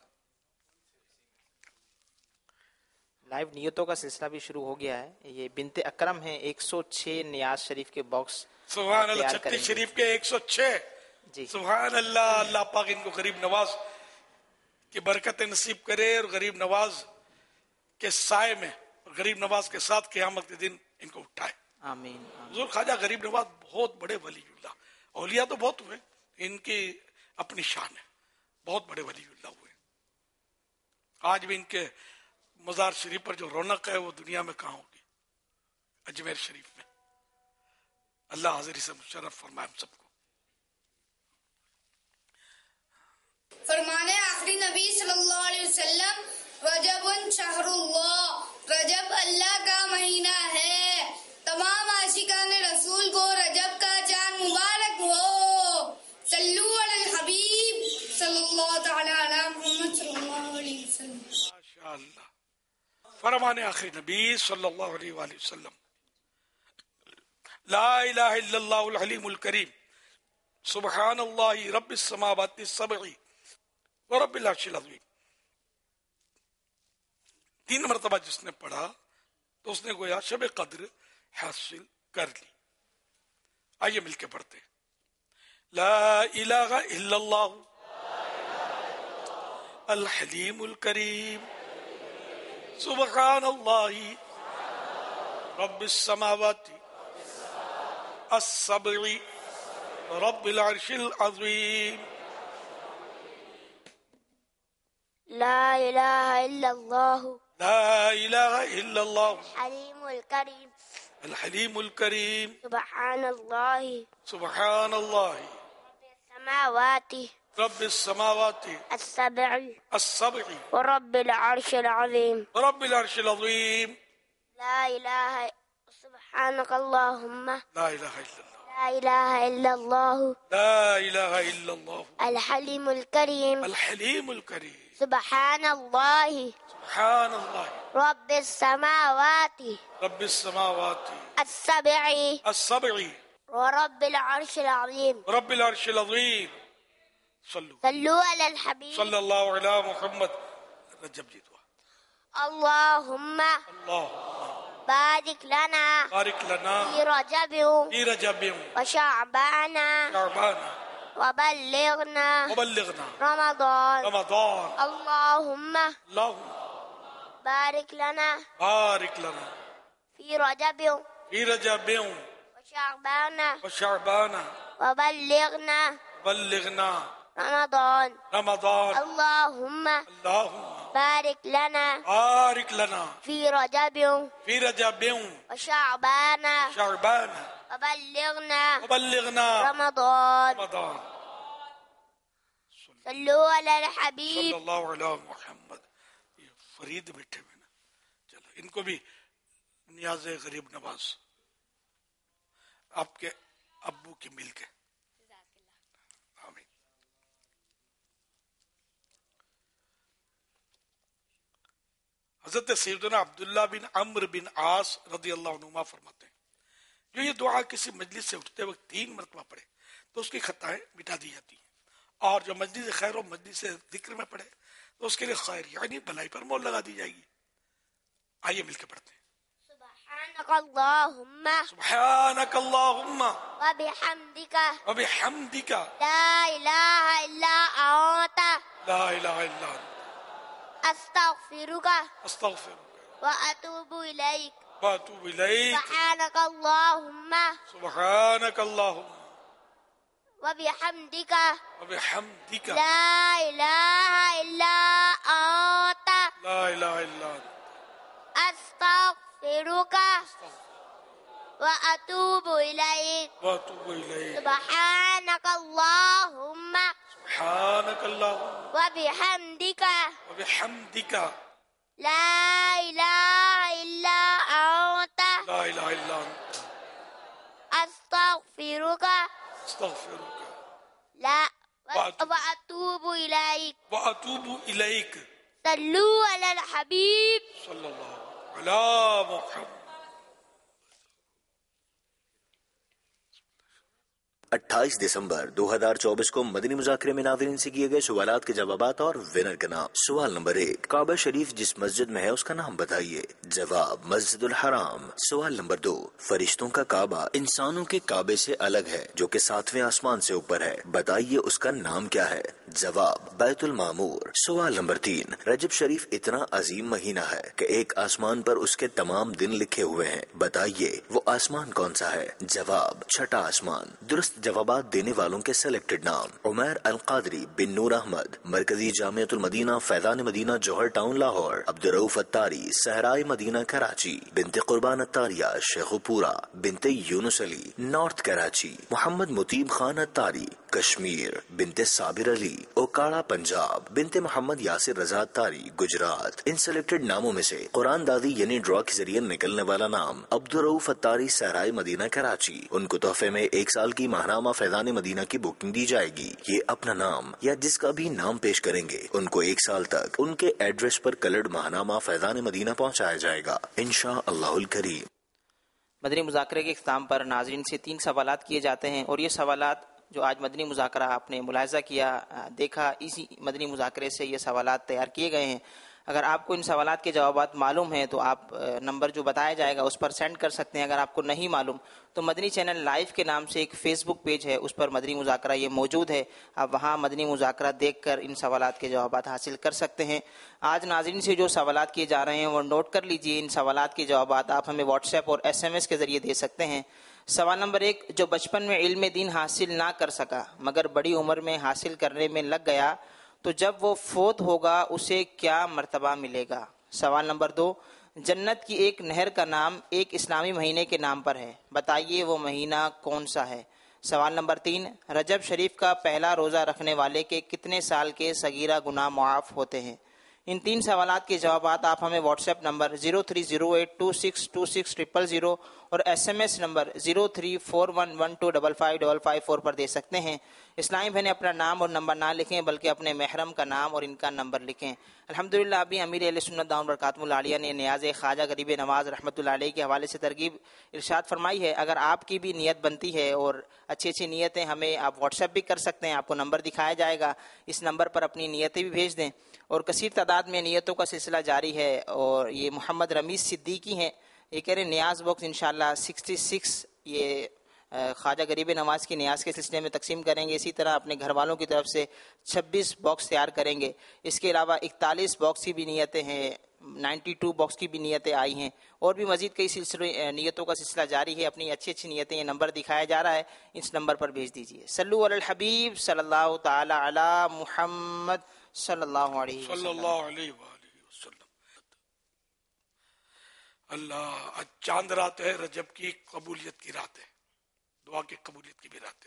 لائیو نیتوں کا سلسلہ بھی شروع ہو گیا ہے. یہ بنت اکرم ہیں، 106 نیاز شریف کے باکس سبحان اللہ. چھتی شریف کے 106 جی سبحان اللہ. اللہ پاک ان کو غریب نواز کی برکت نصیب کرے اور غریب نواز کے سائے میں، غریب نواز کے ساتھ قیامت کے دن ان کو اٹھائے. آمین. حضور خواجہ غریب نواز بہت بڑے ولی اللہ، اولیاء تو بہت ہوئے، ان کی اپنی شان ہے، بہت بڑے ولی اللہ ہوئے. آج بھی ان کے مزار شریف پر جو رونق ہے وہ دنیا میں کہاں ہوگی، اجمیر شریف میں. اللہ حاضری سے مشرف فرمائے ہم سب کو. فرمانے آخری نبی صلی اللہ علیہ وسلم، رجب شہر اللہ، رجب اللہ کا مہینہ ہے. تمام عاشقان رسول کو رجب کا چاند مبارک ہو. صلو علی الحبیب صلی اللہ تعالی علی محمد صلی اللہ علیہ وسلم. ماشاءاللہ. فرمان آخری نبی صلی اللہ علیہ وآلہ وسلم، لا الہ الا اللہ الحلیم الکریم، سبحان اللہ رب السماوات السبع ورب العرش العظیم. 3 مرتبہ جس نے پڑھا تو اس نے گویا شب قدر حاصل کر لی. آئیے مل کے پڑھتے ہیں. لا الہ الا اللہ الحلیم الکریم، سبحان اللہ رب السماوات السبع رب العرش العظیم. لا إله إلا الله لا الہ الا اللہ الحليم الكريم، الحلیم الکریم، سبحان الله سبحان اللہ السماوات رب السماوات السبع السبع ورب العرش العظيم. رب العرش العظیم. لا إله سبحانك اللهم لا الہ الا اللہ لا إله إلا الله لا الہ الا اللہ الحليم الكريم، الحلیم الکریم، سبحان الله سبحان اللہ رب السماوات رب السماوات السبع السبع ورب العرش العظيم. رب العرش العظیم. صلوا على الحبيب صلی اللہ علی محمد. رجب جی دعا. اللهم بارك لنا بارک لنا في رجب فی رجب وشعبان شعبان وبلغنا وبلغنا رمضان. رمضان. اللهم اللہم بارك لنا بارك لنا في رجب في رجب وشعبان وشعبان وبلغنا بلغنا رمضان رمضان اللهم اللهم بارك لنا بارك لنا في رجب في رجب وشعبان شعبان وبلغنا وبلغنا رمضان رمضان صلوا على صلی الحبیب اللہ علیہ محمد. یہ فرید بیٹھے ہوئے نا، چلو ان کو بھی نیاز غریب نواز آپ کے ابو کی مل کے. آمین. حضرت سیدنا عبداللہ بن عمرو بن عاص رضی اللہ عنہما فرماتے ہیں جو یہ دعا کسی مجلس سے اٹھتے وقت 3 مرتبہ پڑھے تو اس کی خطائیں مٹا دی جاتی ہیں، اور جو مجلس خیر و مجلس ذکر میں پڑھے تو اس کے لیے خیر یعنی بھلائی پر مول لگا دی جائے گی. آئیے مل کے پڑھتے ہیں. سبحانك اللهم سبحانك اللهم وبحمدك وبحمدك لا إله إلا أنت لا اله الا انت أستغفرك استغفرك وأتوب إليك. واتوب اليك. سبحانك اللهم سبحانك اللهم وبحمدك وبحمدك لا إله إلا أنت لا اله الا انت أستغفرك وأتوب إليك. واتوب اليك. سبحانك اللهم سبحانك اللهم وبحمدك وبحمدك لا إله إلا أنت لا اله الا انت أستغفرك استغفرك لا وأتوب. وأتوب إليك. واتوب اليك. صلوا على الحبيب صلی اللہ علی محمد. 28 دسمبر 2024 کو مدنی مذاکرے میں ناظرین سے کیے گئے سوالات کے جوابات اور ونر کا نام. سوال نمبر 1، کعبہ شریف جس مسجد میں ہے اس کا نام بتائیے. جواب مسجد الحرام. سوال نمبر 2، فرشتوں کا کعبہ انسانوں کے کعبے سے الگ ہے جو کہ 7ویں آسمان سے اوپر ہے، بتائیے اس کا نام کیا ہے. جواب بیت المعمور. سوال نمبر 3، رجب شریف اتنا عظیم مہینہ ہے کہ ایک آسمان پر اس کے تمام دن لکھے ہوئے ہیں، بتائیے وہ آسمان کون سا ہے. جواب چھٹا آسمان. درست جوابات دینے والوں کے سلیکٹڈ نام: عمیر القادری بن نور احمد، مرکزی جامعۃ المدینہ فیضان مدینہ جوہر ٹاؤن لاہور. عبدالرؤف اتاری، صحرائے مدینہ کراچی. بنت قربان اتاریہ شیخو پورہ. بنت یونس علی، نارتھ کراچی. محمد مطیب خان اتاری، کشمیر. بنت صابر علی، اوکاڑا پنجاب. بنت محمد یاسر رضا اتاری، گجرات. ان سلیکٹڈ ناموں میں سے قرآن دادی یعنی ڈرا کے ذریعے نکلنے والا نام عبدالرؤف اتاری، صحرائے مدینہ کراچی. ان کو تحفے میں 1 سال کی ماہنامہ فیضان مدینہ کی بکنگ دی جائے گی. یہ اپنا نام یا جس کا بھی نام پیش کریں گے ان کو 1 سال تک ان کے ایڈریس پر کلرڈ ماہنامہ فیضان مدینہ پہنچایا جائے گا انشاء اللہ الکریم. مدنی مذاکرے کے اختتام پر ناظرین سے 3 سوالات کیے جاتے ہیں، اور یہ سوالات جو آج مدنی مذاکرہ آپ نے ملاحظہ کیا، دیکھا، اسی مدنی مذاکرے سے یہ سوالات تیار کیے گئے ہیں. اگر آپ کو ان سوالات کے جوابات معلوم ہیں تو آپ نمبر جو بتایا جائے گا اس پر سینڈ کر سکتے ہیں. اگر آپ کو نہیں معلوم تو مدنی چینل لائیو کے نام سے ایک فیس بک پیج ہے، اس پر مدنی مذاکرہ یہ موجود ہے، آپ وہاں مدنی مذاکرہ دیکھ کر ان سوالات کے جوابات حاصل کر سکتے ہیں. آج ناظرین سے جو سوالات کیے جا رہے ہیں وہ نوٹ کر لیجئے. ان سوالات کے جوابات آپ ہمیں واٹس ایپ اور SMS کے ذریعے دے سکتے ہیں. سوال نمبر 1، جو بچپن میں علم دین حاصل نہ کر سکا مگر بڑی عمر میں حاصل کرنے میں لگ گیا تو جب وہ فوت ہوگا اسے کیا مرتبہ ملے گا. سوال نمبر 2، جنت کی ایک نہر کا نام ایک اسلامی مہینے کے نام پر ہے، بتائیے وہ مہینہ کون سا ہے. سوال نمبر 3، رجب شریف کا پہلا روزہ رکھنے والے کے کتنے سال کے صغیرہ گناہ معاف ہوتے ہیں. ان 3 سوالات کے جوابات آپ ہمیں واٹس ایپ نمبر 0308262600 اور SMS نمبر 0341125555 پر دے سکتے ہیں. اسلامی بہنیں اپنا نام اور نمبر نہ لکھیں بلکہ اپنے محرم کا نام اور ان کا نمبر لکھیں. الحمدللہ ابھی امیر اہل سنت دامت برکاتہ العالیہ نے نیاز خواجہ غریب نواز رحمۃ اللہ علیہ کے حوالے سے ترغیب ارشاد فرمائی ہے. اگر آپ کی بھی نیت بنتی ہے اور اچھی اچھی نیتیں ہمیں آپ واٹس ایپ بھی کر سکتے ہیں، آپ کو نمبر دکھایا جائے گا، اس نمبر پر اپنی نیتیں بھی بھیج دیں. اور کثیر تعداد میں نیتوں کا سلسلہ جاری ہے، اور یہ محمد رمیز صدیقی ہیں، یہ کہہ رہے ہیں نیاز باکس انشاءاللہ 66 یہ خواجہ غریب نواز کی نیاز کے سلسلے میں تقسیم کریں گے. اسی طرح اپنے گھر والوں کی طرف سے 26 باکس تیار کریں گے. اس کے علاوہ 41 باکس کی بھی نیتیں ہیں 92 باکس کی بھی نیتیں آئی ہیں، اور بھی مزید کئی سلسلے نیتوں کا سلسلہ جاری ہے. اپنی اچھی اچھی نیتیں یہ نمبر دکھایا جا رہا ہے، اس نمبر پر بھیج دیجیے. صلو علی الحبیب صلی اللہ تعالی علی محمد صلی اللہ علیہ وسلم. اللہ، آج چاند رات ہے، رجب کی قبولیت کی رات ہے، دعا کی قبولیت کی بھی رات ہے.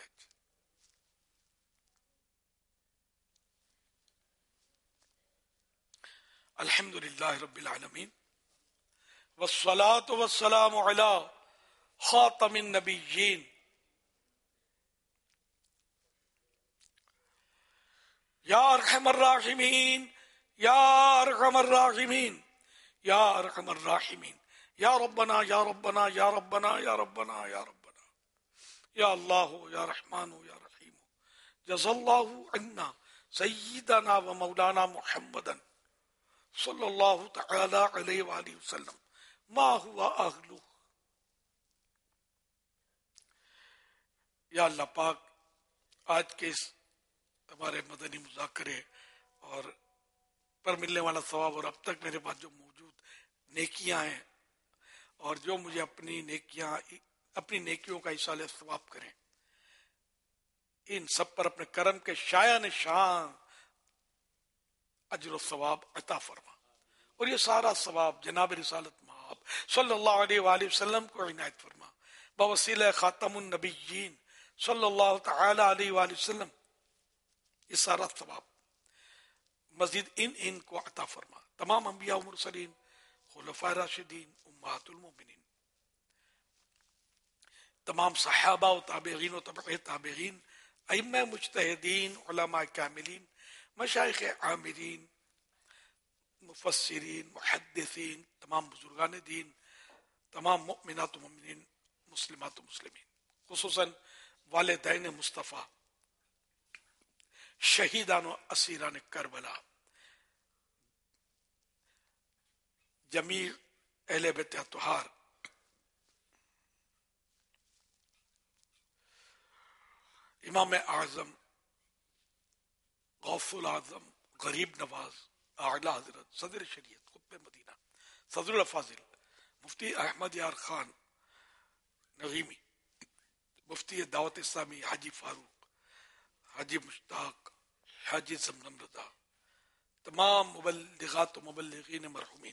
الحمد للہ رب العالمین والصلاة والسلام علی خاتم النبیین یا ارحم الراحمین یا ارحم الراحمین یا ارحم الراحمین یا ربنا یا ربنا یا ربنا یا ربنا یا ربنا یا اللہ یا رحمان یا رحیم جزا اللہ عنا سیدنا و مولانا محمدا صلی اللہ تعالی علیہ وآلہ وسلم ما ہوا اہلو. یا اللہ پاک، آج کے اس ہمارے مدنی مذاکرے اور پر ملنے والا ثواب، اور اب تک میرے پاس جو موجود نیکیاں ہیں، اور جو مجھے اپنی نیکیوں کا ایصال ثواب کریں، ان سب پر اپنے کرم کے شایع نشان اجر و ثواب عطا فرما، اور یہ سارا ثواب جناب رسالت مآب صلی اللہ علیہ وآلہ وسلم کو عنایت فرما بوسیلہ خاتم النبیین صلی اللہ تعالی علیہ وآلہ وسلم. یہ سارا ثواب مزید ان کو عطا فرما. تمام انبیاء و مرسلین، خلفاء راشدین، امہات المومنین، تمام صحابہ و تابعین و تبع تابعین، ائمہ مجتہدین، علماء کاملین، مشائخ عامرین، مفسرین، محدثین، تمام بزرگان دین، تمام مؤمنات و مؤمنین، مسلمات و مسلمین، خصوصاً والدین مصطفیٰ، شہیدان و اسیران کربلا، جمیع اہل بیت اطہار، امام اعظم، غوث العظم، غریب نواز، اعلی حضرت صدر شریعت قطب مدینہ صدر الافاضل مفتی احمد یار خان نغیمی، مفتی دعوت اسلامی حاجی فاروق، حاجی مشتاق، حاجی زمزم رضا، تمام مبلغات و مبلغین مرحومین.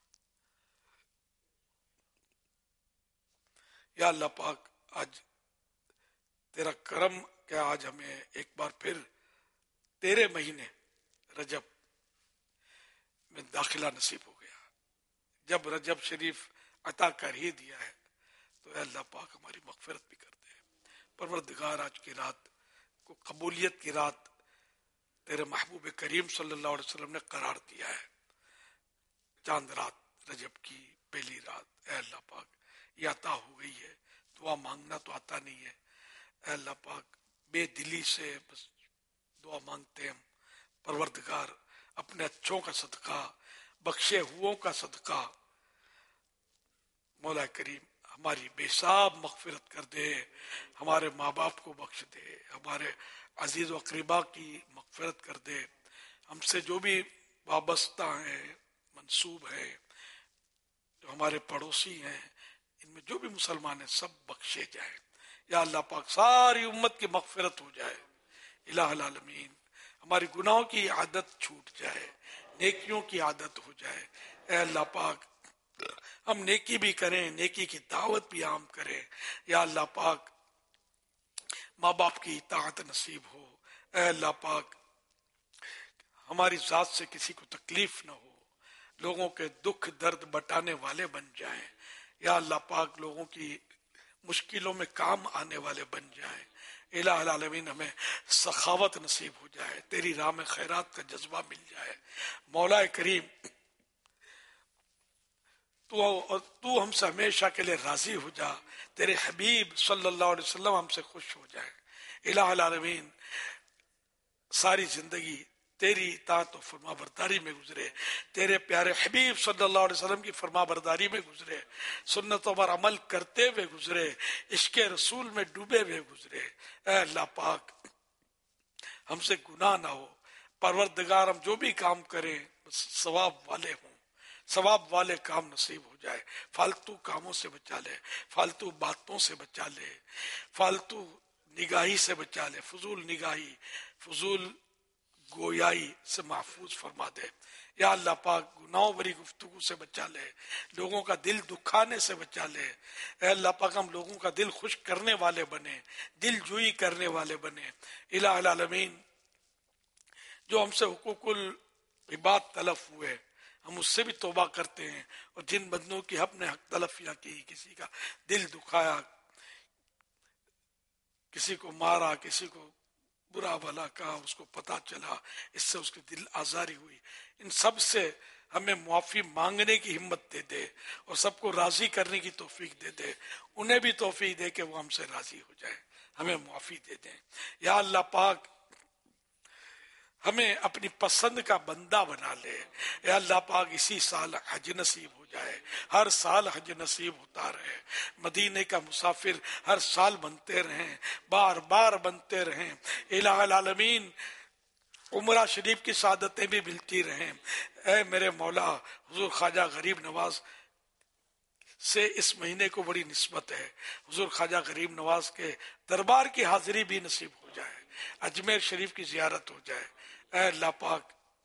یا اللہ پاک، آج تیرا کرم کہ آج ہمیں ایک بار پھر تیرے مہینے رجب میں داخلہ نصیب ہو گیا. جب رجب شریف عطا کر ہی دیا ہے تو اے اللہ پاک ہماری مغفرت بھی کر دے. پروردگار، آج کی رات کو قبولیت کی رات تیرے محبوب کریم صلی اللہ علیہ وسلم نے قرار دیا ہے. چاند رات رجب کی پہلی رات، اے اللہ پاک یہ عطا ہو گئی ہے. دعا مانگنا تو آتا نہیں ہے، اے اللہ پاک بے دلی سے بس دعا مانگتے ہیں. پروردگار اپنے اچھوں کا صدقہ، بخشے ہوں کا صدقہ، مولا کریم ہماری بے حساب مغفرت کر دے، ہمارے ماں باپ کو بخش دے، ہمارے عزیز و اقربا کی مغفرت کر دے، ہم سے جو بھی وابستہ ہیں، منسوب ہیں، جو ہمارے پڑوسی ہیں، ان میں جو بھی مسلمان ہیں سب بخشے جائیں. یا اللہ پاک ساری امت کی مغفرت ہو جائے. الہ العالمین، ہماری گناہوں کی عادت چھوٹ جائے، نیکیوں کی عادت ہو جائے. اے اللہ پاک ہم نیکی بھی کریں، نیکی کی دعوت بھی عام کریں. یا اللہ پاک ماں باپ کی اطاعت نصیب ہو. اے اللہ پاک ہماری ذات سے کسی کو تکلیف نہ ہو، لوگوں کے دکھ درد بٹانے والے بن جائیں. یا اللہ پاک لوگوں کی مشکلوں میں کام آنے والے بن جائیں. الہ العالمین ہمیں سخاوت نصیب ہو جائے، تیری راہ میں خیرات کا جذبہ مل جائے. مولا کریم تو ہم سے ہمیشہ کے لیے راضی ہو جا، تیرے حبیب صلی اللہ علیہ وسلم ہم سے خوش ہو جائے. الہ العالمین ساری زندگی تیری اطاعت و فرما برداری میں گزرے، تیرے پیارے حبیب صلی اللہ علیہ وسلم کی فرما برداری میں گزرے، سنتوں پر عمل کرتے ہوئے گزرے، عشق رسول میں ڈوبے ہوئے گزرے. اے اللہ پاک ہم سے گناہ نہ ہو. پروردگار ہم جو بھی کام کریں ثواب والے ہوں، ثواب والے کام نصیب ہو جائے، فالتو کاموں سے بچا لے، فالتو باتوں سے بچا لے، فالتو نگاہی سے بچا لے، فضول نگاہی، فضول گویائی سے محفوظ فرما دے۔ یا اللہ پاک گناہوں بری گفتگو سے بچا لے، لوگوں کا دل دکھانے سے بچا لے۔ اے اللہ پاک ہم لوگوں کا دل خوش کرنے والے بنے، دل جوئی کرنے والے بنے۔ الہ العالمین، جو ہم سے حقوق العباد تلف ہوئے ہم اس سے بھی توبہ کرتے ہیں، اور جن بندوں کی ہم نے حق تلفیاں کی، کسی کا دل دکھایا، کسی کو مارا، کسی کو برا بھلا کہا، اس کو پتا چلا، اس سے اس کی دل آزاری ہوئی، ان سب سے ہمیں معافی مانگنے کی ہمت دے دے اور سب کو راضی کرنے کی توفیق دے دے، انہیں بھی توفیق دے کہ وہ ہم سے راضی ہو جائے، ہمیں معافی دے دیں۔ یا اللہ پاک ہمیں اپنی پسند کا بندہ بنا لے۔ اے اللہ پاک اسی سال حج نصیب ہو جائے، ہر سال حج نصیب ہوتا رہے، مدینے کا مسافر ہر سال بنتے رہیں، بار بار بنتے رہیں۔ الہ العالمین عمرہ شریف کی سعادتیں بھی ملتی رہیں۔ اے میرے مولا، حضور خواجہ غریب نواز سے اس مہینے کو بڑی نسبت ہے، حضور خواجہ غریب نواز کے دربار کی حاضری بھی نصیب ہو جائے، اجمیر شریف کی زیارت ہو جائے۔ اے اللہ پاک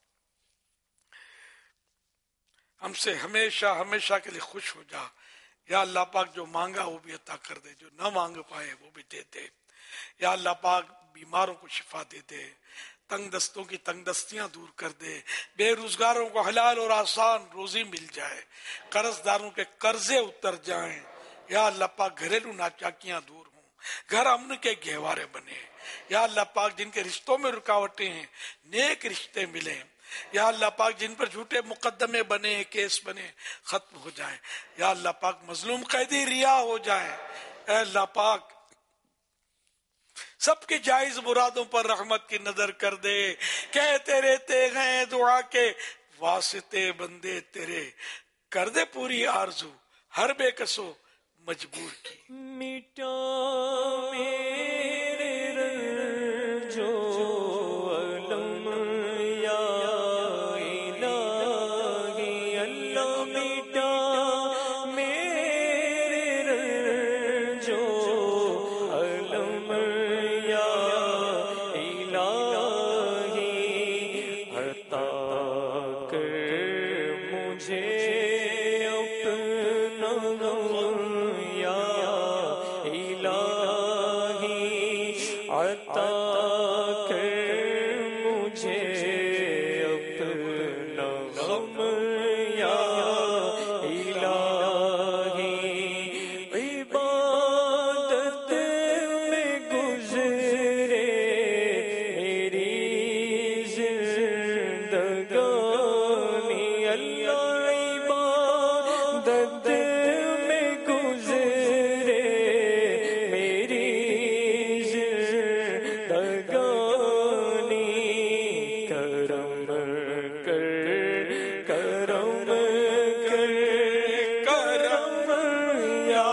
ہم سے ہمیشہ ہمیشہ کے لیے خوش ہو جا۔ یا اللہ پاک جو مانگا وہ بھی عطا کر دے، جو نہ مانگ پائے وہ بھی دے دے۔ یا اللہ پاک بیماروں کو شفا دے دے، تنگ دستوں کی تنگ دستیاں دور کر دے، بے روزگاروں کو حلال اور آسان روزی مل جائے، قرض داروں کے قرضے اتر جائیں۔ یا اللہ پاک گھریلو ناچاکیاں دور ہوں، گھر امن کے گہوارے بنے۔ یا اللہ پاک جن کے رشتوں میں رکاوٹیں ہیں نیک رشتے ملیں۔ یا اللہ پاک جن پر جھوٹے مقدمے بنے، کیس بنے، ختم ہو جائیں۔ یا اللہ پاک مظلوم قیدی رہا ہو جائیں۔ اے اللہ پاک سب کی جائز مرادوں پر رحمت کی نظر کر دے۔ کہتے رہتے ہیں دعا کے واسطے بندے تیرے، کر دے پوری آرزو ہر بے کسو مجبور کی۔ مٹا میرے رنجو علم یا الہی، اللہ مٹا میرے رنجو علم یا الہی، عطا کر مجھے اپنا غم یا الہی، عطا کر مجھے اپنا غم یا الہی، عبادت میں گزرے میری زندگانی، اللہ عبادت میں گزرے میری زندگانی، کرم کر کرم کر کرم یا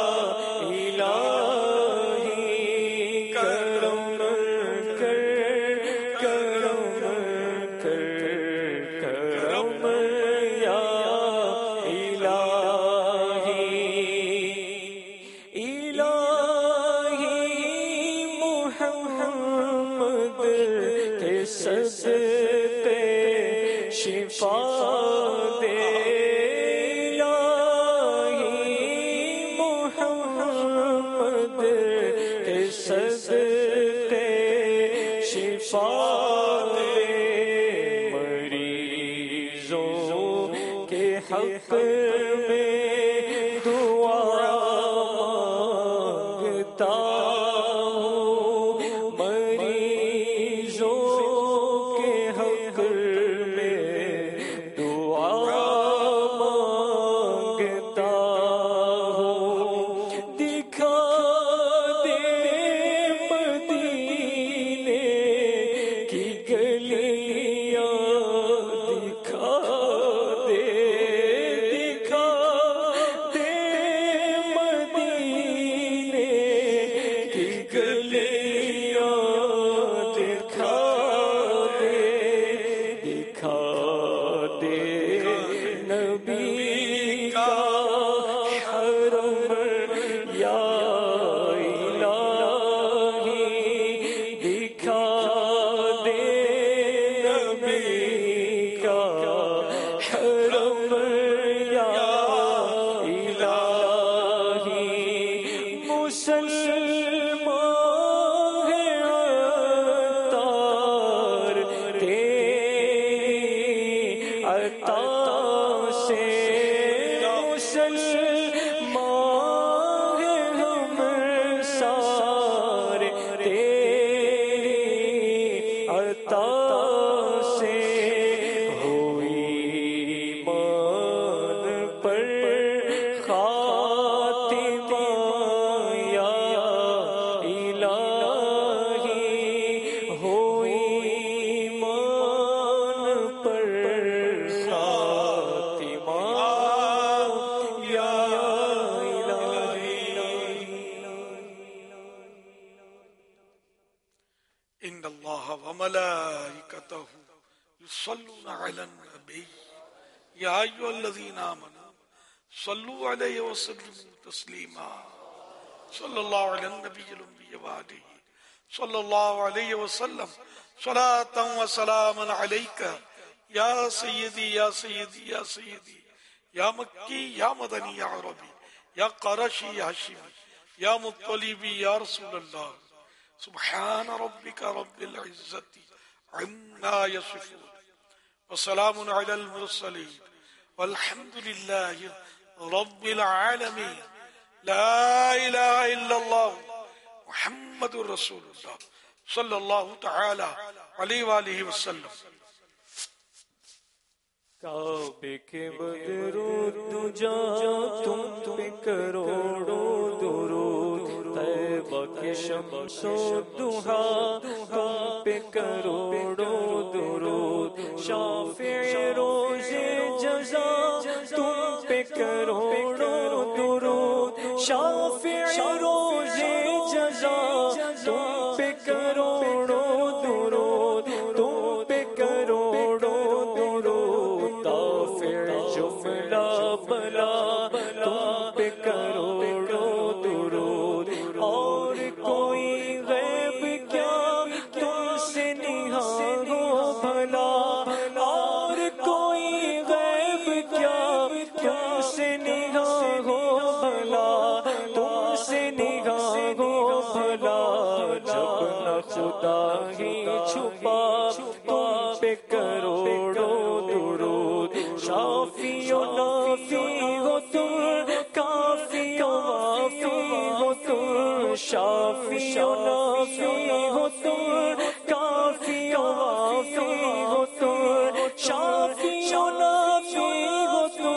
الہی، کرم کر کرم کر کرم یا الہی، الہی محمد کے صدقے شفا دے، الہی محمد کے صدقے شفا دے، مریضوں کے حق میں دعا مانگتا ہوں، مریضوں کے حق میں دعا مانگتا ہوں، دکھا دے مدینے کی گلیاں، دکھا دے دکھا माह अतार तेरी अता से मुसलमान हम सारे तेरी अता से हुई मान पर खातिमा या इलाही हुई मान पर खातिमा या إن الله وملائكته يصلون على النبي يا أيها الذين آمنوا صلوا عليه وسلموا تسليما صلى الله على النبي الأمي وآله صلى الله عليه وسلم صلاة وسلاما عليك يا سيدي يا سيدي يا سيدي يا مكي يا مدني يا عربي يا قرشي يا هاشمي يا مطلبي يا رسول الله سبحان ربك رب العزة عما يصفون وسلام على المرسلين والحمد لله رب العالمين لا إله إلا الله محمد رسول الله صلى الله تعالى عليه وآله وسلم. کعبے کے بدرود دجا تم پہ کروڑوں درود طیبہ کی شمس و ضحا تم پہ کروڑوں درود شافع روز جزا تم پہ کروڑوں درود شافع روز جزا تم پہ کروڑوں درود تم پہ کروڑوں درود جملہ بلا تم پہ کروڑوں درود اور کوئی غیب کیا تم سے نہاں ہو بھلا اور کوئی غیب کیا تم سے نہاں ہو بھلا تم سے نگاہ ہو بھلا جب نہ خدا ہی چھپا تم پہ کروڑوں درود شافی و نافی ہو تم کافی و وافی ہو تم شافی و نافی ہو تم کافی و وافی ہو تم شافی و نافی ہو تم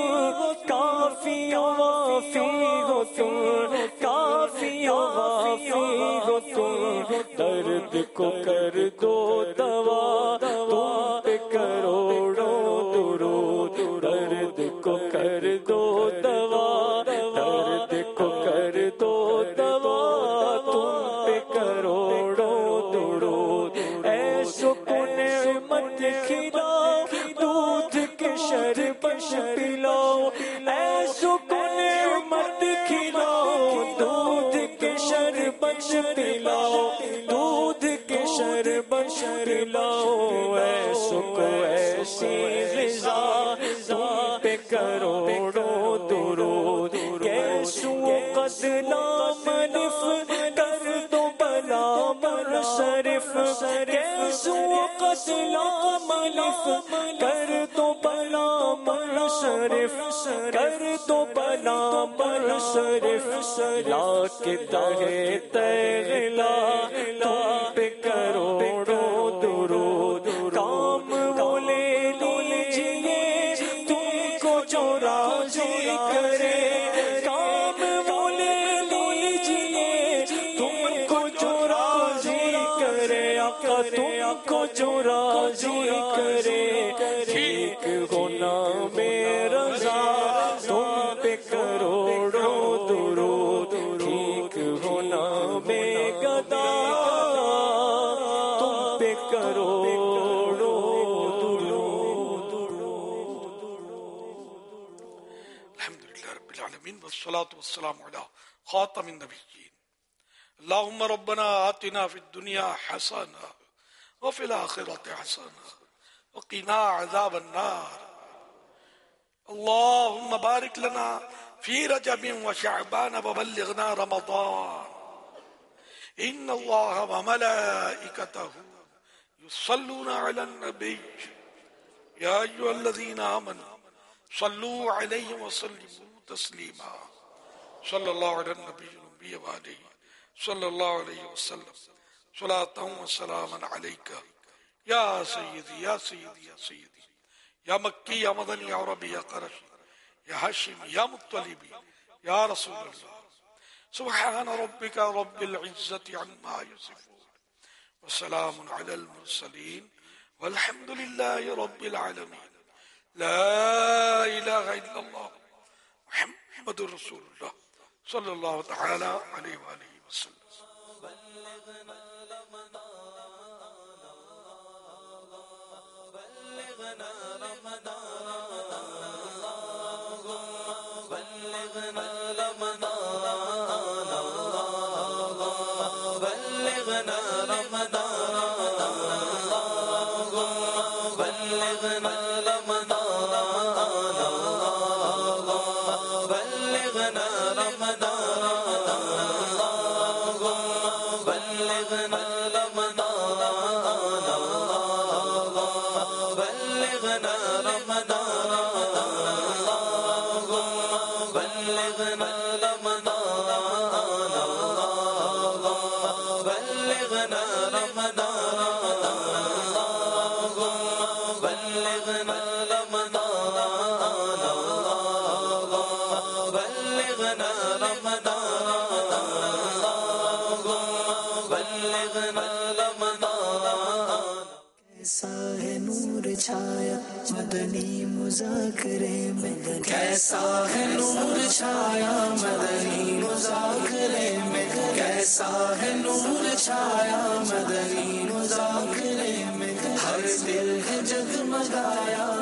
کافی و وافی ہو تم کافی و وافی ہو تم درد کو کر دو دوا تم پہ کروڑوں درود درد کو کر دو دوا درد کو کر دو دوا تم پہ کروڑوں درود اے سکون نعمت کھلاؤ دودھ کے شربت پلاؤ اے سکون نعمت کھلاؤ دودھ کے شربت پلاؤ دودھ کے شربت پلاؤ ایسو کو ایسی غذا تم پہ کروڑوں درود کیسو قتلا منف کر دو بلا منصرف کیسو قتلا منف کر دو بلا منصرف کر دو بلا منصرف لا کے دہے تیغلا تم پہ کروڑوں درود کام وہ لے لیجئے تم کو جو راضی کرے کام وہ لے لیجئے تم کو جو راضی کرے آقا تم کو جو راضی کرے ٹھیک ہونا میرا رضا تم پہ کروڑوں درود ٹھیک ہونا میں گدا تم پہ کروڑوں درود. الحمدللہ رب العالمین والصلاة والسلام علی خاتم النبیین. اللہم ربنا آتنا فی الدنیا حسنہ وفی الآخرۃ حسنہ وقنا عذاب النار. اللہم بارک لنا فی رجب وشعبان وبلغنا رمضان. ان اللہ و ملائکتہ یصلون علی النبی یا ایھا الذین آمنوا صلوا علیہ وسلموا تسلیما صلی اللہ علی النبی النبی وآلہ صلی اللہ علیہ وسلم صلاۃ و سلاما علیک یا سیدی یا سیدی یا سیدی یا مکی یا مدنی یا عربی یا قرشی یا ہاشمی یا مطلبی یا رسول اللہ سبحان ربک رب العزت عما یصفون وسلام علی المرسلین والحمد للہ رب العالمین لا الہ الا اللہ محمد رسول اللہ صلی اللہ تعالی علیہ وآلہ وسلم. کیسا ہے نور چھایا مدنی مذاکرے میں کیسا ہے نور چھایا مدنی مذاکرے میں کیسا ہے نور چھایا مدنی مذاکرے میں ہر دل ہے جگمگایا